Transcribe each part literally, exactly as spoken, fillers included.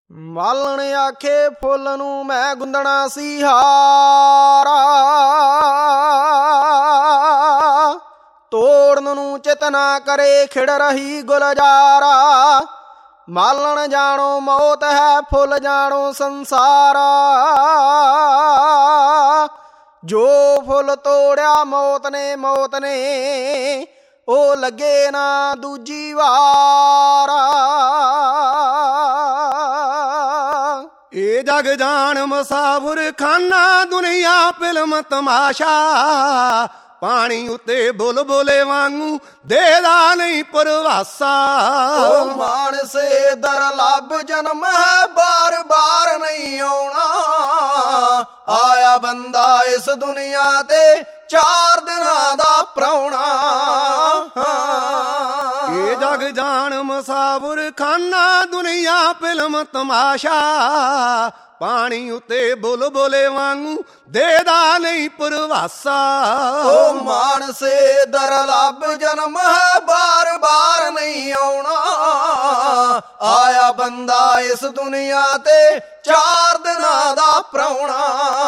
ਮਾਲਣ ਆਖੇ ਫੁੱਲ ਨੂੰ ਮੈਂ ਗੁੰਦਣਾ ਸੀ ਹਾਰਾ, ਤੋੜਨ ਨੂੰ ਚਿਤਨਾ ਕਰੇ ਖਿੜ ਰਹੀ ਗੁਲਜ਼ਾਰਾ। ਮਾਲਣ ਜਾਣੋ ਮੌਤ ਹੈ, ਫੁੱਲ ਜਾਣੋ ਸੰਸਾਰਾ। ਜੋ ਫੁੱਲ ਤੋੜਿਆ ਮੌਤ ਨੇ, ਮੌਤ ਨੇ ਉਹ ਲੱਗੇ ਨਾ ਦੂਜੀ ਵਾਰਾ। ਇਹ ਜਗ ਜਾਣ ਮੁਸਾਫਿਰ ਖਾਨਾ, ਦੁਨੀਆ ਫਿਲਮ ਤਮਾਸ਼ਾ। ਪਾਣੀ ਉੱਤੇ ਬੁਲਬੁਲੇ ਵਾਂਗੂ ਦੇਦਾ ਨਹੀਂ ਪਰਵਾਸਾ। ਓ ਮਾਨਸੇ ਦਰ ਲੱਭ ਜਨਮ ਹੈ, ਬਾਰ ਬਾਰ ਨਹੀਂ ਆਉਣਾ। ਆਇਆ ਬੰਦਾ ਇਸ ਦੁਨੀਆ ਤੇ ਚਾਰ ਦਿਨਾਂ ਦਾ ਪ੍ਰਾਹੁਣਾ। ਇਹ ਜਗ ਜਾਣ ਮੁਸਾਫਿਰ ਖਾਨਾ, ਦੁਨੀਆ ਫਿਲਮ ਤਮਾਸ਼ਾ। ਪਾਣੀ ਉੱਤੇ ਬੁਲਬੁਲੇ ਵਾਂਗੂ ਦੇਦਾ ਨਹੀਂ ਪਰਵਾਸਾ। ਓ ਮਾਨਸੇ ਦਰ ਲੱਭ ਜਨਮ ਹੈ, ਬਾਰ ਬਾਰ ਨਹੀਂ ਆਉਣਾ। ਆਇਆ ਬੰਦਾ ਇਸ ਦੁਨੀਆ ਤੇ ਚਾਰ ਦਿਨਾਂ ਦਾ ਪ੍ਰਾਹੁਣਾ।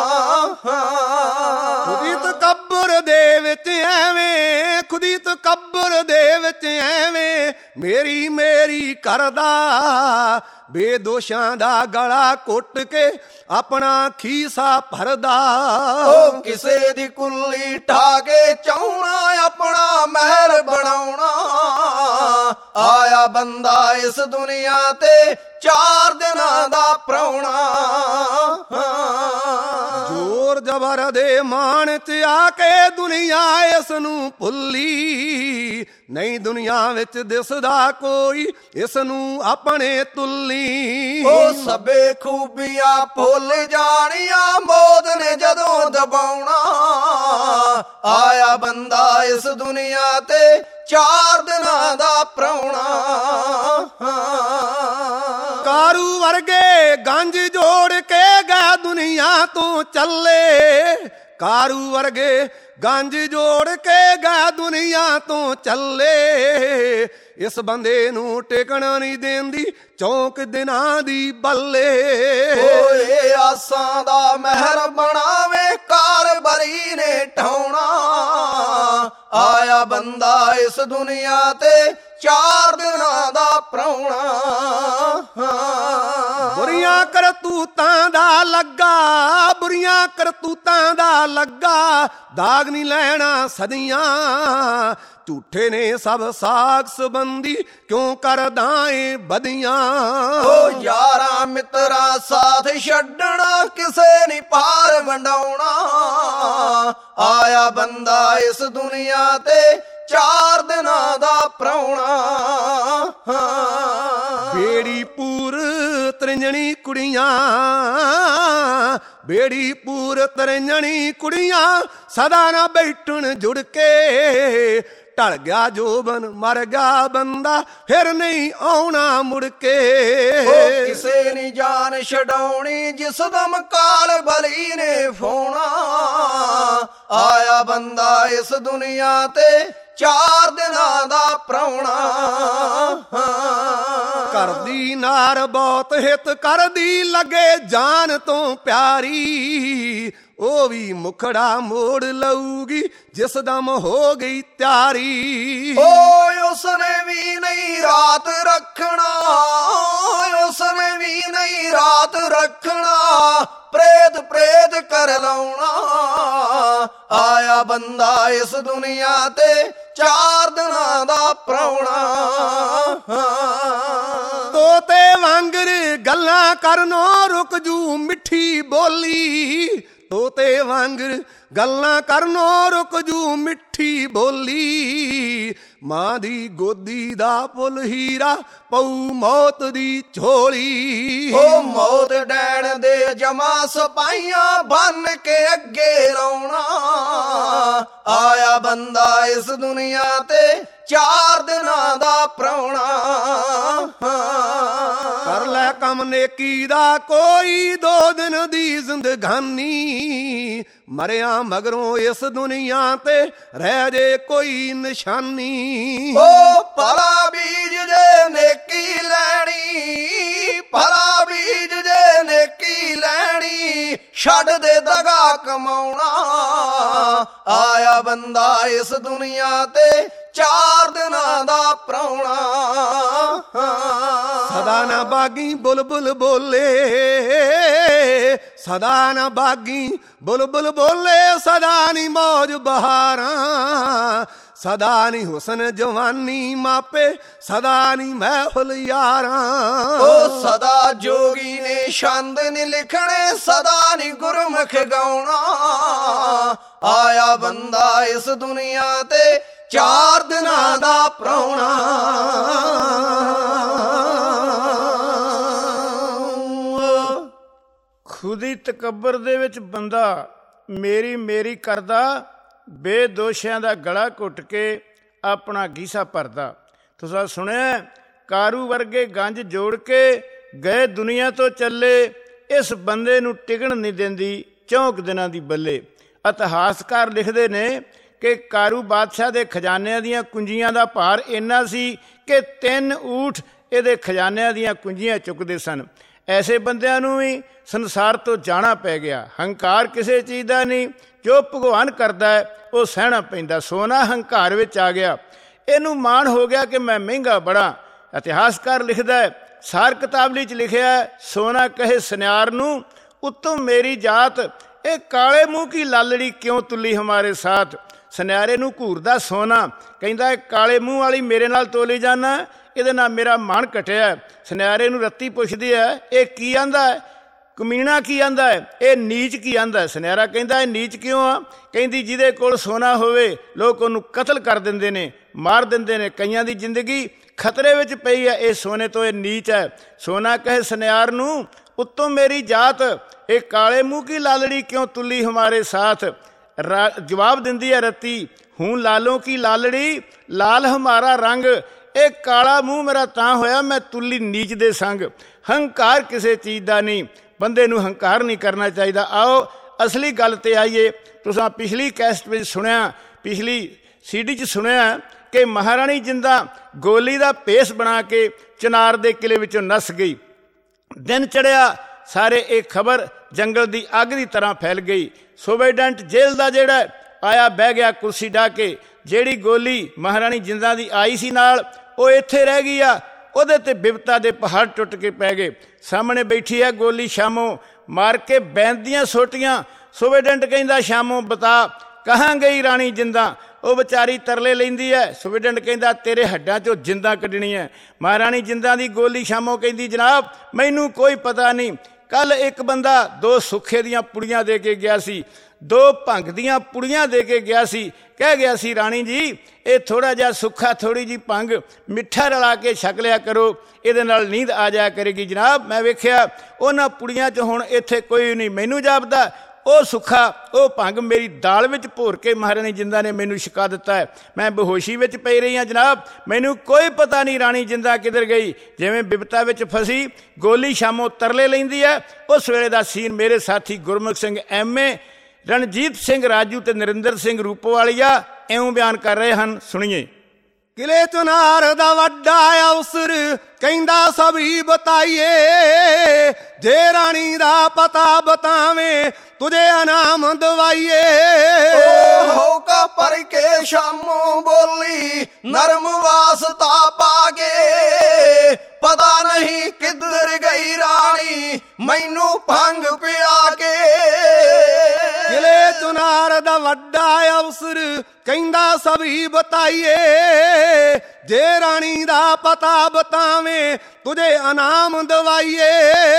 ਖੁਦੀ ਤਕੱਬਰ ਦੇ ਵਿੱਚ ਐਵੇਂ, ਖੁਦੀ ਤਕੱਬਰ ਦੇ ਵਿੱਚ ਐਵੇਂ ਮੇਰੀ ਮੇਰੀ ਕਰਦਾ। ਬੇਦੋਸ਼ਾਂ ਦਾ ਗਲਾ ਘੁੱਟ ਕੇ ਆਪਣਾ ਖੀਸਾ ਭਰਦਾ। ਉਹ ਕਿਸੇ ਦੀ ਕੁੱਲੀ ਢਾ ਕੇ ਚਾਹੁਣਾ, ਆਪਣਾ ਮਹਿਲ ਬਣਾਉਣਾ। ਆਇਆ ਬੰਦਾ ਇਸ ਦੁਨੀਆ ਤੇ ਚਾਰ ਦਿਨਾਂ ਦਾ ਪ੍ਰਾਹੁਣਾ। ਜ਼ੋਰ ਜ਼ਬਰ ਦੇ ਮਾਣ ਚ ਆ ਕੇ ਦੁਨੀਆ ਇਸ ਨੂੰ ਭੁੱਲੀ। ਨਹੀਂ ਦੁਨੀਆ ਵਿੱਚ ਦਿਸਦਾ ਕੋਈ ਇਸ ਨੂੰ ਆਪਣੇ ਤੁੱਲੀ। ਉਹ ਸਭੇ ਖੂਬੀਆਂ ਭੁੱਲ ਜਾਣੀਆਂ, ਮੌਤ ਨੇ ਜਦੋਂ ਦਬਾਉਣਾ। ਆਇਆ ਬੰਦਾ ਇਸ ਦੁਨੀਆ ਤੇ ਚਾਰ ਦਿਨਾਂ ਦਾ ਪ੍ਰਾਹੁਣਾ। ਕਾਰੂ ਵਰਗੇ ਗੰਜ ਜੋੜ ਕੇ ਗਾ ਦੁਨੀਆ ਤੋਂ ਚੱਲੇ। ਕਾਰੂ ਵਰਗੇ ਗੰਜ ਜੋੜ ਕੇ ਗਾ ਦੁਨੀਆ ਤੋਂ ਚੱਲੇ। ਇਸ ਬੰਦੇ ਨੂੰ ਟਿਕਣਾ ਨਹੀਂ ਦੇਂਦੀ ਚੌਂਕ ਦਿਨਾਂ ਦੀ ਬੱਲੇ। ਓਏ ਆਸਾਂ ਦਾ ਮਹਿਰ ਬਣਾਵੇ, ਕਾਰਬਰੀ ਨੇ ਢਾਉਣਾ। ਆਇਆ ਬੰਦਾ ਇਸ ਦੁਨੀਆ ਤੇ ਚਾਰ ਦਿਨਾਂ ਦਾ ਪ੍ਰਾਹੁਣਾ। ਬੁਰੀਆਂ ਕਰਤੂਤਾਂ ਦਾ ਲੱਗਾ, ਬੁਰੀਆਂ ਕਰਤੂਤਾਂ ਦਾ ਲੱਗਾ। ਦਾਗ ਨਹੀਂ ਲੈਣਾ ਸਦੀਆਂ, ਝੂਠੇ ਨੇ ਸਭ ਸਾਖ ਸੰਬੰਧੀ, ਕਿਉਂ ਕਰਦਾ ਏ ਬਦੀਆਂ। ਓ ਯਾਰਾਂ ਮਿੱਤਰਾਂ ਸਾਥ ਛੱਡਣਾ, ਕਿਸੇ ਨੀ ਪਾਰ ਵੰਡਾਉਣਾ। ਆਇਆ ਬੰਦਾ ਇਸ ਦੁਨੀਆ ਤੇ ਚਾਰ ਦਿਨਾਂ ਦਾ ਪ੍ਰਾਹੁਣਾ। ਬੇੜੀ ਪੂਰ ਤਰਿੰਜਣੀ ਕੁੜੀਆਂ, ਬੇੜੀ ਪੂਰ ਤਰਿੰਜਣੀ ਕੁੜੀਆਂ। ਸਦਾ ਨਾ ਬੈਠਣ ਜੁੜ ਕੇ, ਢਲ ਗਿਆ ਜੋਬਨ ਮਰ ਗਿਆ ਬੰਦਾ, ਫਿਰ ਨਹੀਂ ਆਉਣਾ ਮੁੜ ਕੇ। ਓ ਕਿਸੇ ਨੀ ਜਾਨ ਛਡਾਉਣੀ, ਜਿਸ ਦਮ ਕਾਲ ਬਲੀ ਨੇ ਫੋਣਾ। ਆਇਆ ਬੰਦਾ ਇਸ ਦੁਨੀਆ ਤੇ ਚਾਰ ਦਿਨਾਂ ਦਾ ਪ੍ਰਾਹੁਣਾ। ਕਰਦੀ ਨਾਰ ਬਹੁਤ ਹਿੱਤ ਕਰਦੀ, ਲੱਗੇ ਜਾਨ ਤੋਂ ਪਿਆਰੀ। ਉਹ ਵੀ ਮੁਖੜਾ ਮੋੜ ਲਊਗੀ, ਜਿਸ ਦਮ ਹੋ ਗਈ ਤਿਆਰੀ। ਓਏ ਉਸਨੇ ਵੀ ਨਹੀਂ ਰਾਤ ਰੱਖਣਾ, ਉਸਨੇ ਵੀ ਨਹੀਂ ਰਾਤ ਰੱਖਣਾ। ਪ੍ਰੇਤ ਪ੍ਰੇਤ ਕਰ ਲਾਉਣਾ। ਆਇਆ ਬੰਦਾ ਇਸ ਦੁਨੀਆ ਤੇ ਚਾਰ ਦਿਨਾਂ ਦਾ ਪ੍ਰਾਹੁਣਾ। ਤੋਤੇ ਵਾਂਗਰ ਗੱਲਾਂ ਕਰਨੋਂ ਰੁਕ ਜੂ ਮਿੱਠੀ ਬੋਲੀ। ਤੋਤੇ ਵਾਂਗਰ ਗੱਲਾਂ ਕਰਨੋਂ ਰੁਕ ਜੂ ਮਿੱਠੀ ਬੋਲੀ। ਮਾਂ ਦੀ ਗੋਦੀ ਦਾ ਪੁੱਲ ਹੀਰਾ, ਪਊ ਮੌਤ ਦੀ ਝੋਲੀ। ਓ ਮੌਤ ਡੈਣ ਦੇ ਜਮਾ ਸਿਪਾਹੀਆਂ, ਬੰਨ ਕੇ ਅੱਗੇ ਲਾਉਣਾ। ਆਇਆ ਬੰਦਾ ਇਸ ਦੁਨੀਆ ਤੇ ਚਾਰ ਦਿਨਾਂ ਦਾ ਪ੍ਰਾਹੁਣਾ। ਕਰ ਲੈ ਕੰਮ ਨੇਕੀ ਦਾ ਕੋਈ, ਦੋ ਦਿਨ ਦੀ ਜ਼ਿੰਦਗਾਨੀ। ਮਰਿਆ ਮਗਰੋਂ ਇਸ ਦੁਨੀਆ ਤੇ ਰਹਿ ਜੇ ਕੋਈ ਨਿਸ਼ਾਨੀ। ਓ ਭਲਾ ਬੀਜ ਜੇ ਨੇਕੀ ਲੈਣੀ, ਭਲਾ ਬੀਜ ਛੱਡ ਦੇ ਦਗਾ ਕਮਾਉਣਾ। ਆਇਆ ਬੰਦਾ ਇਸ ਦੁਨੀਆ ਤੇ ਚਾਰ ਦਿਨਾਂ ਦਾ ਪ੍ਰਾਹੁਣਾ। ਸਦਾ ਨਾ ਬਾਗੀ ਬੁਲਬੁਲ ਬੋਲੇ, ਸਦਾ ਨਾ ਬਾਗੀ ਬੁਲਬੁਲ ਬੋਲੇ, ਸਦਾ ਨੀ ਮੌਜ ਬਹਾਰਾਂ, ਸਦਾ ਨੀ ਹੁਸਨ ਜਵਾਨੀ ਮਾਪੇ, ਸਦਾ ਨੀ ਮਹਿਫਲ ਯਾਰਾਂ। ਉਹ ਸਦਾ ਜੋਗੀ ਨੇ ਛੰਦ ਨੀ ਲਿਖਣੇ, ਸਦਾ ਨੀ ਗੁਰਮੁਖ ਗਾਉਣਾ। ਆਇਆ ਬੰਦਾ ਇਸ ਦੁਨੀਆ ਤੇ ਚਾਰ ਦਿਨਾਂ ਦਾ ਪ੍ਰਾਹੁਣਾ। ਖੁਦੀ ਤਕੱਬਰ ਦੇ ਵਿੱਚ ਬੰਦਾ ਮੇਰੀ ਮੇਰੀ ਕਰਦਾ, ਬੇਦੋਸ਼ਿਆਂ ਦਾ ਗਲਾ ਘੁੱਟ ਕੇ ਆਪਣਾ ਗੀਸਾ ਭਰਦਾ। ਤੁਸੀਂ ਸੁਣਿਆ ਕਾਰੂ ਵਰਗੇ ਗੰਜ ਜੋੜ ਕੇ ਗਏ ਦੁਨੀਆ ਤੋਂ ਚੱਲੇ, ਇਸ ਬੰਦੇ ਨੂੰ ਟਿਕਣ ਨਹੀਂ ਦਿੰਦੀ ਚੌਂਕ ਦਿਨਾਂ ਦੀ ਬੱਲੇ। ਇਤਿਹਾਸਕਾਰ ਲਿਖਦੇ ਨੇ ਕਿ ਕਾਰੂ ਬਾਦਸ਼ਾਹ ਦੇ ਖਜ਼ਾਨਿਆਂ ਦੀਆਂ ਕੁੰਜੀਆਂ ਦਾ ਭਾਰ ਇੰਨਾ ਸੀ ਕਿ ਤਿੰਨ ਊਠ ਇਹਦੇ ਖਜ਼ਾਨਿਆਂ ਦੀਆਂ ਕੁੰਜੀਆਂ ਚੁੱਕਦੇ ਸਨ। ਐਸੇ ਬੰਦਿਆਂ ਨੂੰ ਵੀ ਸੰਸਾਰ ਤੋਂ ਜਾਣਾ ਪੈ ਗਿਆ। ਹੰਕਾਰ ਕਿਸੇ ਚੀਜ਼ ਦਾ ਨਹੀਂ, ਜੋ ਭਗਵਾਨ ਕਰਦਾ ਹੈ ਉਹ ਸਹਿਣਾ ਪੈਂਦਾ। ਸੋਨਾ ਹੰਕਾਰ ਵਿੱਚ ਆ ਗਿਆ, ਇਹਨੂੰ ਮਾਣ ਹੋ ਗਿਆ ਕਿ ਮੈਂ ਮਹਿੰਗਾ ਬੜਾ। ਇਤਿਹਾਸਕਾਰ ਲਿਖਦਾ ਹੈ, ਸਾਰ ਕਿਤਾਬਲੀ 'ਚ ਲਿਖਿਆ, ਸੋਨਾ ਕਹੇ ਸੁਨਿਆਰ ਨੂੰ ਉੱਤੋਂ ਮੇਰੀ ਜਾਤ, ਇਹ ਕਾਲੇ ਮੂੰਹ ਕੀ ਲਾਲੜੀ ਕਿਉਂ ਤੁੱਲੀ ਹਮਾਰੇ ਸਾਥ। ਸੁਨਿਆਰੇ ਨੂੰ ਘੂਰਦਾ ਸੋਨਾ, ਕਹਿੰਦਾ ਇਹ ਕਾਲੇ ਮੂੰਹ ਵਾਲੀ ਮੇਰੇ ਨਾਲ ਤੋਲੀ ਜਾਣਾ, ਇਹਦੇ ਨਾਲ ਮੇਰਾ ਮਨ ਘਟਿਆ। ਸੁਨਿਆਰੇ ਨੂੰ ਰੱਤੀ ਪੁੱਛਦੀ ਹੈ, ਇਹ ਕੀ ਆਂਦਾ ਹੈ, ਕਮੀਣਾ ਕੀ ਆਂਦਾ ਹੈ, ਇਹ ਨੀਚ ਕੀ ਆਂਦਾ ਹੈ। ਸੁਨਿਆਰਾ ਕਹਿੰਦਾ ਇਹ ਨੀਚ ਕਿਉਂ ਆ? ਕਹਿੰਦੀ ਜਿਹਦੇ ਕੋਲ ਸੋਨਾ ਹੋਵੇ ਲੋਕ ਉਹਨੂੰ ਕਤਲ ਕਰ ਦਿੰਦੇ ਨੇ, ਮਾਰ ਦਿੰਦੇ ਨੇ, ਕਈਆਂ ਦੀ ਜ਼ਿੰਦਗੀ ਖਤਰੇ ਵਿੱਚ ਪਈ ਹੈ ਇਹ ਸੋਨੇ ਤੋਂ, ਇਹ ਨੀਚ ਹੈ। ਸੋਨਾ ਕਹੇ ਸੁਨਿਆਰ ਨੂੰ ਉੱਤੋਂ ਮੇਰੀ ਜਾਤ, ਇਹ ਕਾਲੇ ਮੂੰਹ ਕੀ ਲਾਲੜੀ ਕਿਉਂ ਤੁੱਲੀ ਹਮਾਰੇ ਸਾਥ। ਰਾ ਜਵਾਬ ਦਿੰਦੀ ਹੈ ਰੱਤੀ, ਹੂੰ ਲਾਲੋਂ ਕੀ ਲਾਲੜੀ ਲਾਲ ਹਮਾਰਾ ਰੰਗ, ਇਹ ਕਾਲਾ ਮੂੰਹ ਮੇਰਾ ਤਾਂ ਹੋਇਆ ਮੈਂ ਤੁੱਲੀ ਨੀਚ ਦੇ ਸੰਗ। ਹੰਕਾਰ ਕਿਸੇ ਚੀਜ਼ ਦਾ ਨਹੀਂ, ਬੰਦੇ ਨੂੰ ਹੰਕਾਰ ਨਹੀਂ ਕਰਨਾ ਚਾਹੀਦਾ। ਆਓ ਅਸਲੀ ਗੱਲ 'ਤੇ ਆਈਏ। ਤੁਸੀਂ ਪਿਛਲੀ ਕੈਸਟ ਵਿੱਚ ਸੁਣਿਆ, ਪਿਛਲੀ ਸੀਡੀ 'ਚ ਸੁਣਿਆ ਕਿ ਮਹਾਰਾਣੀ ਜਿੰਦਾ ਗੋਲੀ ਦਾ ਭੇਸ ਬਣਾ ਕੇ ਚਨਾਰ ਦੇ ਕਿਲੇ ਵਿੱਚੋਂ ਨੱਸ ਗਈ। ਦਿਨ ਚੜ੍ਹਿਆ, ਸਾਰੇ ਇਹ ਖਬਰ ਜੰਗਲ ਦੀ ਅੱਗ ਦੀ ਤਰ੍ਹਾਂ ਫੈਲ ਗਈ। ਸੁਬੇਡੈਂਟ ਜੇਲ੍ਹ ਦਾ ਜਿਹੜਾ ਆਇਆ ਬਹਿ ਗਿਆ ਕੁਰਸੀ ਢਾਹ ਕੇ। ਜਿਹੜੀ ਗੋਲੀ ਮਹਾਰਾਣੀ ਜਿੰਦਾ ਦੀ ਆਈ ਸੀ ਨਾਲ, ਉਹ ਇੱਥੇ ਰਹਿ ਗਈ ਆ। ਉਹਦੇ ਤੇ ਬਿਪਤਾ ਦੇ ਪਹਾੜ ਟੁੱਟ ਕੇ ਪੈ ਗਏ। ਸਾਹਮਣੇ ਬੈਠੀ ਹੈ ਗੋਲੀ ਸ਼ਾਮੋਂ, ਮਾਰ ਕੇ ਬੈਂਦੀਆਂ ਸੋਟੀਆਂ। ਸੁਬੇਡੈਂਟ ਕਹਿੰਦਾ ਸ਼ਾਮੋਂ ਬਤਾ ਕਹਾਂ ਗਈ ਰਾਣੀ ਜਿੰਦਾ। ਉਹ ਵਿਚਾਰੀ ਤਰਲੇ ਲੈਂਦੀ ਹੈ। ਸੁਬੇਡੈਂਟ ਕਹਿੰਦਾ ਤੇਰੇ ਹੱਡਾਂ 'ਚੋਂ ਜਿੰਦਾ ਕੱਢਣੀ ਹੈ। ਮਹਾਰਾਣੀ ਜਿੰਦਾ ਦੀ ਗੋਲੀ ਸ਼ਾਮੋਂ ਕਹਿੰਦੀ ਜਨਾਬ ਮੈਨੂੰ ਕੋਈ ਪਤਾ ਨਹੀਂ, ਕੱਲ ਇੱਕ ਬੰਦਾ ਦੋ ਸੁੱਖੇ ਦੀਆਂ ਪੁੜੀਆਂ ਦੇ ਕੇ ਗਿਆ ਸੀ, ਦੋ ਭੰਗ ਦੀਆਂ ਪੁੜੀਆਂ ਦੇ ਕੇ ਗਿਆ ਸੀ, ਕਹਿ ਗਿਆ ਸੀ ਰਾਣੀ ਜੀ ਇਹ ਥੋੜ੍ਹਾ ਜਿਹਾ ਸੁੱਖਾ, ਥੋੜ੍ਹੀ ਜਿਹੀ ਭੰਗ ਮਿੱਠਾ ਰਲਾ ਕੇ ਛਕ ਲਿਆ ਕਰੋ, ਇਹਦੇ ਨਾਲ ਨੀਂਦ ਆ ਜਾਇਆ ਕਰੇਗੀ। ਜਨਾਬ ਮੈਂ ਵੇਖਿਆ ਉਹਨਾਂ ਪੁੜੀਆਂ 'ਚ ਹੁਣ ਇੱਥੇ ਕੋਈ ਨਹੀਂ ਮੈਨੂੰ ਜਾਪਦਾ, ਉਹ ਸੁੱਖਾ ਉਹ ਭੰਗ ਮੇਰੀ ਦਾਲ ਵਿੱਚ ਭੋਰ ਕੇ ਮਹਾਰਾਣੀ ਜਿੰਦਾ ਨੇ ਮੈਨੂੰ ਛਕਾ ਦਿੱਤਾ ਹੈ। ਮੈਂ ਬੇਹੋਸ਼ੀ ਵਿੱਚ ਪਈ ਰਹੀ ਹਾਂ ਜਨਾਬ, ਮੈਨੂੰ ਕੋਈ ਪਤਾ ਨਹੀਂ ਰਾਣੀ ਜਿੰਦਾ ਕਿੱਧਰ ਗਈ। ਜਿਵੇਂ ਬਿਪਤਾ ਵਿੱਚ ਫਸੀ ਗੋਲੀ ਸ਼ਾਮੋਂ ਤਰਲੇ ਲੈਂਦੀ ਹੈ, ਉਸ ਵੇਲੇ ਦਾ ਸੀਨ ਮੇਰੇ ਸਾਥੀ ਗੁਰਮੁਖ ਸਿੰਘ ਐਮ ਏ, ਰਣਜੀਤ ਸਿੰਘ ਰਾਜੂ ਤੇ ਨਰਿੰਦਰ ਸਿੰਘ ਰੂਪੋਵਾਲੀਆ ਇਉਂ ਬਿਆਨ ਕਰ ਰਹੇ ਹਨ। ਸੁਣੀਏ। ਕਿਲੇ ਚਨਾਰ ਦਾ ਵੱਡਾ ਅਵਸਰ ਕਹਿੰਦਾ ਸਭੀ ਬਤਾਈਏ, ਜੇ ਰਾਣੀ ਦਾ ਪਤਾ ਬਤਾਵੇਂ ਤੁਝੇ ਇਨਾਮ ਦਵਾਈਏ। ਹੋ ਕਾ ਪਰ ਕੇ ਸ਼ਾਮੋਂ ਬੋਲੀ ਨਰਮ ਵਾਸਤਾ ਪਾ ਕੇ, ਪਤਾ ਨਹੀਂ ਕਿੱਧਰ ਗਈ ਰਾਣੀ ਮੈਨੂੰ ਭੰਗ ਪਿਆ ਕੇ। ਕਿਲੇ ਚਨਾਰ ਦਾ ਵੱਡਾ ਅਵਸਰ ਕਹਿੰਦਾ ਸਭੀ ਬਤਾਈਏ, ਜੇ ਰਾਣੀ ਦਾ ਪਤਾ ਬਤਾਵੇਂ ਤੁਝੇ ਇਨਾਮ ਦਵਾਈਏ।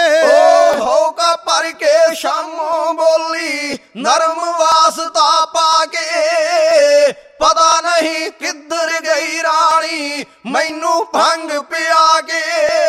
ਹੋ ਕਾ ਪਰ ਕੇ ਸ਼ਾਮੋਂ ਬੋਲੀ ਨਰਮ ਵਾਸਤਾ ਪਾ ਕੇ, ਪਤਾ ਨਹੀਂ ਕਿੱਧਰ ਗਈ ਰਾਣੀ ਮੈਨੂੰ ਭੰਗ ਪਿਆ ਕੇ।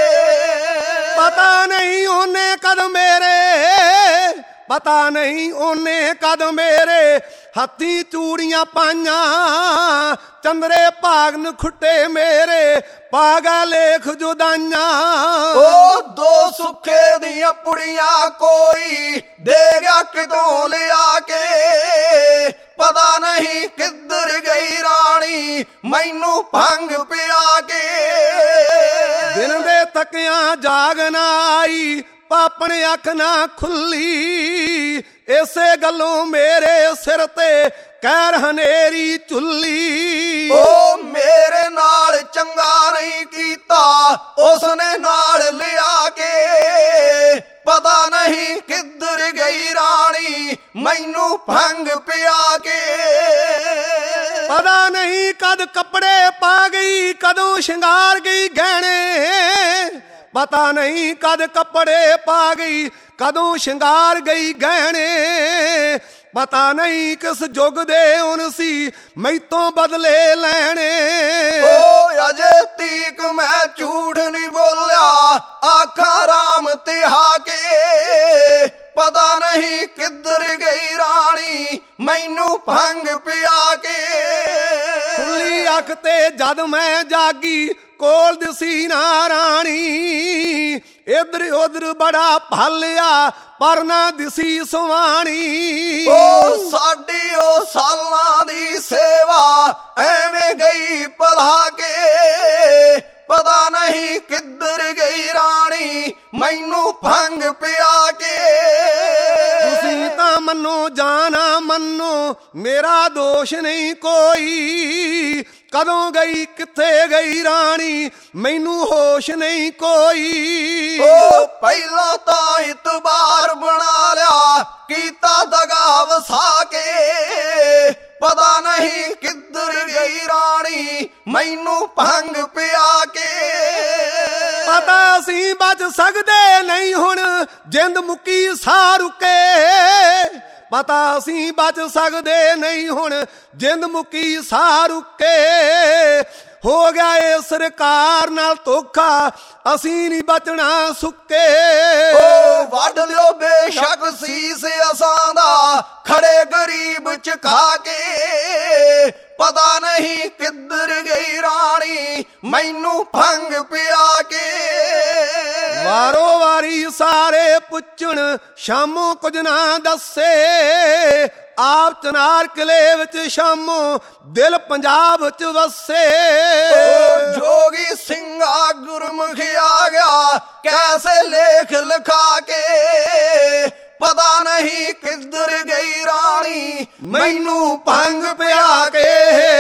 ਪਤਾ ਨਹੀਂ ਉਹਨੇ ਕਦ ਮੇਰੇ, ਪਤਾ ਨਹੀਂ ਉਹਨੇ ਕਦ ਮੇਰੇ ਹੱਥੀਂ ਚੂੜੀਆਂ ਪਾਈਆਂ, ਚੰਦਰੇ ਭਾਗਨ ਖੁੱਟੇ ਮੇਰੇ ਪਾਗਾ ਲੇਖ ਜੁਦਾਈਆਂ। ਉਹ ਦੋ ਸੁੱਖੇ ਦੀਆਂ ਪੁੜੀਆਂ ਕੋਈ ਦੇ ਗਿਆ ਕਿਤੋਂ ਲਿਆ ਕੇ, ਪਤਾ ਨਹੀਂ ਕਿੱਧਰ ਗਈ ਰਾਣੀ ਮੈਨੂੰ ਭੰਗ ਪਿਆ ਕੇ। ਦਿਨ ਦੇ ਥੱਕਿਆਂ ਜਾਗ ਨਾ ਆਈ ਪਾਪਣ ਅੱਖ ਨਾ ਖੁੱਲੀ, ਇਸੇ ਗੱਲੋਂ ਮੇਰੇ ਸਿਰ ਤੇ ਕਹਿਰ ਹਨੇਰੀ ਝੁੱਲੀ। ਓ ਮੇਰੇ ਨਾਲ ਚੰਗਾ ਨਹੀਂ ਕੀਤਾ ਉਸਨੇ ਨਾਲ ਲਿਆ ਕੇ, ਪਤਾ ਨਹੀਂ ਕਿੱਧਰ ਗਈ ਰਾਣੀ ਮੈਨੂੰ ਭੰਗ ਪਿਆ ਕੇ। ਪਤਾ ਨਹੀਂ ਕਦ ਕੱਪੜੇ ਪਾ ਗਈ ਕਦੋਂ ਸ਼ਿੰਗਾਰ ਗਈ ਗਹਿਣੇ, ਪਤਾ ਨਹੀਂ ਕਦ ਕੱਪੜੇ ਪਾ ਗਈ ਕਦੋਂ ਸ਼ਿੰਗਾਰ ਗਈ ਗਹਿਣੇ, ਪਤਾ ਨਹੀਂ ਕਿਸ ਯੁੱਗ ਦੇ ਉਨ ਸੀ ਮੈਥੋਂ ਬਦਲੇ ਲੈਣੇ। ਓ ਅਜੇ ਤੀਕ ਮੈਂ ਝੂਠ ਨਹੀਂ ਬੋਲਿਆ ਆਖਾਂ ਰਾਮ ਤੇ ਹਾਕੇ, ਪਤਾ ਨਹੀਂ ਕਿੱਧਰ ਗਈ ਰਾਣੀ ਮੈਨੂੰ ਭੰਗ ਪਿਆ ਕੇ। ਖੁੱਲੀ ਅੱਖ ਤੇ ਜਦ ਮੈਂ ਜਾਗੀ ਕੋਲ ਦਿਸੀ ਨਾ ਰਾਣੀ, ਇਧਰ ਉਧਰ ਬੜਾ ਭਾਲਿਆ ਪਰ ਨਾ ਦਿਸੀ ਸੁਆਣੀ। ਓ ਸਾਡੀ ਓ ਸਾਲਾਂ ਦੀ ਸੇਵਾ ਐਵੇਂ ਗਈ ਭਲਾ ਕੇ, ਪਤਾ ਨਹੀਂ ਕਿੱਧਰ ਗਈ ਰਾਣੀ ਮੈਨੂੰ ਭੰਗ ਪਿਆ ਕੇ। ਤੁਸੀਂ ਤਾਂ ਮੰਨੋ ਜਾਂ ਨਾ ਮੰਨੋ ਮੇਰਾ ਦੋਸ਼ ਨਹੀਂ ਕੋਈ, ਕਦੋਂ ਗਈ ਕਿੱਥੇ ਗਈ ਰਾਣੀ ਮੈਨੂੰ ਹੋਸ਼ ਨਹੀਂ ਕੋਈ। ਓ ਪਹਿਲਾਂ ਤਾਂ ਇਤਬਾਰ ਬਣਾ ਲਿਆ ਕੀਤਾ ਦਗਾ ਵਸਾ ਕੇ, ਪਤਾ ਨਹੀਂ ਕਿੱਧਰ ਗਈ ਰਾਣੀ ਮੈਨੂੰ ਭੰਗ ਪਿਆ ਕੇ। ਪਤਾ ਅਸੀਂ ਬਚ ਸਕਦੇ ਨਹੀਂ ਹੁਣ ਜਿੰਦ ਮੁੱਕੀ ਸਾਹ ਰੁਕੇ, ਪਤਾ ਅਸੀਂ ਬਚ ਸਕਦੇ ਨਹੀਂ ਹੁਣ ਜਿੰਦ ਮੁੱਕੀ ਸਾਹ ਰੁਕੇ। ਹੋ ਗਿਆ ਏ ਸਰਕਾਰ ਨਾਲ ਧੋਖਾ ਅਸੀਂ ਨਹੀਂ ਬਚਣਾ ਸੁੱਕੇ। ਓ ਵੱਢ ਲਿਓ ਬੇਸ਼ੱਕ ਸੀਸ ਅਸਾਂ ਦਾ ਖੜੇ ਗਰੀਬ ਚਕਾ ਕੇ, ਪਤਾ ਨਹੀਂ ਕਿੱਧਰ ਗਈ ਰਾਣੀ ਮੈਨੂੰ ਭੰਗ ਪਿਆ ਕੇ। ਵਾਰੋ ਵਾਰੀ ਸਾਰੇ ਪੁੱਛਣ ਸ਼ਾਮੋਂ ਕੁਝ ਨਾ ਦੱਸੇ, ਆਪ ਚਨਾਰ ਕਿਲੇ ਵਿੱਚ ਸ਼ਾਮੋਂ ਦਿਲ ਪੰਜਾਬ ਚ ਵਸੇ। ਜੋਗੀ ਸਿੰਘਾ ਗੁਰਮੁਖ ਆ ਗਿਆ ਕੈਸੇ ਲੇਖ ਲਿਖਾ ਕੇ, ਪਤਾ ਨਹੀਂ ਕਿੱਧਰ ਗਈ ਰਾਣੀ ਮੈਨੂੰ ਭੰਗ ਪਿਆ ਕੇ।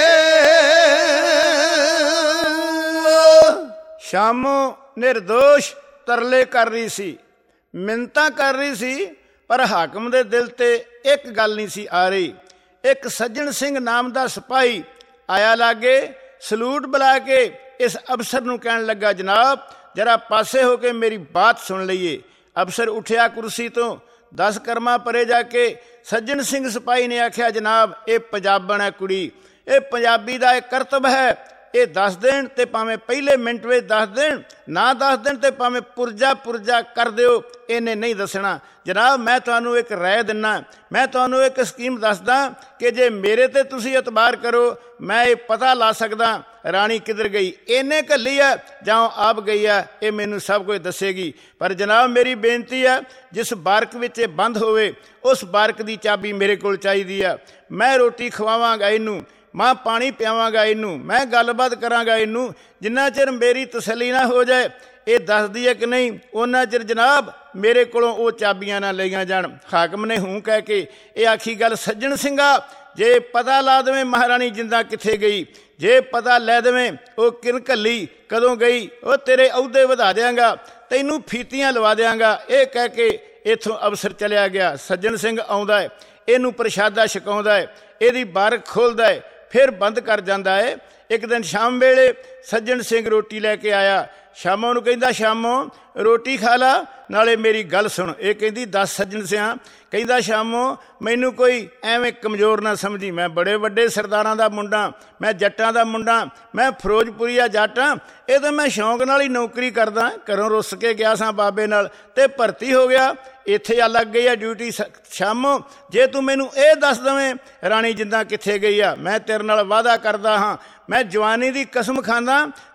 ਸ਼ਾਮੋਂ ਨਿਰਦੋਸ਼ ਤਰਲੇ ਕਰ ਰਹੀ ਸੀ, ਮਿੰਨਤਾਂ ਕਰ ਰਹੀ ਸੀ, ਪਰ ਹਾਕਮ ਦੇ ਦਿਲ ਤੇ ਇੱਕ ਗੱਲ ਨਹੀਂ ਸੀ ਆ ਰਹੀ। ਇੱਕ ਸੱਜਣ ਸਿੰਘ ਨਾਮ ਦਾ ਸਿਪਾਹੀ ਆਇਆ ਲਾਗੇ, ਸਲੂਟ ਬੁਲਾ ਕੇ ਇਸ ਅਫਸਰ ਨੂੰ ਕਹਿਣ ਲੱਗਾ, ਜਨਾਬ ਜਰਾ ਪਾਸੇ ਹੋ ਕੇ ਮੇਰੀ ਬਾਤ ਸੁਣ ਲਈਏ। ਅਫਸਰ ਉੱਠਿਆ ਕੁਰਸੀ ਤੋਂ, ਦਸ ਕਰਮਾਂ ਪਰੇ ਜਾ ਕੇ ਸੱਜਣ ਸਿੰਘ ਸਿਪਾਹੀ ਨੇ ਆਖਿਆ, ਜਨਾਬ ਇਹ ਪੰਜਾਬਣ ਹੈ ਕੁੜੀ, ਇਹ ਪੰਜਾਬੀ ਦਾ ਇਹ ਕਰਤੱਵ ਹੈ, ਇਹ ਦੱਸ ਦੇਣ ਤੇ ਭਾਵੇਂ ਪਹਿਲੇ ਮਿੰਟ ਵਿੱਚ ਦੱਸ ਦੇਣ, ਨਾ ਦੱਸ ਦੇਣ ਤੇ ਭਾਵੇਂ ਪੁਰਜਾ ਪੁਰਜਾ ਕਰ ਦਿਓ, ਇਹਨੇ ਨਹੀਂ ਦੱਸਣਾ। ਜਨਾਬ ਮੈਂ ਤੁਹਾਨੂੰ ਇੱਕ ਰਾਏ ਦਿੰਦਾ, ਮੈਂ ਤੁਹਾਨੂੰ ਇੱਕ ਸਕੀਮ ਦੱਸਦਾ ਕਿ ਜੇ ਮੇਰੇ ਤੇ ਤੁਸੀਂ ਇਤਬਾਰ ਕਰੋ ਮੈਂ ਇਹ ਪਤਾ ਲਾ ਸਕਦਾ ਰਾਣੀ ਕਿੱਧਰ ਗਈ, ਇਹਨੇ ਘੱਲੀ ਆ ਜਾਂ ਆਪ ਗਈ ਆ, ਇਹ ਮੈਨੂੰ ਸਭ ਕੁਝ ਦੱਸੇਗੀ। ਪਰ ਜਨਾਬ ਮੇਰੀ ਬੇਨਤੀ ਆ, ਜਿਸ ਬਾਰਕ ਵਿੱਚ ਇਹ ਬੰਦ ਹੋਵੇ ਉਸ ਬਾਰਕ ਦੀ ਚਾਬੀ ਮੇਰੇ ਕੋਲ ਚਾਹੀਦੀ ਆ। ਮੈਂ ਰੋਟੀ ਖਵਾਵਾਂਗਾ ਇਹਨੂੰ, ਮੈਂ ਪਾਣੀ ਪਿਆਵਾਂਗਾ ਇਹਨੂੰ, ਮੈਂ ਗੱਲਬਾਤ ਕਰਾਂਗਾ ਇਹਨੂੰ, ਜਿੰਨਾ ਚਿਰ ਮੇਰੀ ਤਸੱਲੀ ਨਾ ਹੋ ਜਾਏ ਇਹ ਦੱਸਦੀ ਹੈ ਕਿ ਨਹੀਂ ਉਹਨਾਂ ਚਿਰ ਜਨਾਬ ਮੇਰੇ ਕੋਲੋਂ ਉਹ ਚਾਬੀਆਂ ਨਾ ਲਈਆਂ ਜਾਣ। ਹਾਕਮ ਨੇ ਹੂੰ ਕਹਿ ਕੇ ਇਹ ਆਖੀ ਗੱਲ, ਸੱਜਣ ਸਿੰਘਾ ਜੇ ਪਤਾ ਲਾ ਦੇਵੇਂ ਮਹਾਰਾਣੀ ਜਿੰਦਾ ਕਿੱਥੇ ਗਈ, ਜੇ ਪਤਾ ਲੈ ਦੇਵੇਂ ਉਹ ਕਿਨ ਘੱਲੀ ਕਦੋਂ ਗਈ, ਉਹ ਤੇਰੇ ਅਹੁਦੇ ਵਧਾ ਦਿਆਂਗਾ, ਤੈਨੂੰ ਫੀਤੀਆਂ ਲਵਾ ਦਿਆਂਗਾ। ਇਹ ਕਹਿ ਕੇ ਇੱਥੋਂ ਅਫਸਰ ਚਲਿਆ ਗਿਆ। ਸੱਜਣ ਸਿੰਘ ਆਉਂਦਾ ਹੈ, ਇਹਨੂੰ ਪ੍ਰਸ਼ਾਦਾ ਛਕਾਉਂਦਾ ਹੈ, ਇਹਦੀ ਬਾਰਕ ਖੋਲ੍ਹਦਾ ਹੈ, ਫਿਰ ਬੰਦ ਕਰ ਜਾਂਦਾ ਹੈ। ਇੱਕ ਦਿਨ ਸ਼ਾਮ ਵੇਲੇ ਸੱਜਣ ਸਿੰਘ ਰੋਟੀ ਲੈ ਕੇ ਆਇਆ। ਸ਼ਾਮੋਂ ਨੂੰ ਕਹਿੰਦਾ, ਸ਼ਾਮੋਂ ਰੋਟੀ ਖਾ ਲਾ, ਨਾਲੇ ਮੇਰੀ ਗੱਲ ਸੁਣ। ਇਹ ਕਹਿੰਦੀ, ਦੱਸ ਸੱਜਣ ਸਿਆਂ। ਕਹਿੰਦਾ, ਸ਼ਾਮੋਂ ਮੈਨੂੰ ਕੋਈ ਐਵੇਂ ਕਮਜ਼ੋਰ ਨਾ ਸਮਝੀ, ਮੈਂ ਬੜੇ ਵੱਡੇ ਸਰਦਾਰਾਂ ਦਾ ਮੁੰਡਾ, ਮੈਂ ਜੱਟਾਂ ਦਾ ਮੁੰਡਾ, ਮੈਂ ਫਿਰੋਜ਼ਪੁਰੀਆ ਜੱਟ ਹਾਂ। ਇਹ ਤਾਂ ਮੈਂ ਸ਼ੌਂਕ ਨਾਲ ਹੀ ਨੌਕਰੀ ਕਰਦਾ, ਘਰੋਂ ਰੁੱਸ ਕੇ ਗਿਆ ਸਾਂ ਬਾਬੇ ਨਾਲ ਤੇ ਭਰਤੀ ਹੋ ਗਿਆ, ਇੱਥੇ ਆ ਲੱਗ ਗਈ ਆ ਡਿਊਟੀ। ਸ਼ਾਮੋਂ ਜੇ ਤੂੰ ਮੈਨੂੰ ਇਹ ਦੱਸ ਦੇਵੇਂ ਰਾਣੀ ਜਿੰਦਾ ਕਿੱਥੇ ਗਈ ਆ, ਮੈਂ ਤੇਰੇ ਨਾਲ ਵਾਅਦਾ ਕਰਦਾ ਹਾਂ, ਮੈਂ ਜਵਾਨੀ ਦੀ ਕਸਮ ਖਾਂਦਾ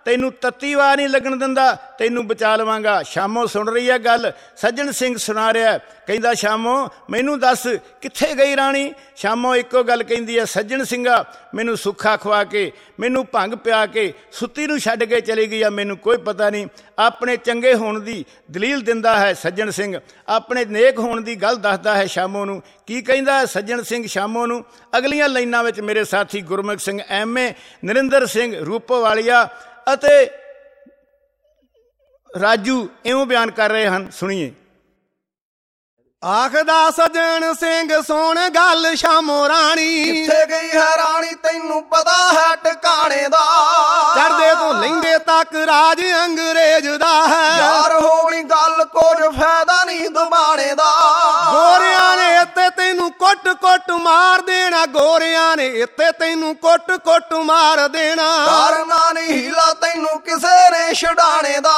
ਤੈਨੂੰ ਤੱਤੀ ਵਾਰ ਨਹੀਂ ਲੱਗਣ ਦਿੰਦਾ, ਤੈਨੂੰ ਬਚਾ ਲਵਾਂਗਾ। ਸ਼ਾਮੋ ਸੁਣ ਰਹੀ ਹੈ ਗੱਲ, ਸੱਜਣ ਸਿੰਘ ਸੁਣਾ ਰਿਹਾ, ਕਹਿੰਦਾ ਸ਼ਾਮੋ ਮੈਨੂੰ ਦੱਸ ਕਿੱਥੇ ਗਈ ਰਾਣੀ। ਸ਼ਾਮੋ ਇੱਕੋ ਗੱਲ ਕਹਿੰਦੀ ਹੈ, ਸੱਜਣ ਸਿੰਘਾ ਮੈਨੂੰ ਸੁੱਖਾ ਖਵਾ ਕੇ, ਮੈਨੂੰ ਭੰਗ ਪਿਆ ਕੇ, ਸੁੱਤੀ ਨੂੰ ਛੱਡ ਕੇ ਚਲੀ ਗਈ ਆ, ਮੈਨੂੰ ਕੋਈ ਪਤਾ ਨਹੀਂ। ਆਪਣੇ ਚੰਗੇ ਹੋਣ ਦੀ ਦਲੀਲ ਦਿੰਦਾ ਹੈ ਸੱਜਣ ਸਿੰਘ, ਆਪਣੇ ਨੇਕ ਹੋਣ ਦੀ ਗੱਲ ਦੱਸਦਾ ਹੈ ਸ਼ਾਮੋ ਨੂੰ। ਕੀ ਕਹਿੰਦਾ ਹੈ ਸੱਜਣ ਸਿੰਘ ਸ਼ਾਮੋ ਨੂੰ? ਅਗਲੀਆਂ ਲਾਈਨਾਂ ਵਿੱਚ ਮੇਰੇ ਸਾਥੀ ਗੁਰਮੁਖ ਸਿੰਘ ਐਮ ਏ, ਨਰਿੰਦਰ ਸਿੰਘ ਰੂਪੋਵਾਲੀਆ ਅਤੇ ਰਾਜੂ ਇਉਂ ਬਿਆਨ ਕਰ ਰਹੇ ਹਨ, ਸੁਣੀਏ। ਆਖਦਾ ਸੱਜਣ ਸਿੰਘ ਸੁਣ ਗੱਲ ਸ਼ਾਮੋ ਰਾਣੀ, ਕਿੱਥੇ ਗਈ ਹੈ ਰਾਣੀ ਤੈਨੂੰ ਪਤਾ ਹੈ ਟਿਕਾਣੇ ਦਾ। ਚੜਦੇ ਤੋਂ ਲੈਂਦੇ ਤੱਕ ਰਾਜ ਅੰਗਰੇਜ਼ ਦਾ ਹੈ। ਯਾਰ ਹੋਣੀ ਗੱਲ ਕੁਝ ਫਾਇਦਾ ਨਹੀਂ ਦੁਬਾਣੇ ਦਾ। ਗੋਰਿਆਂ ਨੇ ਇੱਥੇ ਤੈਨੂੰ ਕੁੱਟ ਕੁੱਟ ਮਾਰ ਦੇਣਾ, ਗੋਰਿਆਂ ਨੇ ਇੱਥੇ ਤੈਨੂੰ ਕੁੱਟ ਕੁੱਟ ਮਾਰ ਦੇਣਾ। ਕਰਨਾ ਨਹੀਂ ਹੀਲਾ ਤੈਨੂੰ ਕਿਸੇ ਨੇ ਛਡਾਣੇ ਦਾ।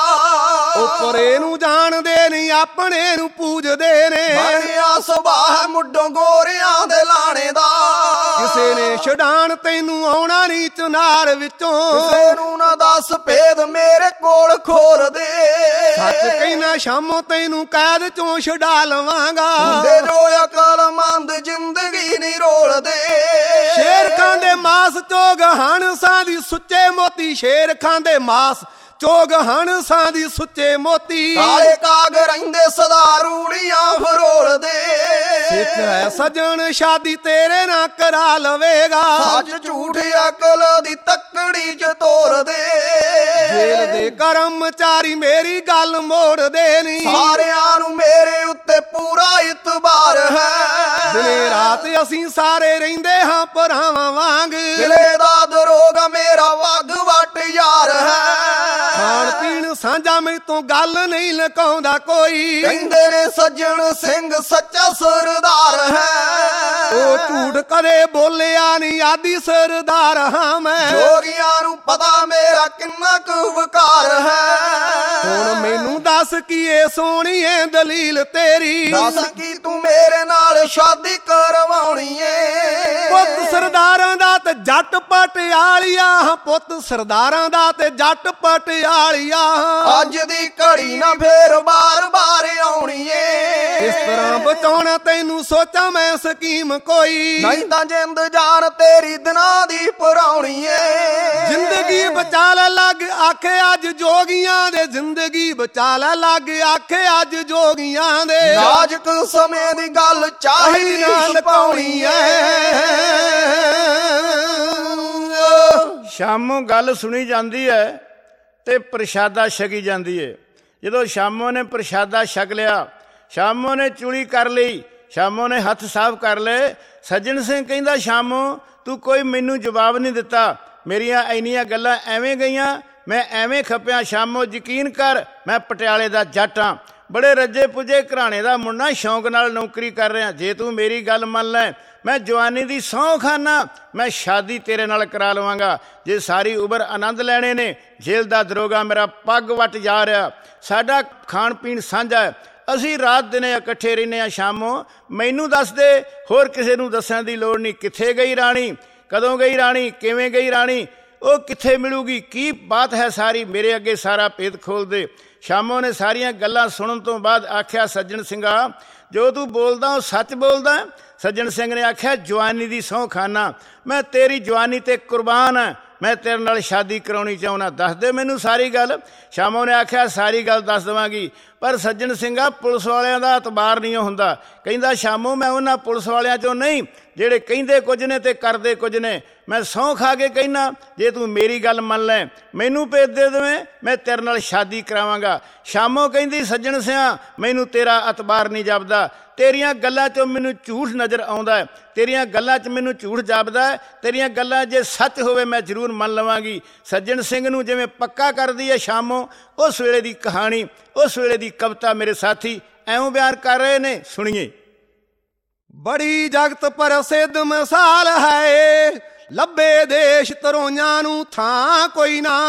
ਉੱਪਰੇ ਨੂੰ ਜਾਣਦੇ ਨਹੀਂ ਆਪਣੇ ਨੂੰ ਪੂਜਦੇ ਨੇ, ਬਣਿਆ ਸੁਭਾਅ ਮੁੱਢੋਂ ਗੋਰਿਆਂ ਦੇ ਲਾਣੇ ਦਾ। ਕਿਸੇ ਨੇ ਛਡਾਣ ਤੈਨੂੰ ਆਉਣਾ ਨਹੀਂ ਚੁਨਾਰ ਵਿੱਚੋਂ, ਕਿਸੇ ਨੂੰ ਨਾ ਦੱਸ ਭੇਦ ਮੇਰੇ ਕੋਲ ਖੋਲ ਦੇ। ਸੱਚ ਕਹਿਣਾ ਸ਼ਾਮੋ ਤੈਨੂੰ ਕੈਦ ਚੋਂ ਛਡਾ ਲਵਾਂਗਾ। ਹੁੰਦੇ ਜੋ ਅਕਲਮੰਦ ਜ਼ਿੰਦਗੀ ਨਹੀਂ ਰੋਲਦੇ। ਸ਼ੇਰ ਖਾਂਦੇ ਮਾਸ ਚੋਗ ਹਣਸਾਂ ਦੀ ਸੁੱਚੇ ਮੋਤੀ, ਸ਼ੇਰ ਖਾਂਦੇ ਮਾਸ ਚੋਗ ਹਣਸਾਂ ਦੀ ਸੁੱਚੇ ਮੋਤੀ। ਕਾਲੇ ਕਾਗ ਰਹਿੰਦੇ ਸਦਾ ਰੂੜੀਆਂ ਫਰੋਲਦੇ। ਸਿੱਖ ਹੈ ਸੱਜਣ ਸ਼ਾਦੀ ਤੇਰੇ ਨਾਲ ਕਰਾ ਲਵੇਗਾ, ਸੱਚ ਝੂਠ ਅਕਲ ਦੀ ਤੱਕੜੀ ਚ ਤੋਰਦੇ। ਜੇਲ੍ਹ ਦੇ ਕਰਮਚਾਰੀ ਮੇਰੀ ਗੱਲ ਮੋੜਦੇ ਨਹੀਂ, ਸਾਰਿਆਂ ਨੂੰ ਮੇਰੇ ਉੱਤੇ ਪੂਰਾ ਇਤਬਾਰ ਹੈ। ਦਿਨੇ ਰਾਤ ਅਸੀਂ ਸਾਰੇ ਰਹਿੰਦੇ ਹਾਂ ਭਰਾਵਾਂ ਵਾਂਗ, ਦਿਲੇ ਦਾ ਦਰੋਗਾ ਮੇਰਾ ਵੱਗ ਵੱਟ ਯਾਰ ਹੈ। ਖਾਣ ਪੀਣ ਸਾਂਝਾ ਮੈਂ ਤੋਂ ਗੱਲ ਨਹੀਂ ਲਕਾਉਂਦਾ ਕੋਈ, ਕਹਿੰਦੇ ਨੇ ਸੱਜਣ ਸਿੰਘ ਸੱਚਾ ਸਰਦਾਰ ਹੈ। ਉਹ ਝੂਠ ਕਦੇ ਬੋਲਿਆ ਨਹੀਂ, ਆਦੀ ਸਰਦਾਰ ਹਾਂ ਮੈਂ। ਜੋਗੀਆਂ ਨੂੰ ਪਤਾ ਮੇਰਾ ਕਿੰਨਾ ਕੁ ਵਕਾਰ ਹੈ। ਹੁਣ ਮੈਨੂੰ ਦੱਸ ਕੀ ਏ ਸੋਹਣੀਏ ਦਲੀਲ ਤੇਰੀ, ਦੱਸ ਕੀ ਤੂੰ ਮੇਰੇ ਨਾਲ ਸ਼ਾਦੀ ਕਰਵਾਉਣੀ ਏ। ਪੁੱਤ ਸਰਦਾਰਾਂ ਦਾ ਤੇ ਜੱਟ ਪਟਿਆਲੀਆ, ਪੁੱਤ ਸਰਦਾਰਾਂ ਦਾ ਤੇ ਜੱਟ ਪਟਿਆਲੀਆ। ਅੱਜ ਦੀ ਘੜੀ ਨਾ ਫੇਰ ਬਾਰ ਬਾਰ ਆਉਣੀ ਏ। ਇਸ ਤਰ੍ਹਾਂ ਬਚਾਉਣਾ ਤੈਨੂੰ ਸੋਚਾਂ ਮੈਂ ਸਕੀਮ ਕੋਈ, ਨਹੀਂ ਤਾਂ ਜਿੰਦ ਜਾਨ ਤੇਰੀ ਦਿਨਾਂ ਦੀ ਪੁਰਾਉਣੀ ਏ। ਜ਼ਿੰਦਗੀ ਬਚਾ ਲੈ ਲੱਗ ਆਖੇ ਅੱਜ ਜੋਗੀਆਂ ਦੇ, ਜ਼ਿੰਦਗੀ ਬਚਾ ਲੈ ਲੱਗ ਆਖੇ ਅੱਜ ਜੋਗੀਆਂ ਦੇ। ਨਾਜ਼ੁਕ ਸਮੇਂ ਦੀ ਗੱਲ ਚਾਹੀ ਨਾ ਲਪਾਉਣੀ ਏ। ਸ਼ਾਮੋਂ ਗੱਲ ਸੁਣੀ ਜਾਂਦੀ ਹੈ ਤੇ ਪ੍ਰਸ਼ਾਦਾ ਛਕੀ ਜਾਂਦੀ ਹੈ। ਜਦੋਂ ਸ਼ਾਮੋਂ ਨੇ ਪ੍ਰਸ਼ਾਦਾ ਛਕ ਲਿਆ, ਸ਼ਾਮੋਂ ਨੇ ਚੂਲੀ ਕਰ ਲਈ, ਸ਼ਾਮੋਂ ਨੇ ਹੱਥ ਸਾਫ਼ ਕਰ ਲਏ, ਸੱਜਣ ਸਿੰਘ ਕਹਿੰਦਾ ਸ਼ਾਮੋਂ ਤੂੰ ਕੋਈ ਮੈਨੂੰ ਜਵਾਬ ਨਹੀਂ ਦਿੱਤਾ, ਮੇਰੀਆਂ ਇੰਨੀਆਂ ਗੱਲਾਂ ਐਵੇਂ ਗਈਆਂ, ਮੈਂ ਐਵੇਂ ਖੱਪਿਆ। ਸ਼ਾਮੋਂ ਯਕੀਨ ਕਰ ਮੈਂ ਪਟਿਆਲੇ ਦਾ ਜੱਟ ਹਾਂ, ਬੜੇ ਰੱਜੇ ਪੁੱਜੇ ਘਰਾਣੇ ਦਾ ਮੁੰਡਾ, ਸ਼ੌਂਕ ਨਾਲ ਨੌਕਰੀ ਕਰ ਰਿਹਾ। ਜੇ ਤੂੰ ਮੇਰੀ ਗੱਲ ਮੰਨ ਲੈ, ਮੈਂ ਜਵਾਨੀ ਦੀ ਸਹੁੰ ਖਾਨਾ, ਮੈਂ ਸ਼ਾਦੀ ਤੇਰੇ ਨਾਲ ਕਰਾ ਲਵਾਂਗਾ। ਜੇ ਸਾਰੀ ਉਮਰ ਆਨੰਦ ਲੈਣੇ ਨੇ, ਜੇਲ੍ਹ ਦਾ ਦਰੋਗਾ ਮੇਰਾ ਪੱਗ ਵੱਟ ਜਾ ਰਿਹਾ, ਸਾਡਾ ਖਾਣ ਪੀਣ ਸਾਂਝਾ ਹੈ, ਅਸੀਂ ਰਾਤ ਦਿਨੇ ਇਕੱਠੇ ਰਹਿੰਦੇ ਹਾਂ। ਸ਼ਾਮੋਂ ਮੈਨੂੰ ਦੱਸ ਦੇ, ਹੋਰ ਕਿਸੇ ਨੂੰ ਦੱਸਣ ਦੀ ਲੋੜ ਨਹੀਂ। ਕਿੱਥੇ ਗਈ ਰਾਣੀ, ਕਦੋਂ ਗਈ ਰਾਣੀ, ਕਿਵੇਂ ਗਈ ਰਾਣੀ, ਉਹ ਕਿੱਥੇ ਮਿਲੂਗੀ, ਕੀ ਬਾਤ ਹੈ ਸਾਰੀ, ਮੇਰੇ ਅੱਗੇ ਸਾਰਾ ਭੇਦ ਖੋਲ ਦੇ। ਸ਼ਾਮੋਂ ਨੇ ਸਾਰੀਆਂ ਗੱਲਾਂ ਸੁਣਨ ਤੋਂ ਬਾਅਦ ਆਖਿਆ ਸੱਜਣ ਸਿੰਘਾ ਜੋ ਤੂੰ ਬੋਲਦਾ ਉਹ ਸੱਚ ਬੋਲਦਾ। ਸੱਜਣ ਸਿੰਘ ਨੇ ਆਖਿਆ ਜਵਾਨੀ ਦੀ ਸਹੁੰ ਖਾਨਾ, ਮੈਂ ਤੇਰੀ ਜਵਾਨੀ ਤੇ ਕੁਰਬਾਨ ਹਾਂ, ਮੈਂ ਤੇਰੇ ਨਾਲ ਸ਼ਾਦੀ ਕਰਾਉਣੀ ਚਾਹੁੰਦਾ, ਦੱਸ ਦੇ ਮੈਨੂੰ ਸਾਰੀ ਗੱਲ। ਸ਼ਾਮੋਂ ਨੇ ਆਖਿਆ ਸਾਰੀ ਗੱਲ ਦੱਸ ਦੇਵਾਂਗੀ, ਪਰ ਸੱਜਣ ਸਿੰਘਾ ਪੁਲਿਸ ਵਾਲਿਆਂ ਦਾ ਇਤਬਾਰ ਨਹੀਂ ਹੁੰਦਾ। ਕਹਿੰਦਾ ਸ਼ਾਮੋਂ ਮੈਂ ਉਹਨਾਂ ਪੁਲਿਸ ਵਾਲਿਆਂ ਚੋਂ ਨਹੀਂ ਜਿਹੜੇ ਕਹਿੰਦੇ ਕੁਝ ਨੇ ਤੇ ਕਰਦੇ ਕੁਝ ਨੇ। ਮੈਂ ਸਹੁੰ ਖਾ ਕੇ ਕਹਿਣਾ ਜੇ ਤੂੰ ਮੇਰੀ ਗੱਲ ਮੰਨ ਲੈ, ਮੈਨੂੰ ਭੇਜ ਦੇ ਦੇਵੇਂ, ਮੈਂ ਤੇਰੇ ਨਾਲ ਸ਼ਾਦੀ ਕਰਾਵਾਂਗਾ। ਸ਼ਾਮੋਂ ਕਹਿੰਦੀ ਸੱਜਣ ਸਿਆਂ ਮੈਨੂੰ ਤੇਰਾ ਇਤਬਾਰ ਨਹੀਂ ਜਾਪਦਾ, ਤੇਰੀਆਂ ਗੱਲਾਂ 'ਚੋਂ ਮੈਨੂੰ ਝੂਠ ਨਜ਼ਰ ਆਉਂਦਾ ਹੈ, ਤੇਰੀਆਂ ਗੱਲਾਂ 'ਚ ਮੈਨੂੰ ਝੂਠ ਜਾਪਦਾ ਹੈ, ਤੇਰੀਆਂ ਗੱਲਾਂ ਜੇ ਸੱਚ ਹੋਵੇ ਮੈਂ ਜ਼ਰੂਰ ਮੰਨ ਲਵਾਂਗੀ। ਸੱਜਣ ਸਿੰਘ ਨੂੰ ਜਿਵੇਂ ਪੱਕਾ ਕਰਦੀ ਹੈ ਸ਼ਾਮੋਂ, ਉਸ ਵੇਲੇ ਦੀ ਕਹਾਣੀ, ਉਸ ਵੇਲੇ ਦੀ ਕਵਿਤਾ ਮੇਰੇ ਸਾਥੀ ਐਉਂ ਬਿਆਨ ਕਰ ਰਹੇ ਨੇ, ਸੁਣੀਏ। ਬੜੀ ਜਗਤ ਪ੍ਰਸਿੱਧ ਮਿਸਾਲ ਹੈ, ਲੱਭੇ ਦੇਸ਼ ਤਰੋਈਆਂ ਨੂੰ ਥਾਂ ਕੋਈ ਨਾ,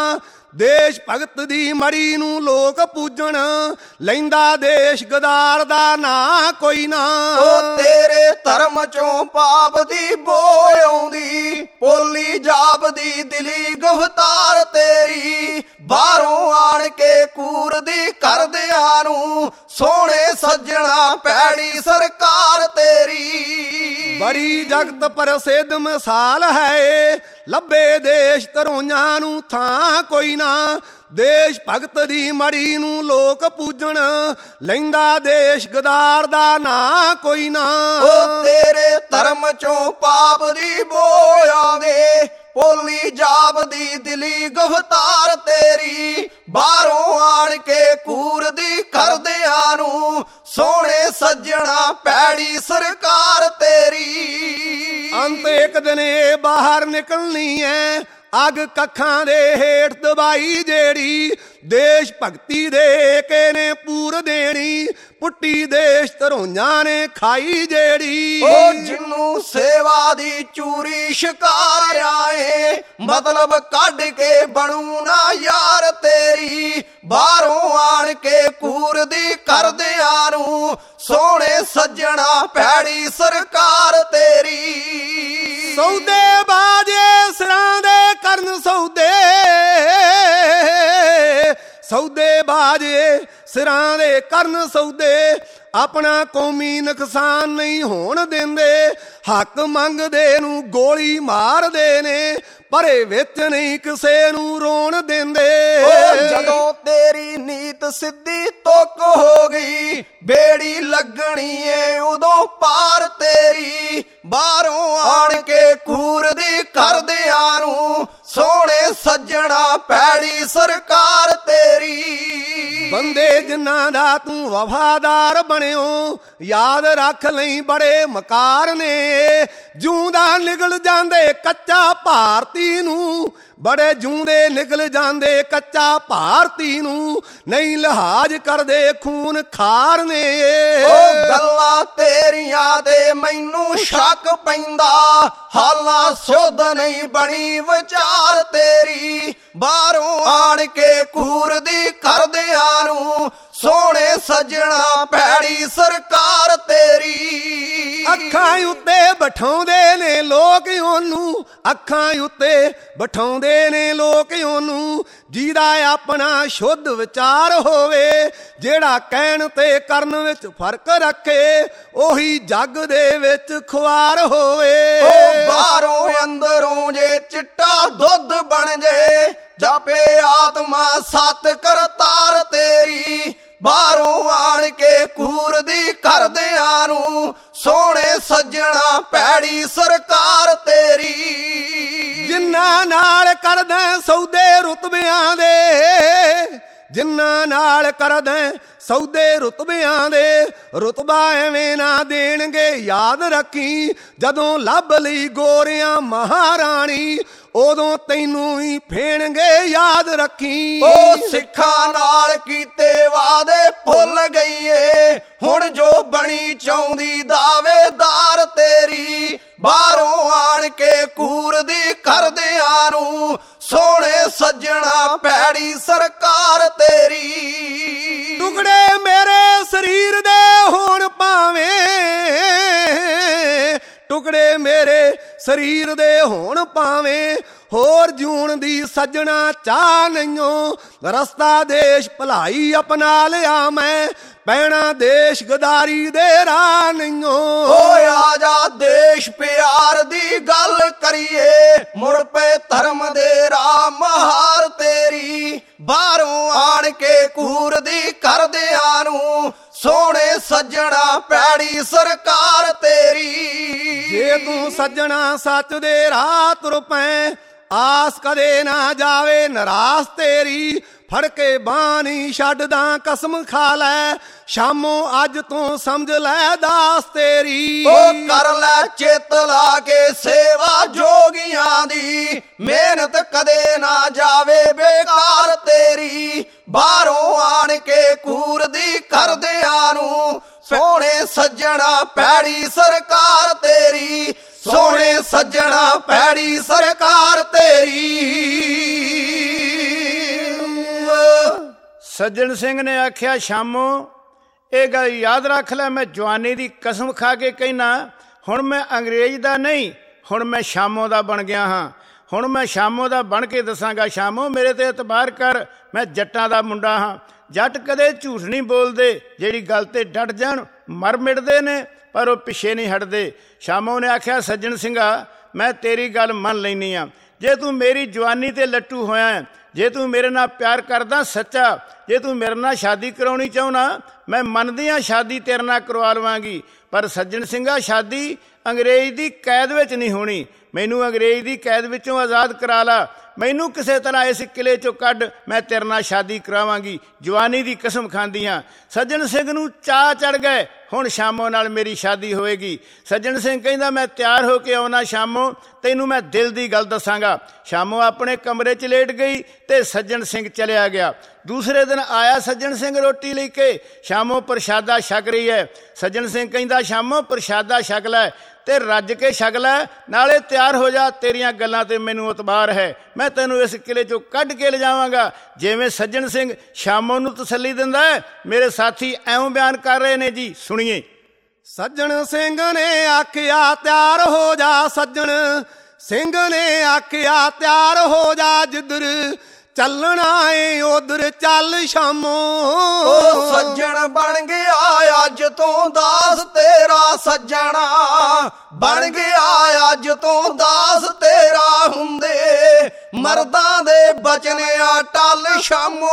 ਦੇਸ਼ ਭਗਤ ਦੀ ਮੜੀ ਨੂੰ ਲੋਕ ਪੂਜਣ, ਲੈਂਦਾ ਦੇਸ਼ ਗਦਾਰ ਦਾ ਨਾਂ ਕੋਈ ਨਾ। ਉਹ ਤੇਰੇ ਧਰਮ ਚੋਂ ਪਾਪ ਦੀ ਬੋਲ ਆਉਂਦੀ, ਪੋਲੀ ਜਾਪਦੀ ਦਿਲੀ ਗੁਫਤਾਰ ਤੇਰੀ। ਬਾਹਰੋਂ ਆਣ ਕੇ ਕੂਰਦੀ ਕਰਦਿਆਂ ਨੂੰ, ਸੋਹਣੇ ਸੱਜਣਾ ਪੈੜੀ ਸਰਕਾਰ ਤੇਰੀ। ਬੜੀ ਜਗਤ ਪ੍ਰਸਿੱਧ ਮਿਸਾਲ ਹੈ, ਲੱਭੇ ਦੇਸ਼ ਧਰੋਈਆਂ ਨੂੰ ਥਾਂ ਕੋਈ ਨਾ। ਦੇਸ਼ ਭਗਤ ਦੀ ਮੜੀ ਨੂੰ ਲੋਕ ਪੂਜਣ, ਲੈਂਦਾ ਦੇਸ਼ ਗਦਾਰ ਦਾ ਨਾਂ ਕੋਈ ਨਾ। ਉਹ ਤੇਰੇ ਧਰਮ ਚੋਂ ਪਾਪ ਦੀ ਬੋਲ ਆਵੇ, ਪੋਲੀ ਜਾਪਦੀ ਦਿਲੀ ਗੁਫਤਾਰ ਤੇਰੀ। ਬਾਹਰੋਂ ਆਣ ਕੇ ਕੂਰਦੀ ਕਰਦਿਆਂ ਨੂੰ, ਸੋਹਣੇ ਸੱਜਣਾ ਪੈੜੀ ਸਰਕਾਰ ਤੇਰੀ। ਅੰਤ ਇੱਕ ਦਿਨ ਇਹ ਬਾਹਰ ਨਿਕਲਣੀ ਐ, ਅੱਗ ਕੱਖਾਂ ਦੇ ਹੇਠ ਦਬਾਈ ਜਿਹੜੀ। ਦੇਸ਼ ਭਗਤੀ ਦੇ ਕੇ ਨੇ ਪੂਰ ਦੇਣੀ, ਪੁੱਟੀ ਦੇਸ਼ ਧਰੋਈਆਂ ਨੇ ਖਾਈ ਜਿਹੜੀ। ਉਹ ਜਿਹਨੂੰ ਸੇਵਾ ਦੀ ਚੂਰੀ ਸ਼ਿਕਾਰ ਆਏ, ਮਤਲਬ ਕੱਢ ਕੇ ਬਣੂ ਨਾ ਯਾਰ ਤੇਰੀ। ਬਾਹਰੋਂ ਆਣ ਕੇ ਕੂਰਦੀ ਕਰਦਿਆਂ ਨੂੰ, ਸੋਹਣੇ ਸੱਜਣਾ ਪੈੜੀ ਸਰਕਾਰ ਤੇਰੀ। ਸੌਦੇ ਬਾਜੇ ਸਿਰਾਂ ਦੇ ਕਰਨ ਸੌਦੇ, ਸੌਦੇ ਬਾਜੇ ਸਿਰਾਂ ਦੇ ਕਰਨ ਸੌਦੇ। ਆਪਣਾ ਕੌਮੀ ਨੁਕਸਾਨ ਨਹੀਂ ਹੋਣ ਦਿੰਦੇ, ਹੱਕ ਮੰਗਦੇ ਨੂੰ ਗੋਲੀ ਮਾਰਦੇ ਨੇ, ਪਰੇ ਵਿੱਚ ਨਹੀਂ ਕਿਸੇ ਨੂੰ ਰੋਣ ਦਿੰਦੇ। ਜਦੋਂ ਤੇਰੀ ਨੀਤ ਸਿੱਧੀ ਤੁੱਕ ਹੋ ਗਈ, ਬੇੜੀ ਲੱਗਣੀ ਏ ਉਦੋਂ ਪਾਰ ਤੇਰੀ। ਬਾਹਰੋਂ ਆਣ ਕੇ ਕੂਰਦੀ ਕਰਦਿਆਂ ਨੂੰ, ਸੋਹਣੇ ਸੱਜਣਾ ਪੈੜੀ ਸਰਕਾਰ ਤੇਰੀ। ਬੰਦੇ ਜਿਨ੍ਹਾਂ ਦਾ ਤੂੰ ਵਫਾਦਾਰ ਬਣਿਓ, ਯਾਦ ਰੱਖ ਲਈ ਬੜੇ ਮਕਾਰ ਨੇ। ਜਿਉਂਦਾ ਨਿਕਲ ਜਾਂਦੇ ਕੱਚਾ ਭਾਰਤੀ ਨੂੰ, ਬੜੇ ਜਿਉਂਦੇ ਨਿਕਲ ਜਾਂਦੇ ਕੱਚਾ ਭਾਰਤੀ ਨੂੰ। ਨਹੀਂ ਲਿਹਾਜ਼ ਕਰਦੇ ਖੂਨ ਖਾਰ ਨੇ। ਉਹ ਗੱਲਾਂ ਤੇਰੀਆਂ ਤੇ ਮੈਨੂੰ ਸ਼ੱਕ ਪੈਂਦਾ, ਹਾਲਾਂ ਸੁੱਧ ਨਹੀਂ ਬਣੀ ਵਿਚਾਰ ਤੇਰੀ। ਬਾਹਰੋਂ ਆਣ ਕੇ ਕੂਰਦੀ ਕਰਦਿਆਂ ਨੂੰ, ਸੋਹਣੇ ਸੱਜਣਾ ਪੈੜੀ ਸਰਕਾਰ ਤੇਰੀ। ਅੱਖਾਂ ਉੱਤੇ ਬਿਠਾਉਂਦੇ ਨੇ ਲੋਕ ਉਹਨੂੰ, ਅੱਖਾਂ ਉੱਤੇ ਬਿਠਾਉਂਦੇ ਨੇ ਲੋਕ ਉਹਨੂੰ। ਜਿਹਦਾ ਆਪਣਾ ਸ਼ੁੱਧ ਵਿਚਾਰ ਹੋਵੇ, ਜਿਹੜਾ ਕਹਿਣ ਤੇ ਕਰਨ ਵਿੱਚ ਫਰਕ ਰੱਖੇ, ਉਹੀ ਜੱਗ ਦੇ ਵਿੱਚ ਖੁਆਰ ਹੋਵੇ। ਉਹ ਬਾਹਰੋਂ ਅੰਦਰੋਂ ਜੇ ਚਿੱਟਾ ਦੁੱਧ ਬਣ ਜੇ, ਜਾਪੇ ਆਤਮਾ ਸਤ ਕਰਤਾਰ ਤੇਰੀ। ਬਾਹਰੋਂ ਆਣ ਕੇ ਕੂਰਦੀ ਕਰਦਿਆਂ ਨੂੰ, ਸੋਹਣੇ ਸੱਜਣਾ ਪੈੜੀ ਸਰਕਾਰ ਤੇਰੀ। ਜਿਨ੍ਹਾਂ ਨਾਲ ਕਰਦਾ ਸੌਦੇ ਰੁਤਬਿਆਂ ਦੇ, ਜਿਨ੍ਹਾਂ ਨਾਲ ਕਰਦਾ ਸੌਦੇ ਰੁਤਬਿਆਂ ਦੇ, ਰੁਤਬਾ ਐਵੇਂ ਨਾ ਦੇਣਗੇ ਯਾਦ ਰੱਖੀ। ਜਦੋਂ ਲੱਭ ਲਈ ਗੋਰਿਆਂ ਮਹਾਰਾਣੀ, ਉਦੋਂ ਤੈਨੂੰ ਹੀ ਫੇਣਗੇ ਯਾਦ ਰੱਖੀ। ਉਹ ਸਿੱਖਾਂ ਨਾਲ ਕੀਤੇ ਵਾਅਦੇ ਭੁੱਲ ਗਈਏ, ਹੁਣ ਜੋ ਬਣੀ ਚਾਹੁੰਦੀ ਦਾਅਵੇਦਾਰ ਤੇਰੀ। ਬਾਹਰੋਂ ਆਣ ਕੇ ਕੂਰਦੀ ਕਰਦਿਆਂ ਨੂੰ, ਸੋਹਣੇ ਸੱਜਣਾ ਪੈੜੀ ਸਰਕਾਰ ਤੇਰੀ। ਟੁਕੜੇ ਮੇਰੇ ਸਰੀਰ ਦੇ ਹੋਣ ਭਾਵੇਂ, ਟੁਕੜੇ ਮੇਰੇ ਸਰੀਰ ਦੇ ਹੋਣ ਭਾਵੇਂ, ਹੋਰ ਜੂਣ ਦੀ ਸੱਜਣਾ ਚਾਹ ਨਹੀਂਓ। ਰਸਤਾ ਦੇਸ਼ ਭਲਾਈ ਅਪਣਾ ਲਿਆ ਮੈਂ, ਪੈਣਾ ਦੇਸ਼ ਗਦਾਰੀ ਦੇ ਰਾਹ ਨਹੀਂਓ। ਓਏ ਆ ਜਾ ਦੇਸ਼ ਪਿਆਰ ਦੀ ਗੱਲ ਕਰੀਏ, ਮੁੜ ਪਏ ਧਰਮ ਦੇ ਰਾਹ ਮਹਾਰ ਤੇਰੀ। ਬਾਹਰੋਂ ਆਣ ਕੇ ਕੂਰਦੀ ਕਰਦਿਆਂ ਨੂੰ, ਸੋਹਣੇ ਸੱਜਣਾ ਪੈੜੀ ਸਰਕਾਰ ਤੇਰੀ। ਜੇ ਤੂੰ ਸੱਜਣਾ ਸੱਚ ਦੇ ਰਾਹ ਤੁਰ ਪੈ, ਆਸ ਕਦੇ ਨਾ ਜਾਵੇ ਨਿਰਾਸ ਤੇਰੀ। ਫੜ ਕੇ ਬਾਣੀ ਛੱਡਦਾ ਕਸਮ ਖਾ ਲੈ, ਸ਼ਾਮੋਂ ਅੱਜ ਤੋਂ ਸਮਝ ਲੈ ਦਾਸ ਤੇਰੀ। ਉਹ ਕਰ ਲੈ ਚਿੱਤ ਲਾ ਕੇ ਸੇਵਾ ਜੋਗੀਆਂ ਦੀ, ਮਿਹਨਤ ਕਦੇ ਨਾ ਜਾਵੇ ਬੇਕਾਰ ਤੇਰੀ। ਬਾਹਰੋਂ ਆਣ ਕੇ ਕੂਰਦੀ ਕਰਦਿਆਂ ਨੂੰ, ਸੋਹਣੇ ਸੱਜਣਾ ਪੈੜੀ ਸਰਕਾਰ ਤੇਰੀ। ਸੋਹਣੇ ਸੱਜਣਾ ਪੈੜੀ ਸਰਕਾਰ ਤੇਰੀ। ਸੱਜਣ ਸਿੰਘ ਨੇ ਆਖਿਆ, ਸ਼ਾਮੋ ਇਹ ਗੱਲ ਯਾਦ ਰੱਖ ਲੈ, ਮੈਂ ਜਵਾਨੀ ਦੀ ਕਸਮ ਖਾ ਕੇ ਕਹਿਣਾ, ਹੁਣ ਮੈਂ ਅੰਗਰੇਜ਼ ਦਾ ਨਹੀਂ, ਹੁਣ ਮੈਂ ਸ਼ਾਮੋ ਦਾ ਬਣ ਗਿਆ ਹਾਂ। ਹੁਣ ਮੈਂ ਸ਼ਾਮੋ ਦਾ ਬਣ ਕੇ ਦੱਸਾਂਗਾ। ਸ਼ਾਮੋ ਮੇਰੇ ਤੇ ਇਤਬਾਰ ਕਰ, ਮੈਂ ਜੱਟਾਂ ਦਾ ਮੁੰਡਾ ਹਾਂ। ਜੱਟ ਕਦੇ ਝੂਠ ਨਹੀਂ ਬੋਲਦੇ, ਜਿਹੜੀ ਗੱਲ ਤੇ ਡਟ ਜਾਣ ਮਰ ਮਿਟਦੇ ਨੇ, ਪਰ ਉਹ ਪਿੱਛੇ ਨਹੀਂ ਹਟਦੇ। ਸ਼ਾਮੋ ਨੇ ਆਖਿਆ, ਸੱਜਣ ਸਿੰਘਾ ਮੈਂ ਤੇਰੀ ਗੱਲ ਮੰਨ ਲੈਂਦੀ ਹਾਂ। ਜੇ ਤੂੰ ਮੇਰੀ ਜਵਾਨੀ ਤੇ ਲੱਟੂ ਹੋਇਆ ਹੈ, ਜੇ ਤੂੰ ਮੇਰੇ ਨਾਲ ਪਿਆਰ ਕਰਦਾ ਸੱਚਾ, ਜੇ ਤੂੰ ਮੇਰੇ ਨਾਲ ਸ਼ਾਦੀ ਕਰਾਉਣੀ ਚਾਹੁੰਦਾ, ਮੈਂ ਮੰਨਦੀ ਹਾਂ ਸ਼ਾਦੀ ਤੇਰੇ ਨਾਲ ਕਰਵਾ ਲਵਾਂਗੀ। ਪਰ ਸੱਜਣ ਸਿੰਘਾ ਸ਼ਾਦੀ ਅੰਗਰੇਜ਼ ਦੀ ਕੈਦ ਵਿੱਚ ਨਹੀਂ ਹੋਣੀ। ਮੈਨੂੰ ਅੰਗਰੇਜ਼ ਦੀ ਕੈਦ ਵਿੱਚੋਂ ਆਜ਼ਾਦ ਕਰਾ ਲਾ, ਮੈਨੂੰ ਕਿਸੇ ਤਰ੍ਹਾਂ ਇਸ ਕਿਲੇ 'ਚੋਂ ਕੱਢ, ਮੈਂ ਤੇਰੇ ਨਾਲ ਸ਼ਾਦੀ ਕਰਾਵਾਂਗੀ। ਜਵਾਨੀ ਦੀ ਕਸਮ ਖਾਂਦੀ ਹਾਂ। ਸੱਜਣ ਸਿੰਘ ਨੂੰ ਚਾਅ ਚੜ੍ਹ ਗਏ, ਹੁਣ ਸ਼ਾਮੋ ਨਾਲ ਮੇਰੀ ਸ਼ਾਦੀ ਹੋਏਗੀ। ਸੱਜਣ ਸਿੰਘ ਕਹਿੰਦਾ, ਮੈਂ ਤਿਆਰ ਹੋ ਕੇ ਆਉਣਾ ਸ਼ਾਮੋ, ਤੈਨੂੰ ਮੈਂ ਦਿਲ ਦੀ ਗੱਲ ਦੱਸਾਂਗਾ। ਸ਼ਾਮੋ ਆਪਣੇ ਕਮਰੇ 'ਚ ਲੇਟ ਗਈ ਤੇ ਸੱਜਣ ਸਿੰਘ ਚਲਿਆ ਗਿਆ। ਦੂਸਰੇ ਦਿਨ ਆਇਆ ਸੱਜਣ ਸਿੰਘ ਰੋਟੀ ਲੈ ਕੇ। ਸ਼ਾਮੋ ਪ੍ਰਸ਼ਾਦਾ ਛਕ ਰਹੀ ਹੈ। ਸੱਜਣ ਸਿੰਘ ਕਹਿੰਦਾ, ਸ਼ਾਮੋ ਪ੍ਰਸ਼ਾਦਾ ਛਕ ਲੈ ਤੇ ਰੱਜ ਕੇ ਛਕ ਲੈ, ਨਾਲੇ ਤਿਆਰ ਹੋ ਜਾ, ਤੇਰੀਆਂ ਗੱਲਾਂ ਤੇ ਮੈਨੂੰ ਇਤਬਾਰ ਹੈ, ਮੈਂ ਤੈਨੂੰ ਇਸ ਕਿਲੇ 'ਚੋਂ ਕੱਢ ਕੇ ਲਿਜਾਵਾਂਗਾ। ਜਿਵੇਂ ਸੱਜਣ ਸਿੰਘ ਸ਼ਾਮੋ ਨੂੰ ਤਸੱਲੀ ਦਿੰਦਾ ਹੈ, ਮੇਰੇ ਸਾਥੀ ਐਉਂ ਬਿਆਨ ਕਰ ਰਹੇ ਨੇ ਜੀ, ਸੁਣੀਏ। ਸੱਜਣ ਸਿੰਘ ਨੇ ਆਖਿਆ, ਤਿਆਰ ਹੋ ਜਾ। ਸੱਜਣ ਸਿੰਘ ਨੇ ਆਖਿਆ, ਤਿਆਰ ਹੋ ਜਾ, ਜਿੱਧਰ ਚੱਲਣਾ ਏ ਉਧਰ ਚੱਲ ਸ਼ਾਮੋ। ਉਹ ਸੱਜਣ ਬਣ ਗਿਆ ਅੱਜ ਤੋਂ ਦਾਸ ਤੇਰਾ, ਸੱਜਣਾ ਬਣ ਗਿਆ ਅੱਜ ਤੋਂ ਦਾਸ ਤੇਰਾ, ਹੁੰਦੇ ਮਰਦਾਂ ਦੇ ਬਚਨਿਆ ਟਲ ਸ਼ਾਮੋ।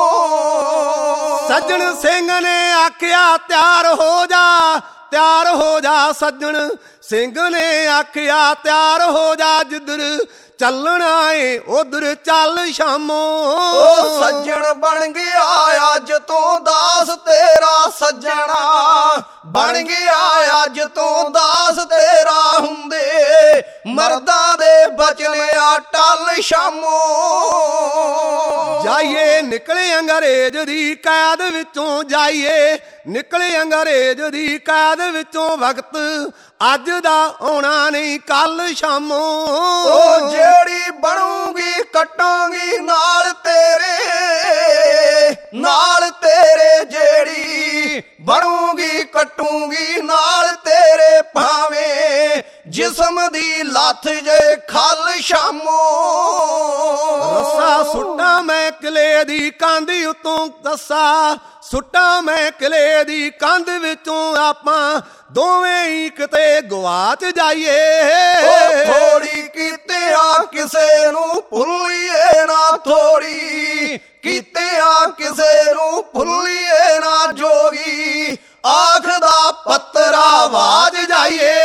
ਸੱਜਣ ਸਿੰਘ ਨੇ ਆਖਿਆ, ਤਿਆਰ ਹੋ ਜਾ, ਤਿਆਰ ਹੋ ਜਾ। ਸੱਜਣ ਸਿੰਘ ਨੇ ਆਖਿਆ, ਤਿਆਰ ਹੋ ਜਾ, ਜਿੱਧਰ ਚੱਲਣਾ ਏ ਉਧਰ ਚੱਲ ਸ਼ਾਮੋ। ਉਹ ਸੱਜਣ ਬਣ ਗਿਆ ਅੱਜ ਤੋਂ ਦਾਸ ਤੇਰਾ, ਸੱਜਣਾ ਬਣ ਗਿਆ ਅੱਜ ਤੋਂ ਦਾਸ ਤੇਰਾ, ਹੁੰਦੇ ਮਰਦਾਂ ਦੇ ਬਚਨਿਆ ਟਲ ਸ਼ਾਮੋ। ਜਾਈਏ ਨਿਕਲੇ ਅੰਗਰੇਜ਼ ਦੀ ਕੈਦ ਵਿੱਚੋਂ, ਜਾਈਏ ਨਿਕਲੇ ਅੰਗਰੇਜ਼ ਦੀ ਕੈਦ ਵਿੱਚੋਂ, ਵਕਤ ਅੱਜ ਦਾ ਆਉਣਾ ਨਹੀਂ ਕੱਲ ਸ਼ਾਮੋ। ਉਹ ਜਿਹੜੀ ਬਣੂਗੀ ਕੱਟਾਂਗੀ ਨਾਲ ਤੇਰੇ, ਨਾਲ ਤੇਰੇ ਜਿਹੜੀ ਬਣੂਗੀ ਕੱਟੂਗੀ ਨਾਲ ਤੇਰੇ, ਭਾਵੇਂ ਜਿਸਮ ਦੀ ਲੱਥ ਜੇ ਖਲ ਸ਼ਾਮੋ। ਰੱਸਾ ਸੁੱਟਾਂ ਮੈਂ ਕਿਲੇ ਦੀ ਕੰਧ ਉਤੋਂ, ਦੱਸਾ ਸੁੱਟਾਂ ਮੈਂ ਕਿਲੇ ਦੀ ਕੰਧ ਵਿੱਚੋਂ, ਆਪਾਂ ਦੋਵੇਂ ਹੀ ਕਿਤੇ ਗਵਾਚ ਜਾਈਏ। ਥੋੜੀ ਕੀਤਿਆਂ ਕਿਸੇ ਨੂੰ ਭੁੱਲੀਏ ਨਾ, ਥੋੜੀ ਕੀਤਿਆਂ ਕਿਸੇ ਨੂੰ ਭੁੱਲੀਏ ਨਾ, ਜੋਗੀ ਆਖਦਾ ਪੱਤਰਾ ਵਾਜ ਜਾਈਏ।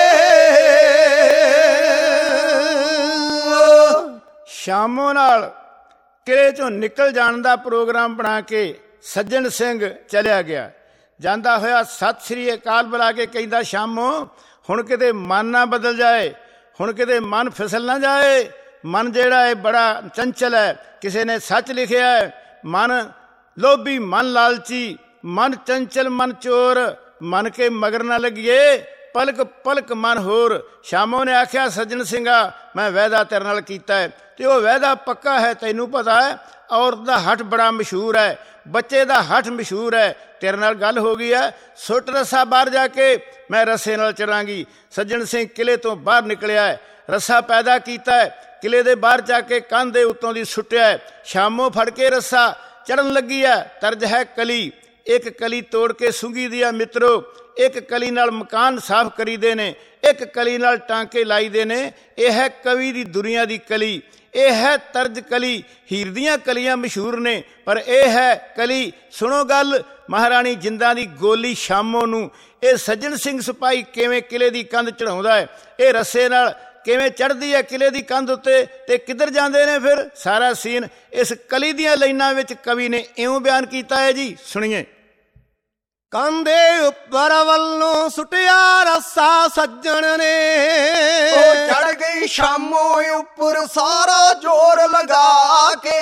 ਸ਼ਾਮੋ ਨਾਲ ਕਿਲੇ ਚੋਂ ਨਿਕਲ ਜਾਣ ਦਾ ਪ੍ਰੋਗਰਾਮ ਬਣਾ ਕੇ ਸੱਜਣ ਸਿੰਘ ਚਲਿਆ ਗਿਆ। ਜਾਂਦਾ ਹੋਇਆ ਸਤਿ ਸ੍ਰੀ ਅਕਾਲ ਬੁਲਾ ਕੇ ਕਹਿੰਦਾ, ਸ਼ਾਮੋ ਹੁਣ ਕਿਤੇ ਮਨ ਨਾ ਬਦਲ ਜਾਏ, ਹੁਣ ਕਿਤੇ ਮਨ ਫਿਸਲ ਨਾ ਜਾਏ। ਮਨ ਜਿਹੜਾ ਹੈ ਬੜਾ ਚੰਚਲ ਹੈ। ਕਿਸੇ ਨੇ ਸੱਚ ਲਿਖਿਆ ਹੈ, ਮਨ ਲੋਭੀ ਮਨ ਲਾਲਚੀ, ਮਨ ਚੰਚਲ ਮਨ ਚੋਰ, ਮਨ ਕੇ ਮਗਰ ਨਾ ਲੱਗੀਏ, ਪਲਕ ਪਲਕ ਮਨ ਹੋਰ। ਸ਼ਾਮੋ ਨੇ ਆਖਿਆ, ਸੱਜਣ ਸਿੰਘਾ ਮੈਂ ਵਾਅਦਾ ਤੇਰੇ ਨਾਲ ਕੀਤਾ ਹੈ ਤੇ ਉਹ ਵਾਅਦਾ ਪੱਕਾ ਹੈ। ਤੈਨੂੰ ਪਤਾ ਹੈ ਔਰਤ ਦਾ ਹੱਠ ਬੜਾ ਮਸ਼ਹੂਰ ਹੈ, ਬੱਚੇ ਦਾ ਹੱਠ ਮਸ਼ਹੂਰ ਹੈ। ਤੇਰੇ ਨਾਲ ਗੱਲ ਹੋ ਗਈ ਹੈ, ਸੁੱਟ ਰੱਸਾ ਬਾਹਰ ਜਾ ਕੇ, ਮੈਂ ਰੱਸੇ ਨਾਲ ਚੜਾਂਗੀ। ਸੱਜਣ ਸਿੰਘ ਕਿਲੇ ਤੋਂ ਬਾਹਰ ਨਿਕਲਿਆ ਹੈ, ਰੱਸਾ ਪੈਦਾ ਕੀਤਾ ਹੈ, ਕਿਲੇ ਦੇ ਬਾਹਰ ਜਾ ਕੇ ਕੰਧ ਦੇ ਉੱਤੋਂ ਦੀ ਸੁੱਟਿਆ ਹੈ। ਸ਼ਾਮੋ ਫੜ ਕੇ ਰੱਸਾ ਚੜਨ ਲੱਗੀ ਹੈ। ਤਰਜ ਹੈ ਕਲੀ, ਇੱਕ ਕਲੀ ਤੋੜ ਕੇ ਸੁੰਘੀ ਦੀ ਆ ਮਿੱਤਰੋ। ਇੱਕ ਕਲੀ ਨਾਲ ਮਕਾਨ ਸਾਫ਼ ਕਰੀਦੇ ਨੇ, ਇੱਕ ਕਲੀ ਨਾਲ ਟਾਂਕੇ ਲਾਈਦੇ ਨੇ। ਇਹ ਹੈ ਕਵੀ ਦੀ ਦੁਨੀਆ ਦੀ ਕਲੀ, ਇਹ ਹੈ ਤਰਜ ਕਲੀ। ਹੀਰ ਦੀਆਂ ਕਲੀਆਂ ਮਸ਼ਹੂਰ ਨੇ, ਪਰ ਇਹ ਹੈ ਕਲੀ। ਸੁਣੋ ਗੱਲ ਮਹਾਰਾਣੀ ਜਿੰਦਾਂ ਦੀ ਗੋਲੀ ਸ਼ਾਮੋ ਨੂੰ। ਇਹ ਸੱਜਣ ਸਿੰਘ ਸਿਪਾਹੀ ਕਿਵੇਂ ਕਿਲੇ ਦੀ ਕੰਧ ਚੜਾਉਂਦਾ ਹੈ, ਇਹ ਰੱਸੇ ਨਾਲ ਕਿਵੇਂ ਚੜ੍ਹਦੀ ਹੈ ਕਿਲੇ ਦੀ ਕੰਧ ਉੱਤੇ ਤੇ ਕਿੱਧਰ ਜਾਂਦੇ ਨੇ ਫਿਰ। ਸਾਰਾ ਸੀਨ ਇਸ ਕਲੀ ਦੀਆਂ ਲਾਈਨਾਂ ਵਿੱਚ ਕਵੀ ਨੇ ਇਉਂ ਬਿਆਨ ਕੀਤਾ ਹੈ ਜੀ, ਸੁਣੀਏ। ਕਾਂਦੇ ਉੱਪਰ ਵੱਲੋਂ ਸੁੱਟਿਆ ਰੱਸਾ ਸੱਜਣ ਨੇ ਉਹ ਚੜ ਗਈ ਸ਼ਾਮੋ ਉੱਪਰ ਸਾਰਾ ਜ਼ੋਰ ਲਗਾ ਕੇ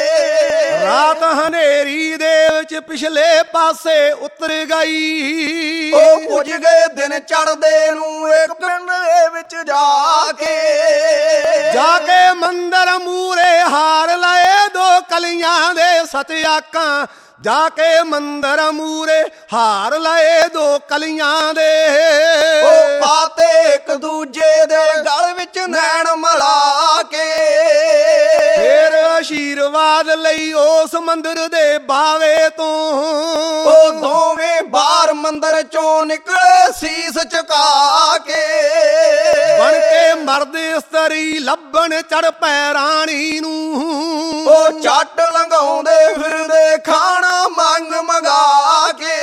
ਰਾਤ ਹਨੇਰੀ ਦੇ ਵਿੱਚ ਪਿਛਲੇ ਪਾਸੇ ਉਤਰ ਗਈ ਉਹ ਪੁੱਜ ਗਏ ਦਿਨ ਚੜਦੇ ਨੂੰ ਇੱਕ ਪਿੰਡ ਦੇ ਵਿੱਚ ਜਾ ਕੇ ਜਾ ਕੇ ਮੰਦਰ ਮੂਰੇ ਹਾਰ ਲਏ ਦੋ ਕਲੀਆਂ ਦੇ ਸੱਤ ਆਕਾਂ ਜਾ ਕੇ ਮੰਦਰ ਮੂਰੇ ਹਾਰ ਲਏ ਦੋ ਕਲੀਆਂ ਦੇ ਉਹ ਪਾਤੇ ਇੱਕ ਦੂਜੇ ਦੇ ਗਲ ਵਿੱਚ ਨੈਣ ਮਿਲਾ ਕੇ ਫੇਰ ਆਸ਼ੀਰਵਾਦ ਲਈ ਉਸ ਮੰਦਰ ਦੇ ਬਾਵੇ ਤੋਂ ਉਹ ਦੋਵੇਂ ਬਾਹਰ ਮੰਦਰ ਚੋਂ ਨਿਕਲੇ ਸੀਸ ਝੁਕਾ ਕੇ ਬਣ ਕੇ ਮਰਦ ਇਸਤਰੀ ਲੱਭਣ ਚੜ ਪੈ ਰਾਣੀ ਨੂੰ ਉਹ ਚੱਟ ਲੰਘਾਉਂਦੇ ਫਿਰਦੇ ਖਾਣਾ ਮੰਗ ਮੰਗਾ ਕੇ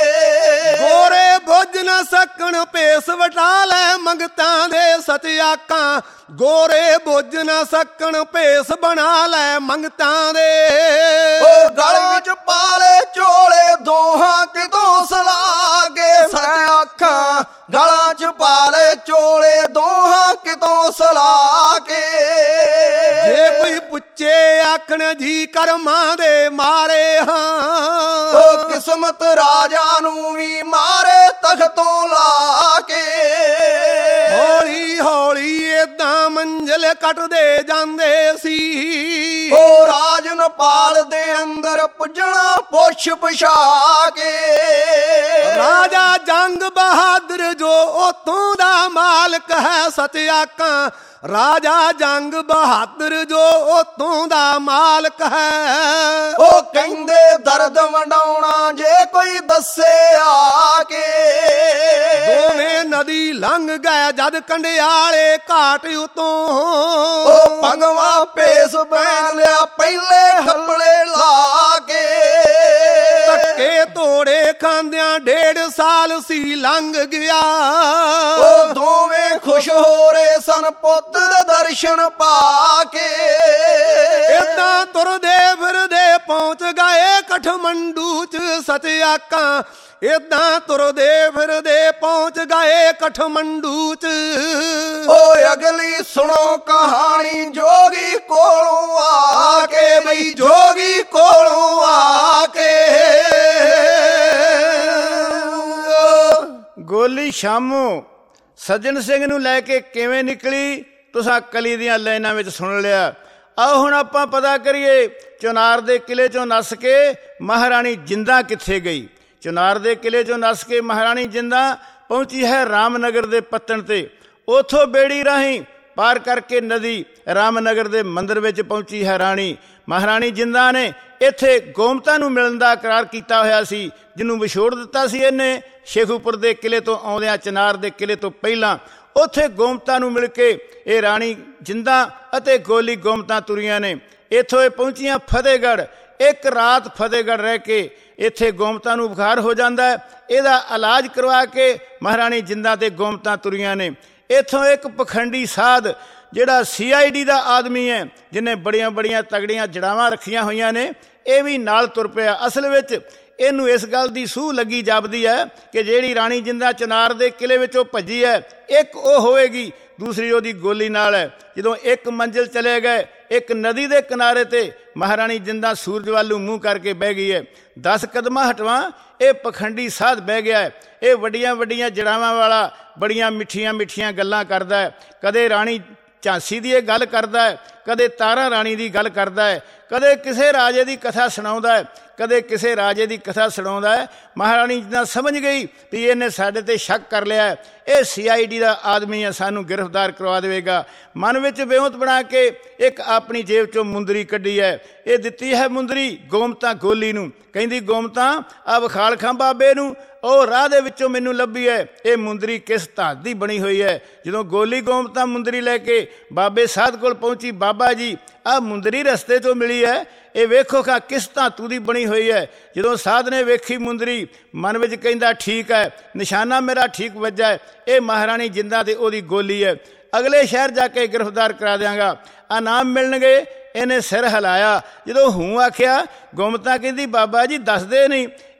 ਗੋਰੇ ਬੁੱਝ ਨਾ ਸਕਣ ਭੇਸ ਵਟਾ ਲੈ ਮੰਗਤਾਂ ਦੇ ਸੱਚ ਆਕਾਂ ਗੋਰੇ ਬੁੱਝ ਨਾ ਸਕਣ ਭੇਸ ਬਣਾ ਲੈ ਮੰਗਤਾਂ ਦੇ ਉਹ ਗਲ ਵਿੱਚ ਪਾ ਲੈ ਚੋਲੇ ਦੋਹਾਂ ਕਿਤੋਂ ਸਲਾ ਕੇ ਸੱਚ ਆਕਾਂ ਗਲਾਂ ਚ ਪਾ ਲੈ ਚੋਲੇ ਦੋਹਾਂ ਕਿਤੋਂ ਸਲਾ ਕੇ ਜੇ ਕੋਈ ਪੁੱਛੇ ਆਖਣ ਜੀ ਕਰਮਾਂ ਦੇ ਮਾਰੇ ਹਾਂ ਉਹ ਕਿਸਮਤ ਰਾਜਾ ਨੂੰ ਵੀ ਮਾਰੇ ਤਖਤੋਂ ਲਾ ਕੇ ਹੌਲੀ ਹੌਲੀ ਏਦਾਂ ਮੰਜ਼ਿਲ ਕੱਟਦੇ ਜਾਂਦੇ ਸੀ ਉਹ ਰਾਜ ਨੇਪਾਲ ਦੇ ਅੰਦਰ ਪੁੱਜਣਾ ਪੁੱਛ ਪਛਾ ਕੇ ਰਾਜਾ ਜੰਗ ਬਹਾਦਰ ਜੋ ਉਥੋਂ ਦਾ ਮਾਲਕ ਹੈ ਸੱਚ ਆਕਾਂ ਰਾਜਾ ਜੰਗ ਬਹਾਦਰ ਜੋ ਉਥੋਂ ਦਾ ਮਾਲਕ ਹੈ ਉਹ ਕਹਿੰਦੇ ਦਰਦ ਵੰਡਾਉਣਾ ਜੇ ਕੋਈ ਦੱਸੇ ਆ ਕੇ ਦੋਵੇਂ ਨਦੀ ਲੰਘ ਗਏ ਜਦ ਕੰਡਿਆਲੇ ਘਾਟ ਉਤੋਂ ਉਹ ਭਗਵਾ ਭੇਸ ਪਹਿਨ ਲਿਆ ਪਹਿਲੇ ਹੱਪੜੇ ਲਾ ਕੇ ਧੱਕੇ ਤੋੜੇ ਖਾਂਦਿਆਂ ਡੇਢ ਸਾਲ ਸੀ ਲੰਘ ਗਿਆ ਉਹ ਦੋਵੇਂ ਖੁਸ਼ ਹੋ ਰਹੇ ਸਨ ਪੁੱਤ ਦੇ ਦਰਸ਼ਨ ਪਾ ਕੇ ਏਦਾਂ ਤੁਰਦੇ ਫਿਰਦੇ ਪਹੁੰਚ ਗਏ ਕਠਮੰਡੂ ਚ ਸੱਚ ਆਕਾਂ ਏਦਾਂ ਤੁਰਦੇ ਫਿਰਦੇ ਪਹੁੰਚ ਗਏ ਕਠਮੰਡੂ ਚ ਓ ਅਗਲੀ ਸੁਣੋ ਕਹਾਣੀ ਜੋਗੀ ਕੋਲੋਂ ਆ ਕੇ ਬਈ ਜੋਗੀ ਕੋਲੋਂ ਆ ਕੇ ਗੋਲੀ ਸ਼ਾਮੋ ਸੱਜਣ ਸਿੰਘ ਨੂੰ ਲੈ ਕੇ ਕਿਵੇਂ ਨਿਕਲੀ ਤੁਸੀਂ ਕਲੀ ਦੀਆਂ ਲਾਈਨਾਂ ਵਿੱਚ ਸੁਣ ਲਿਆ। ਆਓ ਹੁਣ ਆਪਾਂ ਪਤਾ ਕਰੀਏ ਚੁਨਾਰ ਦੇ ਕਿਲੇ ਚੋਂ ਨੱਸ ਕੇ ਮਹਾਰਾਣੀ ਜਿੰਦਾ ਕਿੱਥੇ ਗਈ। ਚੁਨਾਰ ਦੇ ਕਿਲੇ ਚੋਂ ਨੱਸ ਕੇ ਮਹਾਰਾਣੀ ਜਿੰਦਾ ਪਹੁੰਚੀ ਹੈ ਰਾਮਨਗਰ ਦੇ ਪੱਤਣ ਤੇ। ਉੱਥੋਂ ਬੇੜੀ ਰਾਹੀਂ ਪਾਰ ਕਰਕੇ ਨਦੀ ਰਾਮਨਗਰ ਦੇ ਮੰਦਰ ਵਿੱਚ ਪਹੁੰਚੀ ਹੈ ਰਾਣੀ। ਮਹਾਰਾਣੀ ਜਿੰਦਾ ਨੇ ਇੱਥੇ ਗੋਮਤਾ ਨੂੰ ਮਿਲਣ ਦਾ ਇਕਰਾਰ ਕੀਤਾ ਹੋਇਆ ਸੀ, ਜਿਹਨੂੰ ਵਿਛੋੜ ਦਿੱਤਾ ਸੀ ਇਹਨੇ ਸ਼ੇਖੂਪੁਰ ਦੇ ਕਿਲੇ ਤੋਂ ਆਉਂਦਿਆਂ ਚਨਾਰ ਦੇ ਕਿਲੇ ਤੋਂ ਪਹਿਲਾਂ। ਉੱਥੇ ਗੋਮਤਾ ਨੂੰ ਮਿਲ ਕੇ ਇਹ ਰਾਣੀ ਜਿੰਦਾ ਅਤੇ ਗੋਲੀ ਗੋਮਤਾ ਤੁਰੀਆਂ ਨੇ। ਇੱਥੋਂ ਇਹ ਪਹੁੰਚੀਆਂ ਫਤਿਹਗੜ੍ਹ। ਇੱਕ ਰਾਤ ਫਤਿਹਗੜ੍ਹ ਰਹਿ ਕੇ ਇੱਥੇ ਗੋਮਤਾ ਨੂੰ ਬੁਖਾਰ ਹੋ ਜਾਂਦਾ ਹੈ। ਇਹਦਾ ਇਲਾਜ ਕਰਵਾ ਕੇ ਮਹਾਰਾਣੀ ਜਿੰਦਾ ਤੇ ਗੋਮਤਾ ਤੁਰੀਆਂ ਨੇ। ਇੱਥੋਂ ਇੱਕ ਪਖੰਡੀ ਸਾਧ ਜਿਹੜਾ ਸੀ ਆਈ ਡੀ ਦਾ ਆਦਮੀ ਹੈ, ਜਿਹਨੇ ਬੜੀਆਂ ਬੜੀਆਂ ਤਗੜੀਆਂ ਜੜਾਵਾਂ ਰੱਖੀਆਂ ਹੋਈਆਂ ਨੇ, ਇਹ ਵੀ ਨਾਲ ਤੁਰ ਪਿਆ। ਅਸਲ ਵਿੱਚ ਇਹਨੂੰ ਇਸ ਗੱਲ ਦੀ ਸੂਹ ਲੱਗੀ ਜਾਪਦੀ ਹੈ ਕਿ ਜਿਹੜੀ ਰਾਣੀ ਜਿੰਦਾ ਚਨਾਰ ਦੇ ਕਿਲੇ ਵਿੱਚੋਂ ਭੱਜੀ ਹੈ, ਇੱਕ ਉਹ ਹੋਵੇਗੀ, ਦੂਸਰੀ ਉਹਦੀ ਗੋਲੀ ਨਾਲ ਹੈ। ਜਦੋਂ ਇੱਕ ਮੰਜ਼ਿਲ ਚਲੇ ਗਏ, ਇੱਕ ਨਦੀ ਦੇ ਕਿਨਾਰੇ ਤੇ ਮਹਾਰਾਣੀ ਜਿੰਦਾ ਸੂਰਜ ਵੱਲ ਨੂੰ ਮੂੰਹ ਕਰਕੇ ਬਹਿ ਗਈ ਹੈ। ਦਸ ਕਦਮਾਂ ਹਟਵਾਂ ਇਹ ਪਖੰਡੀ ਸਾਧ ਬਹਿ ਗਿਆ ਹੈ। ਇਹ ਵੱਡੀਆਂ ਵੱਡੀਆਂ ਜੜਾਵਾਂ ਵਾਲਾ ਬੜੀਆਂ ਮਿੱਠੀਆਂ ਮਿੱਠੀਆਂ ਗੱਲਾਂ ਕਰਦਾ ਹੈ। ਕਦੇ ਰਾਣੀ ਝਾਂਸੀ ਦੀ ਇਹ ਗੱਲ ਕਰਦਾ ਹੈ, ਕਦੇ ਤਾਰਾ ਰਾਣੀ ਦੀ ਗੱਲ ਕਰਦਾ ਹੈ, ਕਦੇ ਕਿਸੇ ਰਾਜੇ ਦੀ ਕਥਾ ਸੁਣਾਉਂਦਾ ਹੈ, ਕਦੇ ਕਿਸੇ ਰਾਜੇ ਦੀ ਕਥਾ ਸੁਣਾਉਂਦਾ ਹੈ। ਮਹਾਰਾਣੀ ਜਿੰਦਾ ਸਮਝ ਗਈ ਵੀ ਇਹਨੇ ਸਾਡੇ ਤੇ ਸ਼ੱਕ ਕਰ ਲਿਆ, ਇਹ ਸੀ ਆਈ ਡੀ ਦਾ ਆਦਮੀ ਹੈ, ਸਾਨੂੰ ਗ੍ਰਿਫਤਾਰ ਕਰਵਾ ਦੇਵੇਗਾ। ਮਨ ਵਿੱਚ ਵਿਉਂਤ ਬਣਾ ਕੇ ਇੱਕ ਆਪਣੀ ਜੇਬ ਚੋਂ ਮੁੰਦਰੀ ਕੱਢੀ ਹੈ। ਇਹ ਦਿੱਤੀ ਹੈ ਮੁੰਦਰੀ ਗੋਮਤਾ ਗੋਲੀ ਨੂੰ। ਕਹਿੰਦੀ ਗੋਮਤਾ ਆ ਵਿਖਾਲ ਖਾਂ ਬਾਬੇ ਨੂੰ, ਉਹ ਰਾਹ ਦੇ ਵਿੱਚੋਂ ਮੈਨੂੰ ਲੱਭੀ ਹੈ, ਇਹ ਮੁੰਦਰੀ ਕਿਸ ਧਾਤ ਦੀ ਬਣੀ ਹੋਈ ਹੈ। ਜਦੋਂ ਗੋਲੀ ਗੋਮਤਾ ਮੁੰਦਰੀ ਲੈ ਕੇ ਬਾਬੇ ਸਾਧ ਕੋਲ ਪਹੁੰਚੀ, ਬਾਬਾ ਜੀ ਆਹ ਮੁੰਦਰੀ ਰਸਤੇ ਤੋਂ ਮਿਲੀ ਹੈ, ਇਹ ਵੇਖੋ ਖਾ ਕਿਸ ਧਾਤੂ ਦੀ ਬਣੀ ਹੋਈ ਹੈ। ਜਦੋਂ ਸਾਧ ਨੇ ਵੇਖੀ ਮੁੰਦਰੀ, ਮਨ ਵਿੱਚ ਕਹਿੰਦਾ ਠੀਕ ਹੈ, ਨਿਸ਼ਾਨਾ ਮੇਰਾ ਠੀਕ ਵੱਜਾ ਹੈ, ਇਹ ਮਹਾਰਾਣੀ ਜਿੰਦਾ ਤੇ ਉਹਦੀ ਗੋਲੀ ਹੈ। ਅਗਲੇ ਸ਼ਹਿਰ ਜਾ ਕੇ ਗ੍ਰਿਫਤਾਰ ਕਰਾ ਦਿਆਂਗਾ, ਇਨਾਮ ਮਿਲਣਗੇ। ਇਹਨੇ ਸਿਰ ਹਿਲਾਇਆ। ਜਦੋਂ ਹੂੰ ਆਖਿਆ, ਗੋਮਤਾ ਕਹਿੰਦੀ ਬਾਬਾ ਜੀ ਦੱਸਦੇ ਨਹੀਂ,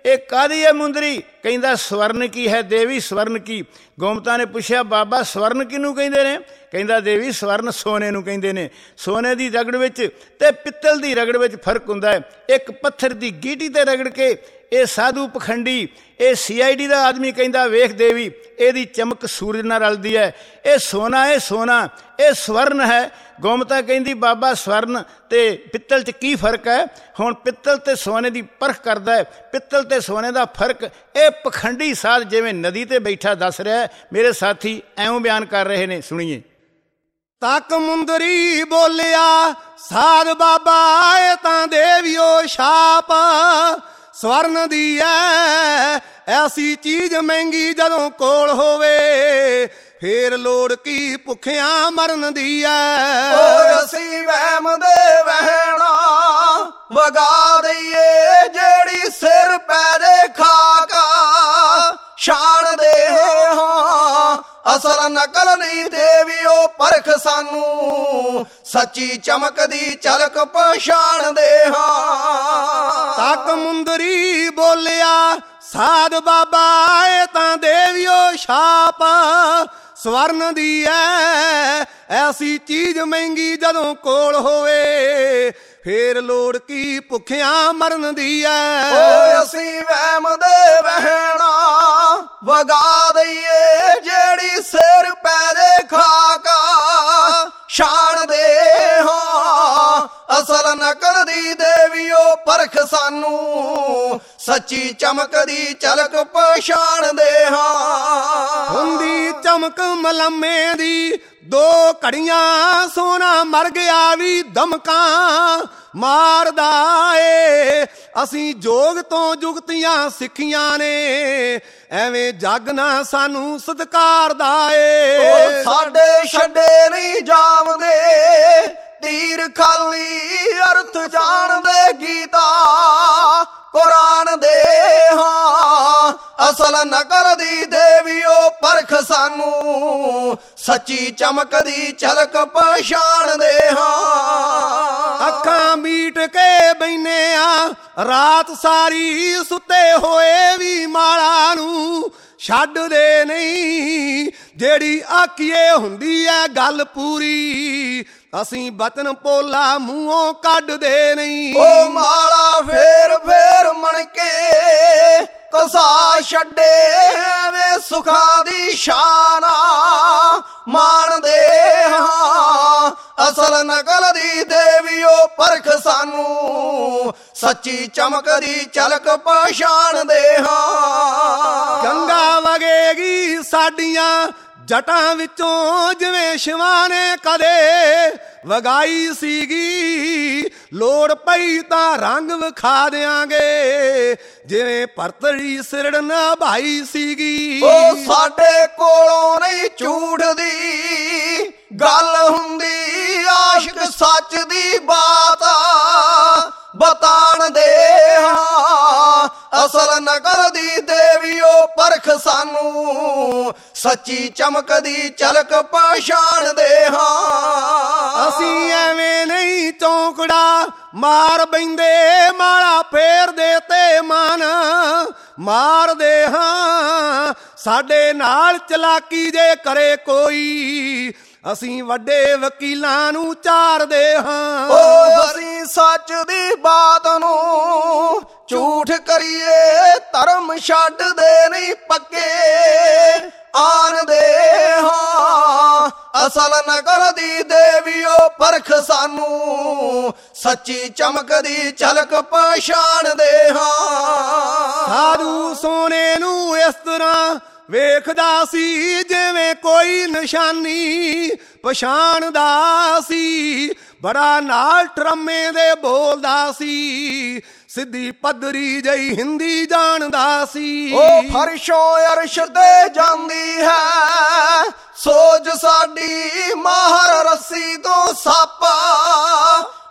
ਇਹ ਕਾਹਦੀ ਹੈ ਮੁੰਦਰੀ? ਕਹਿੰਦਾ ਸਵਰਨ ਕੀ ਹੈ ਦੇਵੀ, ਸਵਰਨ ਕੀ। ਗੋਮਤਾ ਨੇ ਪੁੱਛਿਆ ਬਾਬਾ ਸਵਰਨ ਕਿਹਨੂੰ ਕਹਿੰਦੇ ਨੇ? ਕਹਿੰਦਾ ਦੇਵੀ ਸਵਰਨ ਸੋਨੇ ਨੂੰ ਕਹਿੰਦੇ ਨੇ। ਸੋਨੇ ਦੀ ਰਗੜ ਵਿੱਚ ਤੇ ਪਿੱਤਲ ਦੀ ਰਗੜ ਵਿੱਚ ਫਰਕ ਹੁੰਦਾ ਹੈ। ਇੱਕ ਪੱਥਰ ਦੀ ਗੀਟੀ ਤੇ ਰਗੜ ਕੇ ਇਹ ਸਾਧੂ ਪਖੰਡੀ, ਇਹ ਸੀ ਆਈ ਡੀ ਦਾ ਆਦਮੀ ਕਹਿੰਦਾ ਵੇਖ ਦੇਵੀ ਇਹਦੀ ਚਮਕ ਸੂਰਜ ਨਾਲ ਰਲਦੀ ਹੈ, ਇਹ ਸੋਨਾ, ਇਹ ਸੋਨਾ, ਇਹ ਸਵਰਨ ਹੈ। ਗੋਮਤਾ ਕਹਿੰਦੀ ਬਾਬਾ ਸਵਰਨ ਤੇ ਪਿੱਤਲ 'ਚ ਕੀ ਫਰਕ ਹੈ? ਹੁਣ ਪਿੱਤਲ ਤੇ ਸੋਨੇ ਦੀ ਪਰਖ ਕਰਦਾ ਹੈ। ਪਿੱਤਲ ਤੇ ਸੋਨੇ ਦਾ ਫਰਕ ਇਹ ਪਖੰਡੀ ਸਾਧ ਜਿਵੇਂ ਨਦੀ ਤੇ ਬੈਠਾ ਦੱਸ ਰਿਹਾ ਹੈ। ਮੇਰੇ ਸਾਥੀ ਐਵੇਂ ਬਿਆਨ ਕਰ ਰਹੇ ਨੇ, ਸੁਣੀਏ। ਤੱਕ ਮੁੰਦਰੀ ਬੋਲਿਆ ਸਾਧ ਬਾਬਾ ਇਹ ਤਾਂ ਦੇਵਿਓ ਛਾਪ ਸਵਰਨ ਦੀ ਐ, ਐਸੀ ਚੀਜ਼ ਮਹਿੰਗੀ ਜਦੋਂ ਕੋਲ ਹੋਵੇ ਫੇਰ ਲੋੜ ਕੀ ਭੁੱਖਿਆਂ ਮਰਨ ਦੀ ਐ। ਓ ਅਸੀਂ ਵਹਿਮ ਦੇ ਵਹਿਣਾ ਵਗਾ ਦਈਏ ਜਿਹੜੀ ਸਿਰ ਪੈ ਦੇ ਖਾਕਾ ਸ਼ਾਨ ਦੇ ਹਾਂ ਅਸਲ ਨਕਲ ਨਹੀਂ ਦੇਵਿਓ ਪਰਖ ਸਾਨੂੰ ਸੱਚੀ ਚਮਕਦੀ ਝਲਕ ਪਛਾਣਦੇ ਹਾਂ। ਤੱਕ ਮੁੰਦਰੀ ਬੋਲਿਆ ਸਾਧ ਬਾਬਾ ਇਹ ਤਾਂ ਦੇਵਿਓ ਛਾਪ ਸਵਰਨ ਦੀ ਐ, ਐਸੀ ਚੀਜ਼ ਮਹਿੰਗੀ ਜਦੋਂ ਕੋਲ ਹੋਵੇ ਫੇਰ ਲੋੜ ਕੀ ਭੁੱਖਿਆਂ ਮਰਨ ਦੀ ਐ। ਓਏ ਅਸੀਂ ਵਹਿਮ ਦੇ ਵਹਿਣਾ ਵਗਾ ਦਈਏ ਜਿਹੜੀ ਸਿਰ ਪੈ ਦੇ ਖਾਕਾ ਸ਼ਾਨ ਦੇ ਹਾਂ ਅਸਲ ਨਕਲ ਦੀ ਦੇਵਿਓ ਪਰਖ ਸਾਨੂੰ ਸੱਚੀ ਚਮਕਦੀ ਝਲਕ ਪਛਾਣਦੇ ਹਾਂ। ਹੁੰਦੀ ਚਮਕ ਮਲਮੇ ਦੀ ਦੋ ਘੜੀਆਂ ਸੋਨਾ ਮਰ ਗਿਆ ਵੀ ਦਮਕਾਂ ਮਾਰਦਾ ਏ। ਅਸੀਂ ਜੋਗ ਤੋਂ ਜੁਗਤੀਆਂ ਸਿੱਖੀਆਂ ਨੇ ਐਵੇਂ ਜੱਗ ਨਾ ਸਾਨੂੰ ਸਤਿਕਾਰਦਾ ਏ। ਸਾਡੇ ਛੱਡੇ ਨਹੀਂ ਜਾਵਦੇ ਤੀਰ ਖਾਲੀ ਅਰਥ ਜਾਣਦੇ ਗੀਤਾ ਕੁਰਾਨ ਦੇ ਹਾਂ ਅਸਲ ਨਕਲ ਦੀ ਦੇਵਿਓ ਪਰਖ ਸਾਨੂੰ ਸੱਚੀ ਚਮਕਦੀ ਝਲਕ ਪਛਾਣਦੇ ਹਾਂ। ਅੱਖਾਂ ਮੀਟ ਕੇ ਬੈਨੇ ਆ ਰਾਤ ਸਾਰੀ ਸੁੱਤੇ ਹੋਏ ਵੀ ਮਾਲਾ ਨੂੰ ਛੱਡਦੇ ਨਹੀਂ ਜਿਹੜੀ ਆਖੀਏ ਹੁੰਦੀ ਐ ਗੱਲ ਪੂਰੀ ਅਸੀਂ ਬਚਨ ਪੋਲਾ ਮੂੰਹੋਂ ਕੱਢਦੇ ਨਹੀਂ। ਓ ਮਾਲਾ ਫੇਰ ਫੇਰ ਮਣ ਕੇ ਕਸਾ ਛੱਡੇ ਐਵੇਂ ਸੁਖਾਂ ਦੀ ਸ਼ਾਨਾ ਮਾਣਦੇ ਹਾਂ ਅਸਲ ਨਕਲ ਦੀ ਦੇਵਿਓ ਪਰਖ ਸਾਨੂੰ ਸੱਚੀ ਚਮਕਦੀ ਝਲਕ ਪਛਾਣਦੇ ਹਾਂ। ਗੰਗਾ ਵਗੇਗੀ ਸਾਡੀਆਂ ਜਟਾਂ ਵਿੱਚੋਂ ਜਿਵੇਂ ਸ਼ਿਵਾਂ ਨੇ ਕਦੇ ਵਗਾਈ ਸੀਗੀ ਲੋੜ ਪਈ ਤਾਂ ਰੰਗ ਵਿਖਾ ਦਿਆਂਗੇ ਜਿਵੇਂ ਪਰਤੜੀ ਸਿਰੜ ਨਿਭਾਈ ਸੀਗੀ। ਓ ਸਾਡੇ ਕੋਲੋਂ ਨਹੀਂ ਝੂਠ ਦੀ ਗੱਲ ਹੁੰਦੀ ਆਸ਼ਿਕ ਸੱਚ ਦੀ ਬਾਤ ਬਤਾਣ ਦੇ ਹਾਂ ਅਸਲ ਨਕਲ ਦੀ ਦੇਵਿਓ ਪਰਖ ਸਾਨੂੰ ਸੱਚੀ ਚਮਕਦੀ ਝਲਕ ਪਛਾਣਦੇ ਹਾਂ। ਅਸੀਂ ਐਵੇਂ ਨਹੀਂ ਚੌਂਕੜਾ ਮਾਰ ਬੈਂਦੇ ਮਾਲਾ ਫੇਰਦੇ ਤੇ ਮਨ ਮਾਰਦੇ ਹਾਂ ਸਾਡੇ ਨਾਲ ਚਲਾਕੀ ਜੇ ਕਰੇ ਕੋਈ ਅਸੀਂ ਵੱਡੇ ਵਕੀਲਾਂ ਨੂੰ ਚਾਰਦੇ ਹਾਂ। ਓ ਅਸੀਂ ਸੱਚ ਦੀ ਬਾਤ ਨੂੰ ਝੂਠ ਕਰੀਏ ਧਰਮ ਛੱਡਦੇ ਨਹੀਂ ਪੱਕੇ ਆਨਦੇ ਹਾਂ ਅਸਲ ਨਕਲ ਦੀ ਦੇਵਿਓ ਪਰਖ ਸਾਨੂੰ ਸੱਚੀ ਚਮਕਦੀ ਝਲਕ ਪਛਾਣਦੇ ਹਾਂ। ਸਾਧੂ ਸੋਨੇ ਨੂੰ ਇਸ ਤਰ੍ਹਾਂ ਵੇਖਦਾ ਸੀ ਜਿਵੇਂ ਕੋਈ ਨਿਸ਼ਾਨੀ ਪਛਾਣਦਾ ਸੀ ਬੜਾ ਨਾਲ ਟਰਮੇ ਦੇ ਬੋਲਦਾ ਸੀ ਸਿੱਧੀ ਪੱਧਰੀ ਜਈ ਹਿੰਦੀ ਜਾਣਦਾ ਸੀ। ਉਹ ਫਰਸ਼ੋਂ ਅਰਸ਼ ਤੇ ਜਾਂਦੀ ਹੈ ਸੋਚ ਸਾਡੀ ਮਾਹਰ ਰੱਸੀ ਤੋਂ ਸਾਪਾ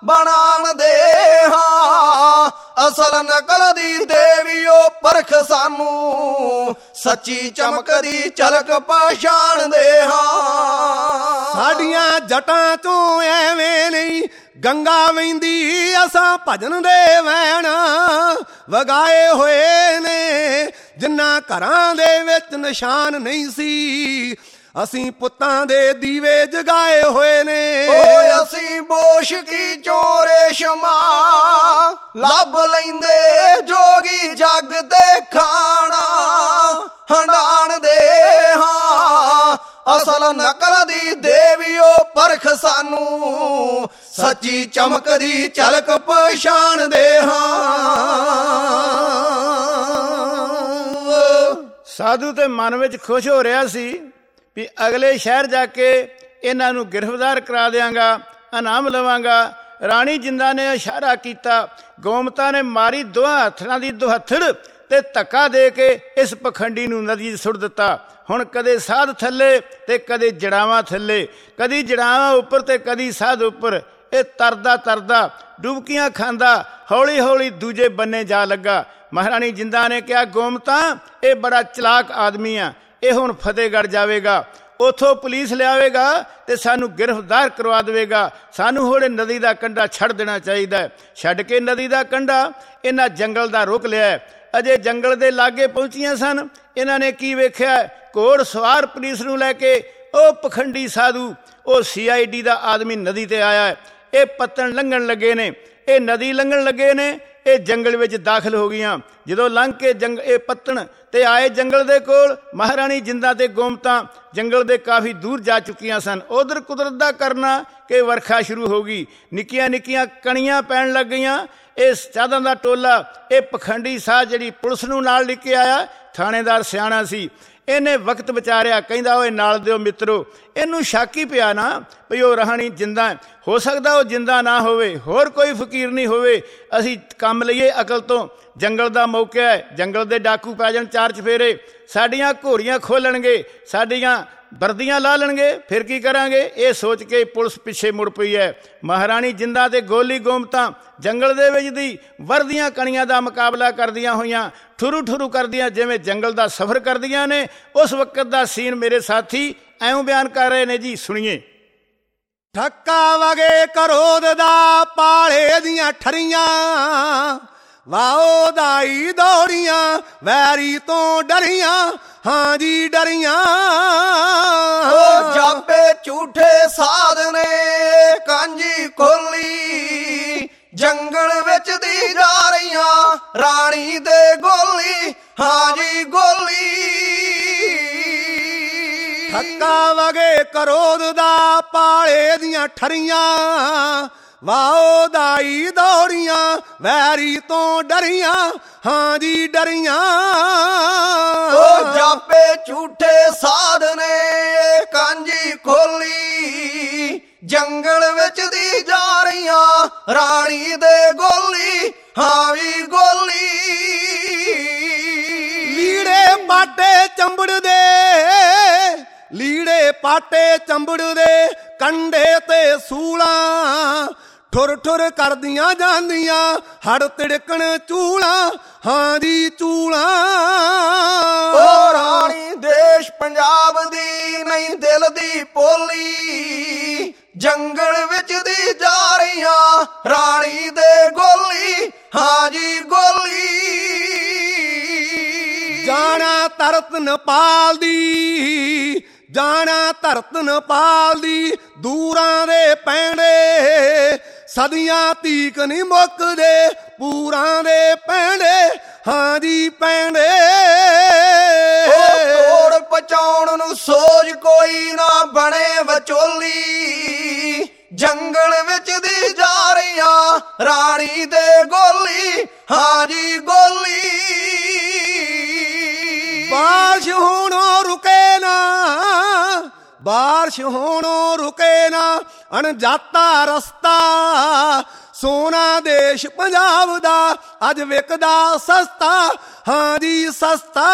ਬਣਾਣ ਦੇ ਹਾਂ। ਅਸਲ ਨਕਲ ਦੀ ਦੇਵੀਓ ਪਰਖ ਸਾਨੂੰ, ਸੱਚੀ ਚਮਕਦੀ ਝਲਕ ਪਛਾਣਦੇ ਹਾਂ। ਸਾਡੀਆਂ ਜਟਾਂ ਚੋਂ ਐਵੇਂ ਨਹੀਂ ਗੰਗਾ ਵਹਿੰਦੀ, ਅਸਾਂ ਭਜਨ ਦੇ ਵੈਣ ਵਗਾਏ ਹੋਏ ਨੇ। ਜਿਨ੍ਹਾਂ ਘਰਾਂ ਦੇ ਵਿੱਚ ਨਿਸ਼ਾਨ ਨਹੀਂ ਸੀ, ਅਸੀਂ ਪੁੱਤਾਂ ਦੇ ਦੀਵੇ ਜਗਾਏ ਹੋਏ ਨੇ। ਓਏ ਅਸੀਂ ਬੋਸ਼ਕੀ ਚੋਂ ਰੇਸ਼ਮਾ ਲੱਭ ਲੈਂਦੇ, ਜੋਗੀ ਜੱਗ ਤੇ ਖਾਣਾ ਹੰਡਾਣ ਦੇ ਹਾਂ। ਅਸਲ ਨਕਲ ਦੀ ਦੇਵੀਓ ਪਰਖ ਸਾਨੂੰ, ਸੱਚੀ ਚਮਕਦੀ ਝਲਕ ਪਛਾਣਦੇ ਹਾਂ। ਸਾਧੂ ਤੇ ਮਨ ਵਿੱਚ ਖੁਸ਼ ਹੋ ਰਿਹਾ ਸੀ ਵੀ ਅਗਲੇ ਸ਼ਹਿਰ ਜਾ ਕੇ ਇਹਨਾਂ ਨੂੰ ਗ੍ਰਿਫਤਾਰ ਕਰਾ ਦਿਆਂਗਾ, ਇਨਾਮ ਲਵਾਂਗਾ। ਰਾਣੀ ਜਿੰਦਾ ਨੇ ਇਸ਼ਾਰਾ ਕੀਤਾ, ਗੋਮਤਾ ਨੇ ਮਾਰੀ ਦੋਹਾਂ ਹੱਥਾਂ ਦੀ ਦੁਹੱਥੜ ਤੇ ਧੱਕਾ ਦੇ ਕੇ ਇਸ ਪਖੰਡੀ ਨੂੰ ਨਦੀ 'ਚ ਸੁੱਟ ਦਿੱਤਾ। ਹੁਣ ਕਦੇ ਸਾਧ ਥੱਲੇ ਤੇ ਕਦੇ ਜੜਾਵਾਂ ਥੱਲੇ, ਕਦੀ ਜੜਾਵਾਂ ਉੱਪਰ ਤੇ ਕਦੀ ਸਾਧ ਉੱਪਰ। ਇਹ ਤਰਦਾ ਤਰਦਾ ਡੁਬਕੀਆਂ ਖਾਂਦਾ ਹੌਲੀ ਹੌਲੀ ਦੂਜੇ ਬੰਨੇ ਜਾ ਲੱਗਾ। ਮਹਾਰਾਣੀ ਜਿੰਦਾ ਨੇ ਕਿਹਾ, ਗੋਮਤਾ ਇਹ ਬੜਾ ਚਲਾਕ ਆਦਮੀ ਆ, ਇਹ ਹੁਣ ਫਤਿਹਗੜ੍ਹ ਜਾਵੇਗਾ, ਉੱਥੋਂ ਪੁਲਿਸ ਲਿਆਵੇਗਾ ਤੇ ਸਾਨੂੰ ਗ੍ਰਿਫਤਾਰ ਕਰਵਾ ਦੇਵੇਗਾ। ਸਾਨੂੰ ਹੁਣ ਨਦੀ ਦਾ ਕੰਢਾ ਛੱਡ ਦੇਣਾ ਚਾਹੀਦਾ ਹੈ। ਛੱਡ ਕੇ ਨਦੀ ਦਾ ਕੰਢਾ ਇਹਨਾਂ ਜੰਗਲ ਦਾ ਰੁਕ ਲਿਆ। ਅਜੇ ਜੰਗਲ ਦੇ ਲਾਗੇ ਪਹੁੰਚੀਆਂ ਸਨ, ਇਹਨਾਂ ਨੇ ਕੀ ਵੇਖਿਆ, ਘੋੜ ਸਵਾਰ ਪੁਲਿਸ ਨੂੰ ਲੈ ਕੇ ਉਹ ਪਖੰਡੀ ਸਾਧੂ, ਉਹ ਸੀ ਆਈ ਡੀ ਦਾ ਆਦਮੀ ਨਦੀ ਤੇ ਆਇਆ ਹੈ। ਇਹ ਪੱਤਣ ਲੰਘਣ ਲੱਗੇ ਨੇ, ਇਹ ਨਦੀ ਲੰਘਣ ਲੱਗੇ ਨੇ, ਇਹ ਜੰਗਲ ਵਿੱਚ ਦਾਖਲ ਹੋ ਗਈਆਂ। ਜਦੋਂ ਲੰਘ ਕੇ ਜੰਗ ਇਹ ਪੱਤਣ ਤੇ ਆਏ ਜੰਗਲ ਦੇ ਕੋਲ, ਮਹਾਰਾਣੀ ਜਿੰਦਾ ਤੇ ਗੋਮਤਾ ਜੰਗਲ ਦੇ ਕਾਫੀ ਦੂਰ ਜਾ ਚੁੱਕੀਆਂ ਸਨ। ਉਧਰ ਕੁਦਰਤ ਦਾ ਕਰਨਾ ਕਿ ਵਰਖਾ ਸ਼ੁਰੂ ਹੋ ਗਈ, ਨਿੱਕੀਆਂ ਨਿੱਕੀਆਂ ਕਣੀਆਂ ਪੈਣ ਲੱਗ ਗਈਆਂ। ਇਸ ਚਾਦਾਂ ਦਾ ਟੋਲਾ, ਇਹ ਪਖੰਡੀ ਸਾਧ ਜਿਹੜੀ ਪੁਲਿਸ ਨੂੰ ਨਾਲ ਲੈ ਕੇ ਆਇਆ, ਥਾਣੇਦਾਰ ਸਿਆਣਾ ਸੀ, ਇਹਨੇ ਵਕਤ ਵਿਚਾਰਿਆ। ਕਹਿੰਦਾ, ਓਏ ਨਾਲ ਦਿਓ ਮਿੱਤਰੋ, ਇਹਨੂੰ ਸ਼ੱਕ ਹੀ ਪਿਆ ਨਾ ਵੀ ਉਹ ਰਾਣੀ ਜਿੰਦਾ, ਹੋ ਸਕਦਾ ਉਹ ਜਿੰਦਾ ਨਾ ਹੋਵੇ, ਹੋਰ ਕੋਈ ਫਕੀਰ ਨਹੀਂ ਹੋਵੇ। ਅਸੀਂ ਕੰਮ ਲਈਏ ਅਕਲ ਤੋਂ, ਜੰਗਲ ਦਾ ਮੌਕਾ ਹੈ, ਜੰਗਲ ਦੇ ਡਾਕੂ ਪੈ ਜਾਣ ਚਾਰ ਚਫੇਰੇ, ਸਾਡੀਆਂ ਘੋੜੀਆਂ ਖੋਲਣਗੇ, ਸਾਡੀਆਂ ਵਰਦੀਆਂ ਲਾ ਲੈਣਗੇ, ਫਿਰ ਕੀ ਕਰਾਂਗੇ। ਇਹ ਸੋਚ ਕੇ ਪੁਲਿਸ ਪਿੱਛੇ ਮੁੜ ਪਈ ਹੈ। ਮਹਾਰਾਣੀ ਜਿੰਦਾ ਤੇ ਗੋਲੀ ਗੋਮਤਾ ਜੰਗਲ ਦੇ ਵਿੱਚ ਦੀ ਵਰਦੀਆਂ ਕਣੀਆਂ ਦਾ ਮੁਕਾਬਲਾ ਕਰਦੀਆਂ ਹੋਈਆਂ, ਠੁਰੂ ਠੁਰੂ ਕਰਦੀਆਂ ਜਿਵੇਂ ਜੰਗਲ ਦਾ ਸਫ਼ਰ ਕਰਦੀਆਂ ਨੇ। ਉਸ ਵਕਤ ਦਾ ਸੀਨ ਮੇਰੇ ਸਾਥੀ ਐਉਂ ਬਿਆਨ ਕਰ ਰਹੇ ਨੇ ਜੀ, ਸੁਣੀਏ। ਠੱਕਾ ਵਗੇ ਕਰੋਦ ਦਾ ਪਾਲੇ ਦੀਆਂ ਠਰੀਆਂ, ਵਾਓ ਦਾਈ ਦੌੜੀਆਂ ਵੈਰੀ ਤੋਂ ਡਰੀਆਂ, ਹਾਂ ਜੀ ਡਰੀਆਂ। ਉਹ ਜਾਪੇ ਝੂਠੇ ਸਾਧ ਨੇ ਕਾਂਜੀ ਖੋਲੀ, ਜੰਗਲ ਵਿੱਚ ਦੀ ਜਾ ਰਹੀਆਂ ਰਾਣੀ ਦੇ ਗੋਲੀ, ਹਾਂ ਜੀ ਗੋਲੀ। ਠੱਕਾ ਵਗੇ ਕਰੋਦ ਦਾ ਪਾਲੇ ਦੀਆਂ ਠਰੀਆਂ, ਵਾਓ ਦਾਈ ਦੌੜੀਆਂ ਵੈਰੀ ਤੋਂ ਡਰੀਆਂ, ਹਾਂ ਜੀ ਡਰੀਆਂ। ਉਹ ਜਾਪੇ ਝੂਠੇ ਸਾਧ ਨੇ ਕਾਂਜੀ ਖੋਲੀ, ਜੰਗਲ ਵਿੱਚ ਦੀ ਜਾ ਰਹੀਆਂ ਰਾਣੀ ਦੇ ਗੋਲੀ, ਹਾਂ ਵੀ ਗੋਲੀ। ਲੀੜੇ ਪਾਟੇ ਚੰਬੜਦੇ, ਲੀੜੇ ਪਾਟੇ ਚੰਬੜਦੇ, ਕੰਡੇ ਤੇ ਸੂਲਾਂ, ਠੁਰ ਠੁਰ ਕਰਦੀਆਂ ਜਾਂਦੀਆਂ ਹੜ ਤਿੜਕਣ ਚੂਲਾਂ, ਹਾਂ ਜੀ ਚੂਲਾਂ। ਉਹ ਰਾਣੀ ਦੇਸ਼ ਪੰਜਾਬ ਦੀ ਨਹੀਂ ਦਿਲ ਦੀ ਪੋਲੀ, ਜੰਗਲ ਵਿੱਚ ਦੀ ਜਾ ਰਹੀਆਂ ਰਾਣੀ ਦੇ ਗੋਲੀ, ਹਾਂ ਜੀ ਗੋਲੀ। ਜਾਣਾ ਧਰਤ ਨੇਪਾਲ ਦੀ, ਜਾਣਾ ਧਰਤ ਨੇਪਾਲ ਦੀ, ਦੂਰਾਂ ਦੇ ਪੈਂਡੇ, ਸਦੀਆਂ ਤੀਕ ਨਹੀਂ ਮੁੱਕਦੇ ਪੂਰਾਂ ਦੇ ਪੈਂਡੇ, ਹਾਂ ਜੀ ਪੈਂਡੇ। ਤੋੜ ਪਹੁੰਚਾਉਣ ਨੂੰ ਸੋਚ ਕੋਈ ਨਾ ਬਣੇ ਵਿਚੋਲੀ, ਜੰਗਲ ਵਿੱਚ ਦੀ ਜਾ ਰਹੀਆਂ ਰਾਣੀ ਦੇ ਗੋਲੀ, ਹਾਂ ਜੀ ਗੋਲੀ। ਬਾਰਿਸ਼ ਹੋਣੋਂ ਰੁਕੇ ਨਾ, ਬਾਰਿਸ਼ ਹੋਣੋਂ ਰੁਕੇ ਨਾ, ਅਣਜਾਤਾ ਰਸਤਾ, ਸੋਨਾ ਦੇਸ਼ ਪੰਜਾਬ ਦਾ ਅੱਜ ਵਿਕਦਾ ਸਸਤਾ, ਹਾਂ ਜੀ ਸਸਤਾ।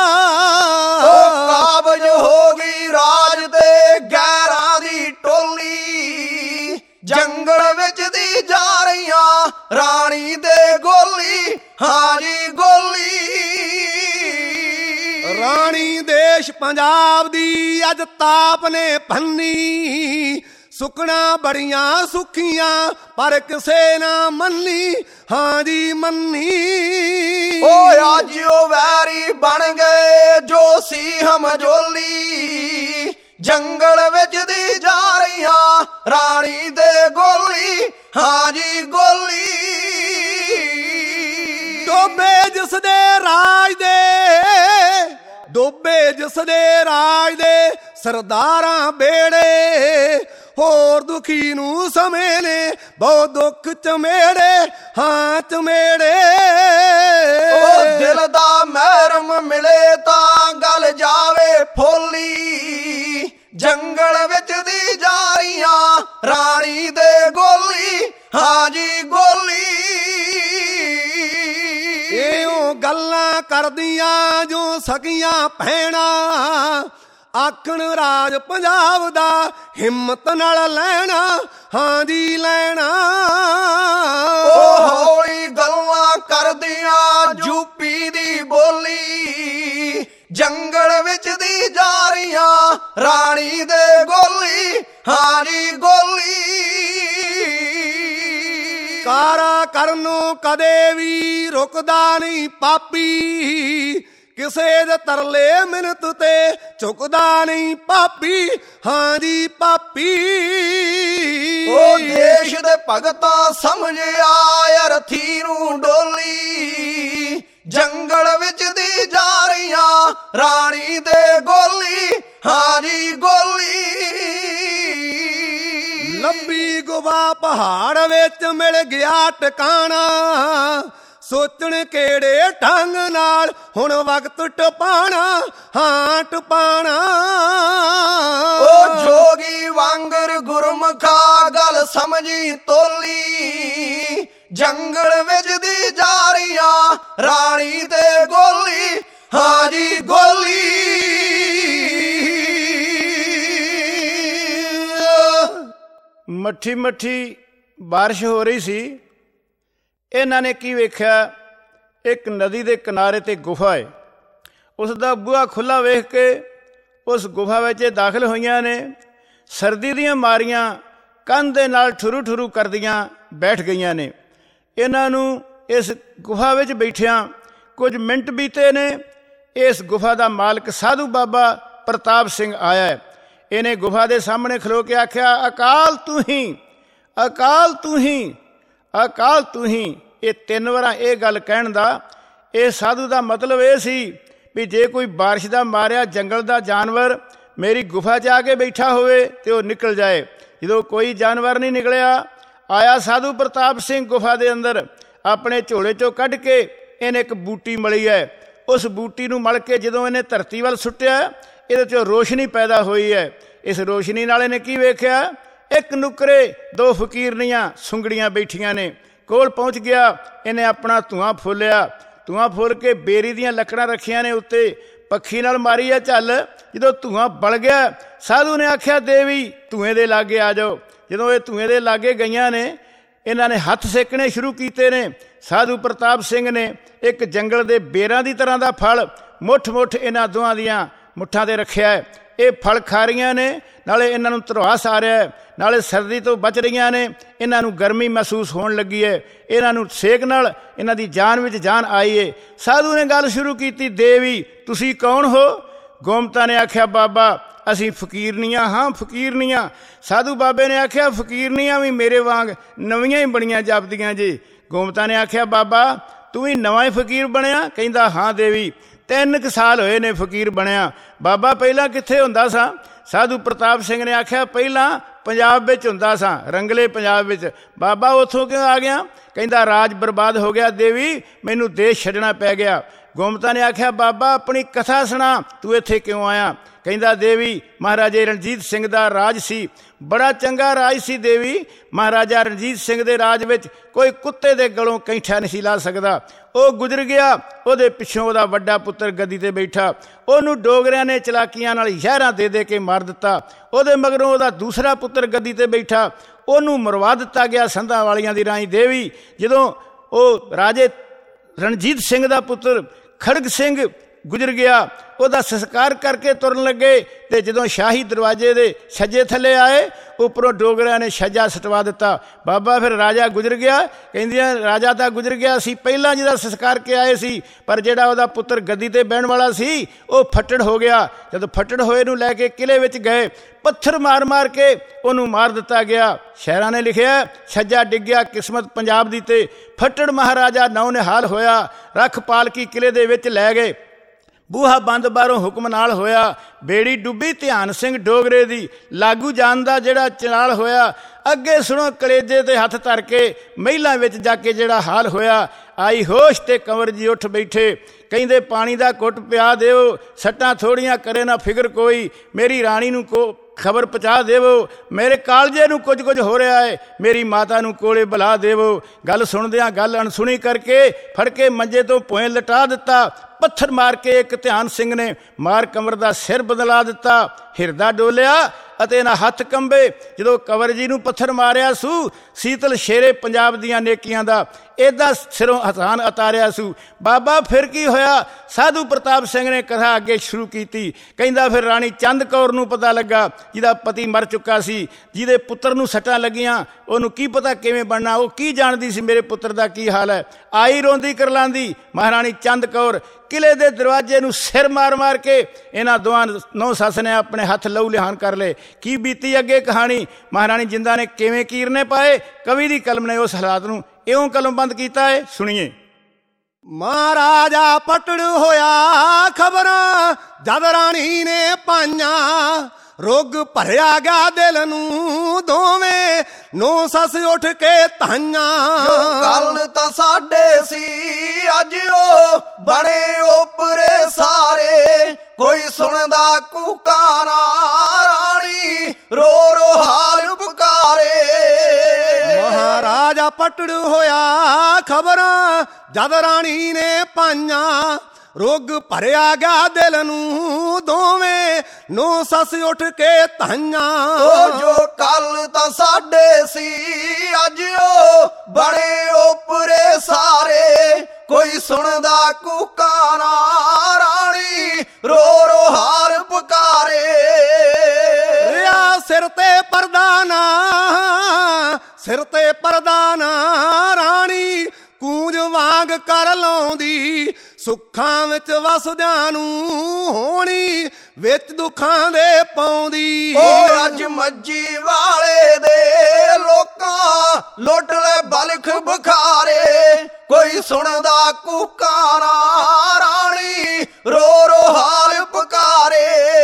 ਕਾਬਜ ਹੋ ਗਈ ਰਾਜ ਤੇ ਗੈਰਾਂ ਦੀ ਟੋਲੀ, ਜੰਗਲ ਵਿੱਚ ਦੀ ਜਾ ਰਾਣੀ ਦੇ ਗੋਲੀ, ਹਾਂ ਜੀ ਗੋਲੀ। ਰਾਣੀ ਦੇਸ਼ ਪੰਜਾਬ ਦੀ ਅੱਜ ਤਾਪ ਨੇ ਭੰਨੀ, ਸੁਖਣਾ ਬੜੀਆਂ ਸੁਖੀਆਂ ਪਰ ਕਿਸੇ ਨਾ ਮੰਨੀ, ਹਾਂ ਜੀ ਮੰਨੀ। ਓ ਅੱਜ ਉਹ ਵੈਰੀ ਬਣ ਗਏ ਜੋ ਸੀ ਹਮਜੋਲੀ, ਜੰਗਲ ਵਿੱਚ ਦੀ ਜਾ ਰਹੀਆਂ ਰਾਣੀ ਦੇ ਗੋਲੀ, ਹਾਂ ਜੀ ਗੋਲੀ। ਡੋਬੇ ਜਿਸ ਦੇ ਰਾਜ ਦੇ, ਡੋਬੇ ਜਿਸ ਦੇ ਰਾਜ ਦੇ ਸਰਦਾਰਾਂ ਬੇੜੇ, ਹੋਰ ਦੁਖੀ ਨੂੰ ਸਮੇਂ ਨੇ ਬਹੁਤ ਦੁੱਖ ਚਮੇੜੇ, ਹਾਂ ਚਮੇੜੇ। ਉਹ ਦਿਲ ਦਾ ਮਹਿਰਮ ਮਿਲੇ ਤਾਂ ਗੱਲ ਜਾਵੇ ਫੋਲੀ, ਜੰਗਲ ਵਿੱਚ ਦੀ ਜਾ ਰਹੀਆਂ ਰਾਣੀ ਦੇ ਗੋਲੀ, ਹਾਂ ਜੀ ਗੋਲੀ। ਇਹੋ ਗੱਲਾਂ ਕਰਦੀਆਂ ਜੋ ਸਕੀਆਂ ਭੈਣਾਂ, ਆਖਣ ਰਾਜ ਪੰਜਾਬ ਦਾ ਹਿੰਮਤ ਨਾਲ ਲੈਣਾ, ਹਾਂ ਜੀ ਲੈਣਾ। ਉਹ ਹੌਲੀ ਗੱਲਾਂ ਕਰਦੀਆਂ ਯੂਪੀ ਦੀ ਬੋਲੀ, ਜੰਗਲ ਵਿੱਚ ਦੀ ਜਾ ਰਹੀਆਂ ਰਾਣੀ ਦੇ ਗੋਲੀ, ਹਾਂ ਜੀ ਗੋਲੀ। ਕਾਰਾ ਕਰਨੋਂ ਕਦੇ ਵੀ ਰੁਕਦਾ ਨਹੀਂ ਪਾਪੀ, ਕਿਸੇ ਦੇ ਤਰਲੇ ਮਿੰਨਤ ਤੇ ਝੁਕਦਾ ਨਹੀਂ ਪਾਪੀ, ਹਾਂ ਜੀ ਪਾਪੀ। ਉਹ ਦੇਸ਼ ਦੇ ਭਗਤਾਂ ਸਮਝਿਆ ਅਰਥੀ ਨੂੰ ਡੋਲੀ, ਜੰਗਲ ਵਿੱਚ ਦੀ ਜਾ ਰਹੀਆਂ ਰਾਣੀ ਦੇ ਗੋਲੀ, ਹਾਂ ਜੀ ਗੋਲੀ। ਲੰਬੀ ਗੁਫਾ ਪਹਾੜ ਵਿੱਚ ਮਿਲ ਗਿਆ ਟਿਕਾਣਾ, ਸੋਚਣ ਕਿਹੜੇ ਢੰਗ ਨਾਲ ਹੁਣ ਵਕਤ ਟਪਾਣਾ, ਹਾਂ ਟਪਾਣਾ। ਉਹ ਜੋਗੀ ਵਾਂਗਰ ਗੁਰਮੁਖਾ ਗੱਲ ਸਮਝੀ ਤੋਲੀ, ਜੰਗਲ ਵਿੱਚ ਦੀ ਜਾ ਰਹੀਆਂ ਰਾਣੀ ਦੇ ਗੋਲੀ, ਹਾਂ ਜੀ ਗੋਲੀ। ਮੱਠੀ ਮੱਠੀ ਬਾਰਿਸ਼ ਹੋ ਰਹੀ ਸੀ। ਇਹਨਾਂ ਨੇ ਕੀ ਵੇਖਿਆ, ਇੱਕ ਨਦੀ ਦੇ ਕਿਨਾਰੇ ਤੇ ਗੁਫਾ ਹੈ। ਉਸ ਦਾ ਬੂਹਾ ਖੁੱਲ੍ਹਾ ਵੇਖ ਕੇ ਉਸ ਗੁਫਾ ਵਿੱਚ ਦਾਖਲ ਹੋਈਆਂ ਨੇ। ਸਰਦੀ ਦੀਆਂ ਮਾਰੀਆਂ ਕੰਧ ਦੇ ਨਾਲ ਠੁਰੂ ਠੁਰੂ ਕਰਦੀਆਂ ਬੈਠ ਗਈਆਂ ਨੇ। ਇਹਨਾਂ ਨੂੰ ਇਸ ਗੁਫਾ ਵਿੱਚ ਬੈਠਿਆਂ ਕੁਝ ਮਿੰਟ ਬੀਤੇ ਨੇ। ਇਸ ਗੁਫਾ ਦਾ ਮਾਲਕ ਸਾਧੂ ਬਾਬਾ ਪ੍ਰਤਾਪ ਸਿੰਘ ਆਇਆ ਹੈ। ਇਹਨੇ ਗੁਫਾ ਦੇ ਸਾਹਮਣੇ ਖਲੋ ਕੇ ਆਖਿਆ, ਅਕਾਲ ਤੂੰ ਹੀ, ਅਕਾਲ ਤੂੰ ਹੀ, ਅਕਾਲ ਤੂੰ ਹੀ। ਇਹ ਤਿੰਨ ਵਾਰਾਂ ਇਹ ਗੱਲ ਕਹਿਣ ਦਾ ਇਹ ਸਾਧੂ ਦਾ ਮਤਲਬ ਇਹ ਸੀ ਵੀ ਜੇ ਕੋਈ ਬਾਰਿਸ਼ ਦਾ ਮਾਰਿਆ ਜੰਗਲ ਦਾ ਜਾਨਵਰ ਮੇਰੀ ਗੁਫਾ 'ਚ ਆ ਕੇ ਬੈਠਾ ਹੋਵੇ ਤੇ ਉਹ ਨਿਕਲ ਜਾਏ। ਜਦੋਂ ਕੋਈ ਜਾਨਵਰ ਨਹੀਂ ਨਿਕਲਿਆ, ਆਇਆ ਸਾਧੂ ਪ੍ਰਤਾਪ ਸਿੰਘ ਗੁਫਾ ਦੇ ਅੰਦਰ। ਆਪਣੇ ਝੋਲੇ 'ਚੋਂ ਕੱਢ ਕੇ ਇਹਨੇ ਇੱਕ ਬੂਟੀ ਮਲੀ ਹੈ। ਉਸ ਬੂਟੀ ਨੂੰ ਮਲ ਕੇ ਜਦੋਂ ਇਹਨੇ ਧਰਤੀ ਵੱਲ ਸੁੱਟਿਆ, ਇਹਦੇ 'ਚੋਂ ਰੋਸ਼ਨੀ ਪੈਦਾ ਹੋਈ ਹੈ। ਇਸ ਰੋਸ਼ਨੀ ਨਾਲ ਇਹਨੇ ਕੀ ਵੇਖਿਆ, ਇੱਕ ਨੁੱਕਰੇ ਦੋ ਫਕੀਰਨੀਆਂ ਸੁੰਗੜੀਆਂ ਬੈਠੀਆਂ ਨੇ। ਕੋਲ ਪਹੁੰਚ ਗਿਆ, ਇਹਨੇ ਆਪਣਾ ਧੂੰਆਂ ਫੁੱਲਿਆ। ਧੂੰਆਂ ਫੁੱਲ ਕੇ ਬੇਰੀ ਦੀਆਂ ਲੱਕੜਾਂ ਰੱਖੀਆਂ ਨੇ ਉੱਤੇ, ਪੱਖੀ ਨਾਲ ਮਾਰੀ ਹੈ ਝੱਲ। ਜਦੋਂ ਧੂੰਆਂ ਬਲ ਗਿਆ, ਸਾਧੂ ਨੇ ਆਖਿਆ, ਦੇਵੀ ਧੂਏ ਦੇ ਲਾਗੇ ਆ ਜਾਓ। ਜਦੋਂ ਇਹ ਧੂਏ ਦੇ ਲਾਗੇ ਗਈਆਂ ਨੇ, ਇਹਨਾਂ ਨੇ ਹੱਥ ਸੇਕਣੇ ਸ਼ੁਰੂ ਕੀਤੇ ਨੇ। ਸਾਧੂ ਪ੍ਰਤਾਪ ਸਿੰਘ ਨੇ ਇੱਕ ਜੰਗਲ ਦੇ ਬੇਰਾਂ ਦੀ ਤਰ੍ਹਾਂ ਦਾ ਫਲ ਮੁੱਠ ਮੁੱਠ ਇਹਨਾਂ ਦੋਹਾਂ ਦੀਆਂ ਮੁੱਠਾਂ 'ਤੇ ਰੱਖਿਆ ਹੈ। ਇਹ ਫਲ ਖਾ ਰਹੀਆਂ ਨੇ, ਨਾਲੇ ਇਹਨਾਂ ਨੂੰ ਧਰਵਾਸ ਆ ਰਿਹਾ ਹੈ, ਨਾਲੇ ਸਰਦੀ ਤੋਂ ਬਚ ਰਹੀਆਂ ਨੇ। ਇਹਨਾਂ ਨੂੰ ਗਰਮੀ ਮਹਿਸੂਸ ਹੋਣ ਲੱਗੀ ਹੈ। ਇਹਨਾਂ ਨੂੰ ਸੇਕ ਨਾਲ ਇਹਨਾਂ ਦੀ ਜਾਨ ਵਿੱਚ ਜਾਨ ਆਈ ਹੈ। ਸਾਧੂ ਨੇ ਗੱਲ ਸ਼ੁਰੂ ਕੀਤੀ, ਦੇਵੀ ਤੁਸੀਂ ਕੌਣ ਹੋ? ਗੋਮਤਾ ਨੇ ਆਖਿਆ, ਬਾਬਾ ਅਸੀਂ ਫਕੀਰਨੀਆਂ ਹਾਂ, ਫਕੀਰਨੀਆਂ। ਸਾਧੂ ਬਾਬੇ ਨੇ ਆਖਿਆ, ਫਕੀਰਨੀਆਂ ਵੀ ਮੇਰੇ ਵਾਂਗ ਨਵੀਆਂ ਹੀ ਬੜੀਆਂ ਜਾਪਦੀਆਂ ਜੀ। ਗੋਮਤਾ ਨੇ ਆਖਿਆ, ਬਾਬਾ ਤੂੰ ਵੀ ਨਵਾਂ ਹੀ ਫਕੀਰ ਬਣਿਆ? ਕਹਿੰਦਾ, ਹਾਂ ਦੇਵੀ, ਤਿੰਨ ਕੁ ਸਾਲ ਹੋਏ ਨੇ ਫਕੀਰ ਬਣਿਆ। ਬਾਬਾ ਪਹਿਲਾਂ ਕਿੱਥੇ ਹੁੰਦਾ ਸਾਂ? ਸਾਧੂ ਪ੍ਰਤਾਪ ਸਿੰਘ ਨੇ ਆਖਿਆ, ਪਹਿਲਾਂ ਪੰਜਾਬ ਵਿੱਚ ਹੁੰਦਾ ਸਾਂ, ਰੰਗਲੇ ਪੰਜਾਬ ਵਿੱਚ। ਬਾਬਾ ਉੱਥੋਂ ਕਿਉਂ ਆ ਗਿਆ? ਕਹਿੰਦਾ, ਰਾਜ ਬਰਬਾਦ ਹੋ ਗਿਆ ਦੇਵੀ, ਮੈਨੂੰ ਦੇਸ਼ ਛੱਡਣਾ ਪੈ ਗਿਆ। ਗੋਮਤਾ ਨੇ ਆਖਿਆ, ਬਾਬਾ ਆਪਣੀ ਕਥਾ ਸੁਣਾ, ਤੂੰ ਇੱਥੇ ਕਿਉਂ ਆਇਆ? ਕਹਿੰਦਾ, ਦੇਵੀ ਮਹਾਰਾਜੇ ਰਣਜੀਤ ਸਿੰਘ ਦਾ ਰਾਜ ਸੀ, ਬੜਾ ਚੰਗਾ ਰਾਜ ਸੀ ਦੇਵੀ। ਮਹਾਰਾਜਾ ਰਣਜੀਤ ਸਿੰਘ ਦੇ ਰਾਜ ਵਿੱਚ ਕੋਈ ਕੁੱਤੇ ਦੇ ਗਲੋਂ ਕੈਂਠਾ ਨਹੀਂ ਸੀ ਲਾ ਸਕਦਾ। ਉਹ ਗੁਜ਼ਰ ਗਿਆ। ਉਹਦੇ ਪਿੱਛੋਂ ਉਹਦਾ ਵੱਡਾ ਪੁੱਤਰ ਗੱਦੀ ਤੇ ਬੈਠਾ। ਉਹਨੂੰ ਡੋਗਰਿਆਂ ਨੇ ਚਲਾਕੀਆਂ ਨਾਲ ਜ਼ਹਿਰਾਂ ਦੇ ਦੇ ਕੇ ਮਾਰ ਦਿੱਤਾ। ਉਹਦੇ ਮਗਰੋਂ ਉਹਦਾ ਦੂਸਰਾ ਪੁੱਤਰ ਗੱਦੀ ਤੇ ਬੈਠਾ, ਉਹਨੂੰ ਮਰਵਾ ਦਿੱਤਾ ਗਿਆ ਸੰਧਾਂ ਵਾਲੀਆਂ ਦੀ ਰਾਣੀ ਦੇਵੀ। ਜਦੋਂ ਉਹ ਰਾਜੇ ਰਣਜੀਤ ਸਿੰਘ ਦਾ ਪੁੱਤਰ ਖੜਗ ਸਿੰਘ ਗੁਜ਼ਰ ਗਿਆ, ਉਹਦਾ ਸੰਸਕਾਰ ਕਰਕੇ ਤੁਰਨ ਲੱਗੇ ਤੇ ਜਦੋਂ ਸ਼ਾਹੀ ਦਰਵਾਜ਼ੇ ਦੇ ਛੱਜੇ ਥੱਲੇ ਆਏ, ਉੱਪਰੋਂ ਡੋਗਰਿਆਂ ਨੇ ਛੱਜਾ ਸਟਵਾ ਦਿੱਤਾ। ਬਾਬਾ ਫਿਰ ਰਾਜਾ ਗੁਜ਼ਰ ਗਿਆ। ਕਹਿੰਦੀਆਂ ਰਾਜਾ ਤਾਂ ਗੁਜ਼ਰ ਗਿਆ ਸੀ ਪਹਿਲਾਂ ਜਿਹਦਾ ਸੰਸਕਾਰ ਕੇ ਆਏ ਸੀ, ਪਰ ਜਿਹੜਾ ਉਹਦਾ ਪੁੱਤਰ ਗੱਦੀ ਤੇ ਬਹਿਣ ਵਾਲਾ ਸੀ ਉਹ ਫੱਟੜ ਹੋ ਗਿਆ। ਜਦੋਂ ਫੱਟੜ ਹੋਏ ਨੂੰ ਲੈ ਕੇ ਕਿਲੇ ਵਿੱਚ ਗਏ, ਪੱਥਰ ਮਾਰ ਮਾਰ ਕੇ ਉਹਨੂੰ ਮਾਰ ਦਿੱਤਾ ਗਿਆ। ਸ਼ਾਇਰਾਂ ਨੇ ਲਿਖਿਆ, ਛੱਜਾ ਡਿੱਗਿਆ ਕਿਸਮਤ ਪੰਜਾਬ ਦੀ ਤੇ ਫੱਟੜ ਮਹਾਰਾਜਾ ਨੌ ਨਿਹਾਲ ਹੋਇਆ। ਰੱਖ ਪਾਲਕੀ ਕਿਲੇ ਦੇ ਵਿੱਚ ਲੈ ਗਏ, ਬੂਹਾ ਬੰਦ ਬਾਹਰੋਂ ਹੁਕਮ ਨਾਲ ਹੋਇਆ। ਬੇੜੀ ਡੁੱਬੀ ਧਿਆਨ ਸਿੰਘ ਡੋਗਰੇ ਦੀ, ਲਾਗੂ ਜਾਣ ਦਾ ਜਿਹੜਾ ਚਨਾਲ ਹੋਇਆ। ਅੱਗੇ ਸੁਣੋ ਕਲੇਜੇ ਤੇ ਹੱਥ ਧਰ ਕੇ ਮਹਿਲਾਂ ਵਿੱਚ ਜਾ ਕੇ ਜਿਹੜਾ ਹਾਲ ਹੋਇਆ। ਆਈ ਹੋਸ਼ ਤੇ ਕੰਵਰ ਜੀ ਉੱਠ ਬੈਠੇ, ਕਹਿੰਦੇ ਪਾਣੀ ਦਾ ਘੁੱਟ ਪਿਆ ਦਿਓ, ਸੱਟਾਂ ਥੋੜੀਆਂ ਕਰੇ ਨਾ ਫਿਕਰ ਕੋਈ, ਮੇਰੀ ਰਾਣੀ ਨੂੰ ਕੋ ਖਬਰ ਪਹੁੰਚਾ ਦੇਵੋ, ਮੇਰੇ ਕਾਲਜੇ ਨੂੰ ਕੁਝ ਕੁਝ ਹੋ ਰਿਹਾ ਹੈ, ਮੇਰੀ ਮਾਤਾ ਨੂੰ ਕੋਲੇ ਬੁਲਾ ਦੇਵੋ। ਗੱਲ ਸੁਣਦਿਆਂ ਗੱਲ ਅਣਸੁਣੀ ਕਰਕੇ ਫੜ ਕੇ ਮੰਜੇ ਤੋਂ ਭੋਏ ਲਟਾ ਦਿੱਤਾ। ਪੱਥਰ ਮਾਰ ਕੇ ਇੱਕ ਧਿਆਨ ਸਿੰਘ ਨੇ ਮਾਰ ਕੰਵਰ ਦਾ ਸਿਰ ਬਦਲਾ ਦਿੱਤਾ। ਹਿਰਦਾ ਡੋਲਿਆ ਅਤੇ ਨਾ ਹੱਥ ਕੰਬੇ। ਜਦੋਂ ਕੰਵਰ ਜੀ ਨੂੰ ਪੱਥਰ ਮਾਰਿਆ ਸੂ, ਸੀਤਲ ਸ਼ੇਰੇ ਪੰਜਾਬ ਦੀਆਂ ਨੇਕੀਆਂ ਦਾ ਏਦਾਂ ਸਿਰੋਂ ਹਸਾਨ ਉਤਾਰਿਆ ਸੂ। ਬਾਬਾ ਫਿਰ ਕੀ ਹੋਇਆ? ਸਾਧੂ ਪ੍ਰਤਾਪ ਸਿੰਘ ਨੇ ਕਥਾ ਅੱਗੇ ਸ਼ੁਰੂ ਕੀਤੀ। ਕਹਿੰਦਾ ਫਿਰ ਰਾਣੀ ਚੰਦ ਕੌਰ ਨੂੰ ਪਤਾ ਲੱਗਾ, ਜਿਹਦਾ ਪਤੀ ਮਰ ਚੁੱਕਾ ਸੀ, ਜਿਹਦੇ ਪੁੱਤਰ ਨੂੰ ਸੱਟਾਂ ਲੱਗੀਆਂ, ਉਹਨੂੰ ਕੀ ਪਤਾ ਕਿਵੇਂ ਬਣਨਾ। ਉਹ ਕੀ ਜਾਣਦੀ ਸੀ ਮੇਰੇ ਪੁੱਤਰ ਦਾ ਕੀ ਹਾਲ ਹੈ। ਆਈ ਰੋਂਦੀ ਕਰਲਾਂਦੀ ਮਹਾਰਾਣੀ ਚੰਦ ਕੌਰ ਕਿਲੇ ਦੇ ਦਰਵਾਜ਼ੇ ਨੂੰ ਸਿਰ ਮਾਰ ਮਾਰ ਕੇ ਇਹਨਾਂ ਦੋਵਾਂ ਨੌ ਸੱਸ ਨੇ ਆਪਣੇ ਹੱਥ ਲਹੂ ਲਿਹਾਨ ਕਰ ਲਏ। ਕੀ ਬੀਤੀ ਅੱਗੇ ਕਹਾਣੀ। ਮਹਾਰਾਣੀ ਜਿੰਦਾ ਨੇ ਕਿਵੇਂ ਕੀਰਨੇ ਪਾਏ, ਕਵੀ ਦੀ ਕਲਮ ਨੇ ਉਸ ਹਾਲਾਤ ਨੂੰ ਇਉਂ ਕਲਮਬੰਦ ਕੀਤਾ ਹੈ। ਸੁਣੀਏ। ਮਹਾਰਾਜਾ ਪਟੜ ਹੋਇਆ ਖਬਰਾਂ ਜਦ ਰਾਣੀ ਨੇ ਪਾਈਆਂ, ਰੁੱਗ ਭਰਿਆ ਗਿਆ ਦਿਲ ਨੂੰ ਦੋਵੇਂ ਨੌ ਸੱਸ ਉੱਠ ਕੇ ਤਾਈਆਂ। ਕੱਲ ਤਾਂ ਸਾਡੇ ਸੀ ਅੱਜ ਉਹ ਬਣੇ ਓਪਰੇ ਸਾਰੇ, ਕੋਈ ਸੁਣਦਾ ਕੂਕਾਂ ਨਾ ਰਾਣੀ ਰੋ ਰੋ ਹਾਲ ਪੁਕਾਰੇ। ਮਹਾਰਾਜਾ ਪਟੜ ਹੋਇਆ ਖਬਰਾਂ ਜਦ ਰਾਣੀ ਨੇ ਪਾਈਆਂ, ਰੁੱਗ ਭਰਿਆ ਗਿਆ ਦਿਲ ਨੂੰ ਦੋਵੇਂ ਨੌ ਸੱਸ ਉੱਠ ਕੇ ਤਾਈਆਂ। ਉਹ ਜੋ ਕੱਲ ਤਾਂ ਸਾਡੇ ਸੀ ਅੱਜ ਉਹ ਬਣੇ ਓਪਰੇ ਸਾਰੇ, ਕੋਈ ਸੁਣਦਾ ਕੂਕਾਂ ਨਾ ਰਾਣੀ ਰੋ ਰੋ ਹਾਲ ਪੁਕਾਰੇ। ਰਿਆ ਸਿਰ ਤੇ ਪਰਦਾ ਨਾ, ਸਿਰ ਤੇ ਪਰਦਾ ਨਾ ਰਾਣੀ ਕੂੰਜ ਵਾਂਗ ਕਰ ਲਾਉਂਦੀ, ਸੁੱਖਾਂ ਵਿੱਚ ਵਸਦਿਆਂ ਨੂੰ ਹੋਣੀ ਵਿੱਚ ਦੁੱਖਾਂ ਦੇ ਪਾਉਂਦੀ। ਉਹ ਅੱਜ ਮੱਜੀ ਵਾਲੇ ਦੇ ਲੋਕਾਂ ਲੁੱਟ ਲੈ ਬਲਖ ਬੁਖਾਰੇ, ਕੋਈ ਸੁਣਦਾ ਕੂਕਾਂ ਨਾ ਰਾਣੀ ਰੋ ਰੋ ਹਾਲ ਪੁਕਾਰੇ।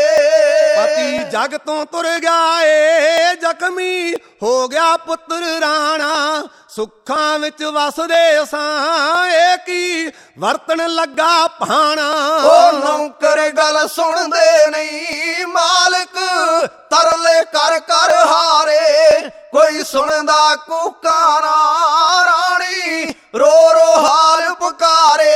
ਪਤੀ ਜਗ ਤੋਂ ਤੁਰ ਗਿਆ ਏ ਜ਼ਖਮੀ ਹੋ ਗਿਆ ਪੁੱਤਰ ਰਾਣਾ, ਸੁੱਖਾਂ ਵਿੱਚ ਵਸਦੇ ਸਾਂ ਏ ਕੀ ਵਰਤਣ ਲੱਗਾ ਭਾਣਾ। ਉਹ ਨੌਕਰ ਗੱਲ ਸੁਣਦੇ ਨਹੀਂ ਮਾਲਕ ਤਰਲੇ ਕਰ ਕਰ ਹਾਰੇ, ਕੋਈ ਸੁਣਦਾ ਕੂਕਾਂ ਨਾ ਰਾਣੀ ਰੋ ਰੋ ਹਾਲ ਪੁਕਾਰੇ।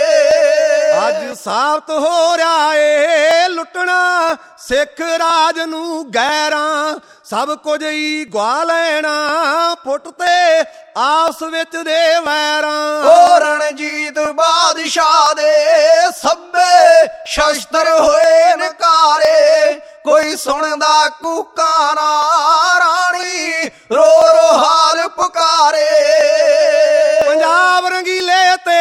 ਅੱਜ ਸਾਬਤ ਹੋ ਰਿਹਾ ਏ ਲੁੱਟਣਾ ਸਿੱਖ ਰਾਜ ਨੂੰ ਗੈਰਾਂ, ਸਭ ਕੁਝ ਹੀ ਗਵਾ ਲੈਣਾ ਫੁੱਟ ਤੇ ਆਪਸ ਵਿੱਚ ਦੇ ਵੈਰਾਂ। ਉਹ ਰਣਜੀਤ ਬਾਦਸ਼ਾਹ ਦੇ ਸੱਬੇ ਸ਼ਸਤਰ ਹੋਏ ਨਕਾਰੇ, ਕੋਈ ਸੁਣਦਾ ਕੂਕਾਂ ਨਾ ਰਾਣੀ ਰੋ ਰੋ ਹਾਲ ਪੁਕਾਰੇ। ਪੰਜਾਬ ਰੰਗੀਲੇ ਤੇ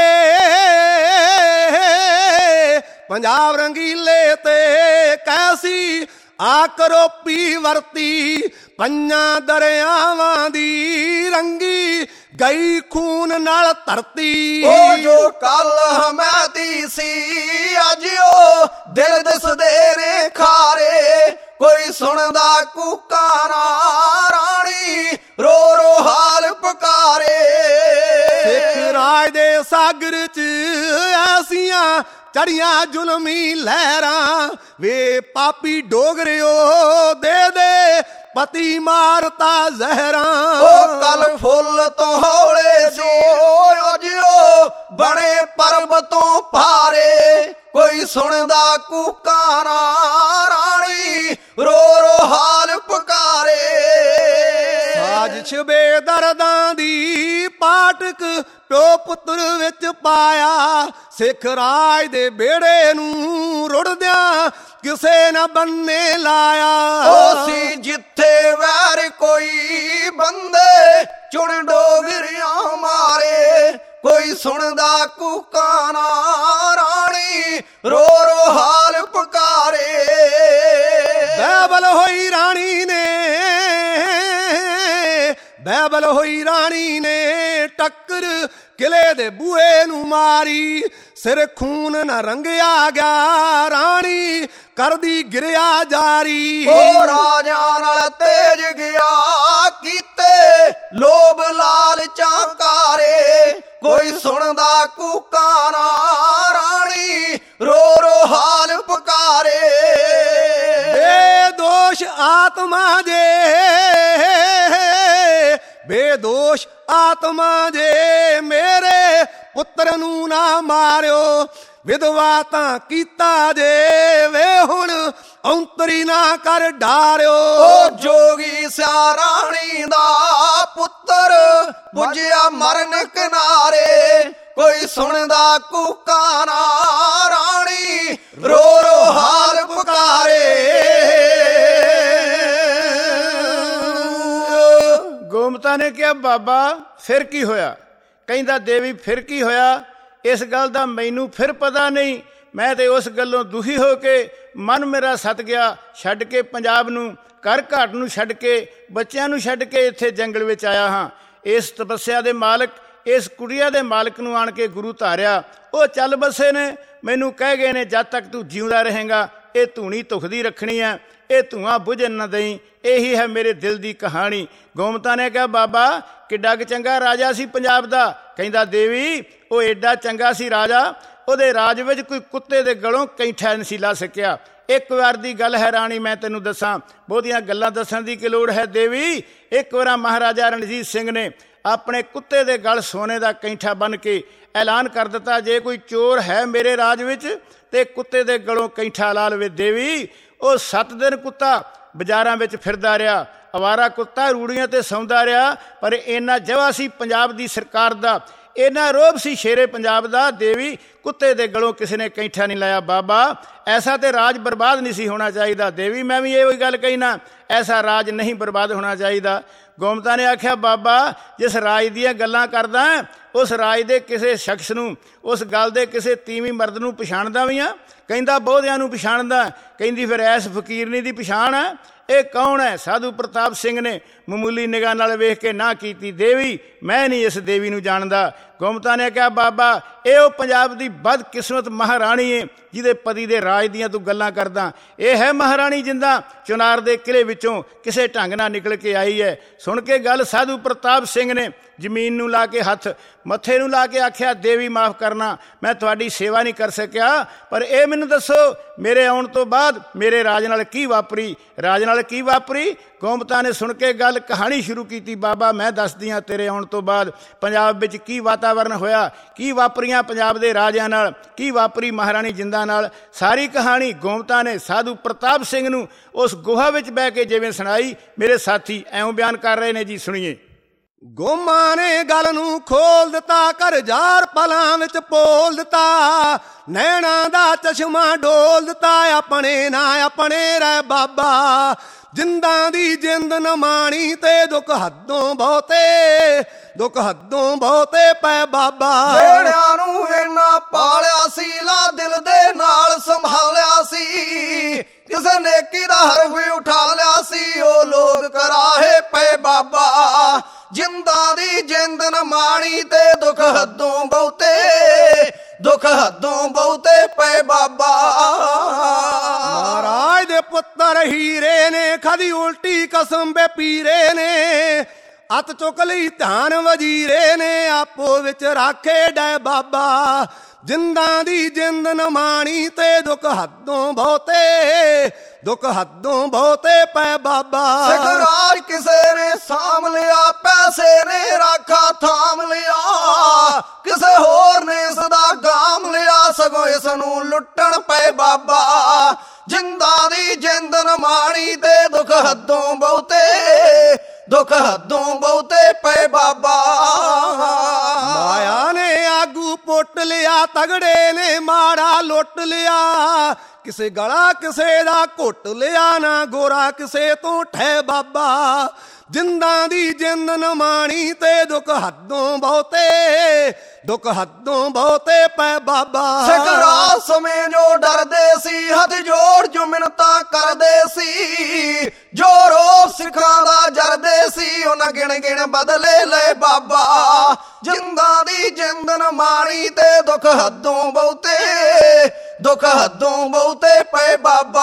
ਪੰਜਾਬ ਰੰਗੀਲੇ ਤੇ ਕੈਸੀ ਆ ਕਰੋਪੀ ਵਰਤੀ, ਪੰਜਾਂ ਦਰਿਆਵਾਂ ਦੀ ਰੰਗੀ ਗਈ ਖੂਨ ਨਾਲ ਧਰਤੀ। ਉਹ ਜੋ ਕੱਲ ਹਮੈਤੀ ਸੀ ਅੱਜ ਉਹ ਦਿਲ ਦਿਸਦੇ ਨੇ ਖਾਰੇ, ਕੋਈ ਸੁਣਦਾ ਕੂਕਾਂ ਨਾ ਰਾਣੀ ਰੋ ਰੋ ਹਾਲ ਪੁਕਾਰੇ। ਸਿੱਖ ਰਾਜ ਦੇ ਸਾਗਰ ਚ ਐਸੀਆਂ ਚੜੀਆਂ ਜ਼ੁਲਮੀ ਲਹਿਰਾਂ, ਵੇ ਪਾਪੀ ਡੋਗਰਿਓ ਦੇ ਦੇ ਪਤੀ ਮਾਰਤਾ ਜ਼ਹਿਰਾਂ। ਉਹ ਕੱਲ ਫੁੱਲ ਤੋਂ ਹੌਲੇ ਸੀ ਅੱਜ ਉਹ ਬਣੇ ਪਰਬਤੋਂ ਭਾਰੇ, ਕੋਈ ਸੁਣਦਾ ਕੂਕਾਂ ਨਾ ਰਾਣੀ ਰੋ ਰੋ ਹਾਲ ਪੁਕਾਰੇ। ਸਾਜ ਛਬੇ ਦਰਦਾਂ ਦੀ ਪਾਟਕ ਪਿਓ ਪੁੱਤਰ ਵਿੱਚ ਪਾਇਆ, ਸਿੱਖ ਰਾਜ ਦੇ ਬੇੜੇ ਨੂੰ ਰੁੜਦਿਆਂ ਕਿਸੇ ਨਾ ਬੰਨੇ ਲਾਇਆ। ਉਹ ਸੀ ਜਿੱਥੇ ਵੈਰ ਕੋਈ ਬੰਦੇ ਚੁਣ ਡੋਗਰਿਆਂ ਮਾਰੇ, ਕੋਈ ਸੁਣਦਾ ਕੂਕਾਂ ਨਾ ਰਾਣੀ ਰੋ ਰੋ ਹਾਲ ਪੁਕਾਰੇ। ਬੈਬਲ ਹੋਈ ਰਾਣੀ ਨੇ, ਬੈਬਲ ਹੋਈ ਰਾਣੀ ਨੇ ਟੱਕਰ ਕਿਲੇ ਦੇ ਬੂਹੇ ਨੂੰ ਮਾਰੀ, ਸਿਰ ਖੂਨ ਨਾ ਰੰਗਿਆ ਗਿਆ ਰਾਣੀ ਕਰਦੀ ਗਿਰਿਆ ਜਾਰੀ। ਉਹ ਰਾਜਾਂ ਨਾਲ ਤੇਜ ਗਿਆ ਕੀਤੇ ਲੋਭ ਲਾਲਚਾਂ ਕਾਰੇ, ਕੋਈ ਸੁਣਦਾ ਕੂਕਾਂ ਨਾ ਰਾਣੀ ਰੋ ਰੋ ਹਾਲ ਪੁਕਾਰੇ। ਬੇਦੋਸ਼ ਆਤਮਾ ਜੇ, ਬੇਦੋਸ਼ ਆਤਮਾ ਜੇ ਮੇਰੇ ਪੁੱਤਰ ਨੂੰ ਨਾ ਮਾਰਿਓ, ਵਿਧਵਾ ਤਾਂ ਕੀਤਾ ਜੇ ਵੇ ਹੁਣ ਔਂਤਰੀ ਨਾ ਕਰ ਡਾਰਿਓ। ਉਹ ਜੋਗੀ ਸਿਆ ਰਾਣੀ ਦਾ ਪੁੱਤਰ ਪੁੱਜਿਆ ਮਰਨ ਕਿਨਾਰੇ, ਕੋਈ ਸੁਣਦਾ ਕੂਕਾਂ ਨਾ ਰਾਣੀ ਰੋ ਰੋ ਹਾਲ ਪੁਕਾਰੇ। ਗੋਮਤਾ ਨੇ ਕਿਹਾ ਬਾਬਾ ਫਿਰ ਕੀ ਹੋਇਆ? ਕਹਿੰਦਾ ਦੇਵੀ ਫਿਰ ਕੀ ਹੋਇਆ? ਇਸ ਗੱਲ ਦਾ ਮੈਨੂੰ ਫਿਰ ਪਤਾ ਨਹੀਂ, ਮੈਂ ਤੇ ਉਸ ਗੱਲੋਂ ਦੁਖੀ ਹੋ ਕੇ ਮਨ ਮੇਰਾ ਸੱਤ ਗਿਆ, ਛੱਡ ਕੇ ਪੰਜਾਬ ਨੂੰ, ਘਰ ਘਾਟ ਨੂੰ ਛੱਡ ਕੇ, ਬੱਚਿਆਂ ਨੂੰ ਛੱਡ ਕੇ ਇੱਥੇ ਜੰਗਲ ਵਿੱਚ ਆਇਆ ਹਾਂ। ਇਸ ਤਪੱਸਿਆ ਦੇ ਮਾਲਕ, ਇਸ ਕੁੜੀਆਂ ਦੇ ਮਾਲਕ ਨੂੰ ਆਣ ਕੇ ਗੁਰੂ ਧਾਰਿਆ। ਉਹ ਚੱਲ ਬਸੇ ਨੇ, ਮੈਨੂੰ ਕਹਿ ਗਏ ਨੇ ਜਦ ਤੱਕ ਤੂੰ ਜਿਉਂਦਾ ਰਹੇਗਾ ਇਹ ਧੂਣੀ ਧੁਖਦੀ ਰੱਖਣੀ ਹੈ, ਇਹ ਧੂਆਂ ਬੁਝਣ ਨਾ ਦਈ। ਇਹੀ ਹੈ ਮੇਰੇ ਦਿਲ ਦੀ ਕਹਾਣੀ। ਗੋਮਤਾ ਨੇ ਕਿਹਾ ਬਾਬਾ ਕਿੱਡਾ ਕੁ ਚੰਗਾ ਰਾਜਾ ਸੀ ਪੰਜਾਬ ਦਾ? ਕਹਿੰਦਾ ਦੇਵੀ ਉਹ ਏਡਾ ਚੰਗਾ ਸੀ ਰਾਜਾ, ਉਹਦੇ ਰਾਜ ਵਿੱਚ ਕੋਈ ਕੁੱਤੇ ਦੇ ਗਲੋਂ ਕੈਂਠਾ ਨਹੀਂ ਸੀ ਲਾ ਸਕਿਆ। ਇੱਕ ਵਾਰ ਦੀ ਗੱਲ ਹੈ ਰਾਣੀ, ਮੈਂ ਤੈਨੂੰ ਦੱਸਾਂ, ਬਹੁਤੀਆਂ ਗੱਲਾਂ ਦੱਸਣ ਦੀ ਕੀ ਲੋੜ ਹੈ ਦੇਵੀ। ਇੱਕ ਵਾਰ ਮਹਾਰਾਜਾ ਰਣਜੀਤ ਸਿੰਘ ਨੇ ਆਪਣੇ ਕੁੱਤੇ ਦੇ ਗਲ ਸੋਨੇ ਦਾ ਕੈਂਠਾ ਬੰਨ੍ਹ ਕੇ ਐਲਾਨ ਕਰ ਦਿੱਤਾ, ਜੇ ਕੋਈ ਚੋਰ ਹੈ ਮੇਰੇ ਰਾਜ ਵਿੱਚ ਤੇ ਕੁੱਤੇ ਦੇ ਗਲੋਂ ਕੈਂਠਾ ਲਾ ਲਵੇ। ਦੇਵੀ ਉਹ ਸੱਤ ਦਿਨ ਕੁੱਤਾ ਬਾਜ਼ਾਰਾਂ ਵਿੱਚ ਫਿਰਦਾ ਰਿਹਾ, ਅਵਾਰਾ ਕੁੱਤਾ ਰੂੜੀਆਂ ਤੇ ਸੌਂਦਾ ਰਿਹਾ, ਪਰ ਇੰਨਾ ਜਵਾ ਸੀ ਪੰਜਾਬ ਦੀ ਸਰਕਾਰ ਦਾ, ਇੰਨਾ ਰੋਹਬ ਸੀ ਸ਼ੇਰੇ ਪੰਜਾਬ ਦਾ, ਦੇਵੀ ਕੁੱਤੇ ਦੇ ਗਲੋਂ ਕਿਸੇ ਨੇ ਕੈਂਠਾ ਨਹੀਂ ਲਾਇਆ। ਬਾਬਾ ਐਸਾ ਤੇ ਰਾਜ ਬਰਬਾਦ ਨਹੀਂ ਸੀ ਹੋਣਾ ਚਾਹੀਦਾ। ਦੇਵੀ ਮੈਂ ਵੀ ਇਹੋ ਹੀ ਗੱਲ ਕਹੀ ਨਾ, ਐਸਾ ਰਾਜ ਨਹੀਂ ਬਰਬਾਦ ਹੋਣਾ ਚਾਹੀਦਾ। ਗੋਮਤਾ ਨੇ ਆਖਿਆ ਬਾਬਾ ਜਿਸ ਰਾਜ ਦੀਆਂ ਗੱਲਾਂ ਕਰਦਾ ਉਸ ਰਾਜ ਦੇ ਕਿਸੇ ਸ਼ਖਸ ਨੂੰ, ਉਸ ਗੱਲ ਦੇ ਕਿਸੇ ਤੀਵੀਂ ਮਰਦ ਨੂੰ ਪਛਾਣਦਾ ਵੀ ਆ? ਕਹਿੰਦਾ ਬਹੁਤਿਆਂ ਨੂੰ ਪਛਾਣਦਾ। ਕਹਿੰਦੀ ਫਿਰ ਐਸ ਫਕੀਰਨੀ ਦੀ ਪਛਾਣ ਹੈ? ਇਹ ਕੌਣ ਹੈ? ਸਾਧੂ ਪ੍ਰਤਾਪ ਸਿੰਘ ਨੇ ਮਾਮੂਲੀ ਨਿਗਾਹ ਨਾਲ ਵੇਖ ਕੇ ਨਾ ਕੀਤੀ। ਦੇਵੀ ਮੈਂ ਨਹੀਂ ਇਸ ਦੇਵੀ ਨੂੰ ਜਾਣਦਾ। ਗੋਮਤਾ ਨੇ ਕਿਹਾ ਬਾਬਾ ਇਹ ਉਹ ਪੰਜਾਬ ਦੀ ਬਦਕਿਸਮਤ ਮਹਾਰਾਣੀ ਹੈ ਜਿਹਦੇ ਪਤੀ ਦੇ ਰਾਜ ਦੀਆਂ ਤੂੰ ਗੱਲਾਂ ਕਰਦਾ। ਇਹ ਹੈ ਮਹਾਰਾਣੀ ਜਿੰਦਾ ਚੁਨਾਰ ਦੇ ਕਿਲੇ ਵਿੱਚੋਂ ਕਿਸੇ ਢੰਗ ਨਾਲ ਨਿਕਲ ਕੇ ਆਈ ਹੈ। ਸੁਣ ਕੇ ਗੱਲ ਸਾਧੂ ਪ੍ਰਤਾਪ ਸਿੰਘ ਨੇ ਜ਼ਮੀਨ ਨੂੰ ਲਾ ਕੇ ਹੱਥ ਮੱਥੇ ਨੂੰ ਲਾ ਕੇ ਆਖਿਆ ਦੇਵੀ ਮਾਫ਼ ਕਰਨਾ, ਮੈਂ ਤੁਹਾਡੀ ਸੇਵਾ ਨਹੀਂ ਕਰ ਸਕਿਆ, ਪਰ ਇਹ ਮੈਨੂੰ ਦੱਸੋ ਮੇਰੇ ਆਉਣ ਤੋਂ ਬਾਅਦ ਮੇਰੇ ਰਾਜ ਨਾਲ ਕੀ ਵਾਪਰੀ? ਰਾਜ ਨਾਲ ਕੀ ਵਾਪਰੀ? ਗੋਮਤਾ ਨੇ ਸੁਣ ਕੇ ਗੱਲ ਕਹਾਣੀ ਸ਼ੁਰੂ ਕੀਤੀ। ਬਾਬਾ ਮੈਂ ਦੱਸਦੀ ਹਾਂ ਤੇਰੇ ਆਉਣ ਤੋਂ ਬਾਅਦ ਪੰਜਾਬ ਵਿੱਚ ਕੀ ਵਾਤਾਵਰਨ ਹੋਇਆ, ਕੀ ਵਾਪਰੀਆਂ ਪੰਜਾਬ ਦੇ ਰਾਜਿਆਂ ਨਾਲ, ਕੀ ਵਾਪਰੀ ਮਹਾਰਾਣੀ ਜਿੰਦਾ ਨਾਲ। ਸਾਰੀ ਕਹਾਣੀ ਗੋਮਤਾ ਨੇ ਸਾਧੂ ਪ੍ਰਤਾਪ ਸਿੰਘ ਨੂੰ ਉਸ ਗੁਹਾ ਵਿੱਚ ਬਹਿ ਕੇ ਜਿਵੇਂ ਸੁਣਾਈ, ਮੇਰੇ ਸਾਥੀ ਐਉਂ ਬਿਆਨ ਕਰ ਰਹੇ ਨੇ ਜੀ, ਸੁਣੀਏ। ਗੋਮਾ ਨੇ ਗੱਲ ਨੂੰ ਖੋਲ ਦਿੱਤਾ, ਕਰ ਜਾਰ ਪਲਾਂ ਵਿੱਚ ਪੋਲ ਦਿੱਤਾ, ਨੈਣਾ ਦਾ ਚਸ਼ਮਾ ਡੋਲ ਦਿੱਤਾ, ਆਪਣੇ ਨਾ ਆਪਣੇ ਰਹਿ ਬਾਬਾ, ਜਿੰਦਾਂ ਦੀ ਜਿੰਦ ਨ ਮਾਣੀ ਤੇ ਦੁੱਖ ਹੱਦੋਂ ਬਹੁਤੇ, ਦੁੱਖ ਹੱਦੋਂ ਬਹੁਤੇ ਪੈ ਬਾਬਾ। ਜਿਹੜਿਆਂ ਨੂੰ ਇੰਨਾ ਪਾਲਿਆ ਸੀ, ਲਾ ਦਿਲ ਦੇ ਨਾਲ ਸੰਭਾਲਿਆ ਸੀ, ਕਿਸੇ ਨੇਕੀ ਦਾ ਹਰਫ ਉਠਾ ਲਿਆ ਸੀ, ਉਹ ਲੋਕ ਕਰਾਹੇ ਪਏ ਬਾਬਾ, ਜਿੰਦਾਂ ਦੀ ਜਿੰਦ ਨ ਮਾਣੀ ਤੇ ਦੁੱਖ ਹੱਦੋਂ ਬਹੁਤੇ, ਦੁੱਖ ਹੱਦੋਂ ਬਹੁਤੇ ਪਏ ਬਾਬਾ। ਮਹਾਰਾਜ ਦੇ ਪੁੱਤਰ ਹੀਰੇ ਨੇ ਖਾਦੀ ਉਲਟੀ ਕਸਮ ਬੇ ਪੀਰੇ ਨੇ, ਅੱਤ ਚੁੱਕ ਲਈ ਧਾਨ ਵਜ਼ੀਰੇ ਨੇ, ਆਪੋ ਵਿੱਚ ਰਾਖੇ ਡੈ ਬਾਬਾ, ਜਿੰਦਾਂ ਦੀ ਜਿੰਦ ਨ ਮਾਣੀ ਤੇ ਦੁੱਖ ਹੱਦੋਂ ਬਹੁਤੇ, ਦੁੱਖ ਹੱਦੋਂ ਬਹੁਤੇ ਪੈ ਬਾਬਾ। ਸਿੱਖ ਰਾਜ ਕਿਸੇ ਨੇ ਸਾਂਭ ਲਿਆ, ਪੈਸੇ ਨੇ ਰਾਖਾ ਥਾਮ ਲਿਆ, ਕਿਸੇ ਹੋਰ ਨੇ ਇਸ ਦਾ ਗਾਮ ਲਿਆ, ਸਗੋਂ ਇਸ ਨੂੰ ਲੁੱਟਣ ਪਏ ਬਾਬਾ। ਜਿੰਦਾਂ ਦੀ ਜਿੰਦ ਨਮਾਣੀ ਤੇ ਦੁੱਖ ਹੱਦੋਂ ਬਹੁਤੇ, ਦੁੱਖ ਹੱਦੋਂ ਬਹੁਤੇ ਪਏ ਬਾਬਾ। ਮਾਇਆ ਨੇ ਆਗੂ ਪੁੱਟ ਲਿਆ, ਤਗੜੇ ਨੇ ਮਾੜਾ ਲੁੱਟ ਲਿਆ, ਕਿਸੇ ਗਲਾ ਕਿਸੇ ਦਾ ਘੁੱਟ ਲਿਆ, ਨਾ ਗੋਰਾ ਕਿਸੇ ਤੋਂ ਠਹਿ ਬਾਬਾ। ਜਿੰਦਾਂ ਦੀ ਜਿੰਦ ਨਮਾਣੀ ਤੇ ਦੁੱਖ ਹੱਦੋਂ ਬਹੁਤੇ, ਦੁੱਖ ਹੱਦੋਂ ਬਹੁਤੇ ਪੈ ਬਾਬਾ। ਸਿੱਖ ਰਾਤ ਸਮੇਂ ਜੋ ਡਰਦੇ ਸੀ, ਹੱਥ ਜੋੜ ਜੋ ਮਿੰਨਤਾਂ ਕਰਦੇ ਸੀ, ਜੋ ਰੋਬ ਸਿੱਖਾਂ ਦਾ ਜਰਦੇ ਸੀ, ਉਹਨਾਂ ਗਿਣ ਗਿਣ ਬਦਲੇ ਲਏ ਬਾਬਾ। ਜਿੰਦਾਂ ਦੀ ਜਿੰਦ ਨਮਾਣੀ ਤੇ ਦੁੱਖ ਹੱਦੋਂ ਬਹੁਤੇ, ਦੁੱਖ ਹੱਦੋਂ ਬਹੁਤੇ ਪਏ ਬਾਬਾ।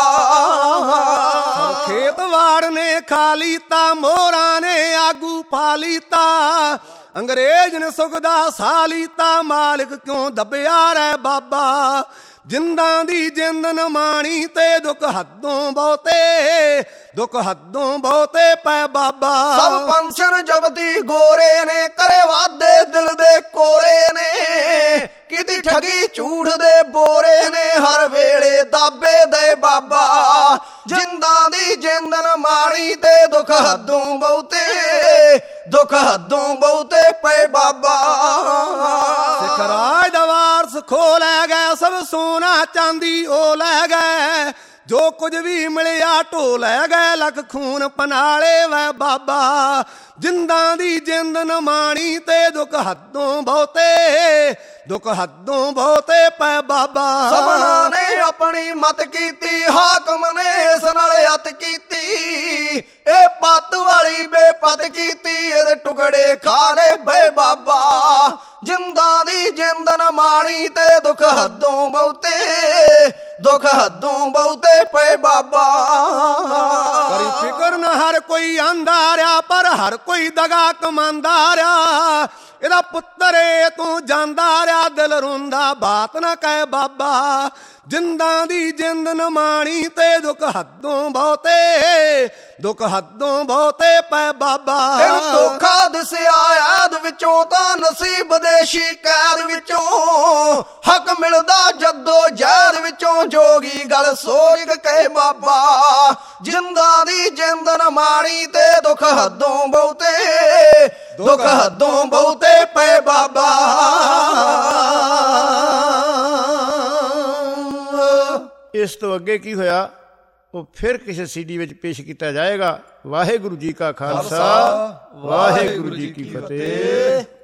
ਖੇਤ ਵਾੜ ਨੇ ਖਾ ਲੀਤਾ, ਮੋਹਰਾਂ ਨੇ ਆਗੂ ਪਾ ਲੀਤਾ, ਅੰਗਰੇਜ਼ ਨੇ ਸੁਖ ਦਾ ਸਾਹ ਲੀਤਾ, ਮਾਲਕ ਕਿਉਂ ਦੱਬਿਆ ਰਹਿ ਬਾਬਾ। ਜਿੰਦਾਂ ਦੀ ਜਿੰਦ ਨਮਾਣੀ ਤੇ ਦੁੱਖ ਹੱਦੋਂ ਬਹੁਤੇ, ਦੁੱਖ ਹੱਦੋਂ ਬਹੁਤੇ ਪੈ ਬਾਬਾ। ਸਭ ਪੰਛਣ ਜਪਦੀ ਗੋਰੇ ਨੇ, ਕਰੇ ਵਾਦੇ ਦਿਲ ਦੇ ਕੋਰੇ ਨੇ, ਕੀਤੀ ਠਗੀ ਝੂਠ ਦੇ ਬੋਰੇ ਨੇ, ਹਰ ਵੇਲੇ ਦਾਬੇ ਦੇ ਬਾਬਾ। ਜਿੰਦਾਂ ਦੀ ਜਿੰਦ ਨਮਾਣੀ ਤੇ ਦੁੱਖ ਹੱਦੋਂ ਬਹੁਤੇ, ਦੁੱਖ ਹੱਦੋਂ ਬਹੁਤੇ ਪਏ ਬਾਬਾ। ਸਿੱਖ ਰਾਜ ਦਾ ਵਾਰਸ ਖੋ ਲੈ ਗਏ, ਸਭ ਸੋਨਾ ਚਾਂਦੀ ਉਹ ਲੈ ਗਏ, ਜੋ ਕੁਝ ਵੀ ਮਿਲਿਆ ਢੋ ਲੈ ਗਏ, ਲੱਖ ਖੂਨ ਪਨਾਲੇ ਵੈ ਬਾਬਾ। ਜਿੰਦਾਂ ਦੀ ਜਿੰਦ ਨਮਾਣੀ ਤੇ ਦੁੱਖ ਹੱਦੋਂ ਬਹੁਤੇ, ਦੁੱਖ ਹੱਦੋਂ ਬਹੁਤੇ ਪੈ ਬਾਬਾ। ਸਭਨਾਂ ਨੇ ਆਪਣੀ ਮਤ ਕੀਤੀ, ਹਾਕਮ ਨੇ ਇਸ ਨਾਲ ਅਤ ਕੀਤੀ, ਇਹ ਪੱਤ ਵਾਲੀ ਬੇਪਤ ਕੀਤੀ, ਇਹਦੇ ਟੁਕੜੇ ਖਾ ਲੈ ਬੇ ਬਾਬਾ। ਜਿੰਦਾਂ ਦੀ ਜਿੰਦ ਨਮਾਣੀ ਤੇ ਦੁੱਖ ਹੱਦੋਂ ਬਹੁਤੇ, ਦੁੱਖ ਹੱਦੋਂ ਬਹੁਤੇ ਪਏ ਬਾਬਾ। ਕਰੀ ਫਿਕਰ ਨਾ ਹਰ ਕੋਈ ਆਂਦਾ ਰਿਆ, ਪਰ ਹਰ ਕੋਈ ਦਗਾ ਕਮਾਂਦਾ ਰਿਆ, ਇਹਦਾ ਪੁੱਤਰ ਏ ਤੂੰ ਜਾਂਦਾ ਰਿਆ, ਦਿਲ ਰੋਂਦਾ ਬਾਤ ਨਾ ਕਹਿ ਬਾਬਾ। ਜਿੰਦਾਂ ਦੀ ਜਿੰਦ ਨਮਾਣੀ ਤੇ ਦੁੱਖ ਹੱਦੋਂ ਬਹੁਤੇ, ਦੁੱਖ ਹੱਦੋਂ ਬਹੁਤੇ ਪੈ ਬਾਬਾ। ਤੈਨੂੰ ਧੋਖਾ ਦਿਸਿਆ ਐਦ ਵਿੱਚੋਂ, ਤਾਂ ਨਸੀਬ ਦੇ ਸ਼ਿਕਾਇਤ ਵਿੱਚੋਂ, ਹੱਕ ਮਿਲਦਾ ਜੱਦੋ ਜਹਿਦ ਵਿੱਚੋਂ, ਜੋਗੀ ਗੱਲ ਸੋਚ ਕੇ ਬਾਬਾ। ਜਿੰਦਾਂ ਦੀ ਜਿੰਦ ਨਮਾਣੀ ਤੇ ਦੁੱਖ ਹੱਦੋਂ ਬਹੁਤੇ, ਦੁੱਖ ਹੱਦੋਂ ਬਹੁਤੇ ਪਏ ਬਾਬਾ। ਇਸ ਤੋਂ ਅੱਗੇ ਕੀ ਹੋਇਆ ਉਹ ਫਿਰ ਕਿਸੇ ਸੀਡੀ ਵਿੱਚ ਪੇਸ਼ ਕੀਤਾ ਜਾਏਗਾ। ਵਾਹਿਗੁਰੂ ਜੀ ਕਾ ਖਾਲਸਾ, ਵਾਹਿਗੁਰੂ ਜੀ ਕੀ ਫਤਿਹ।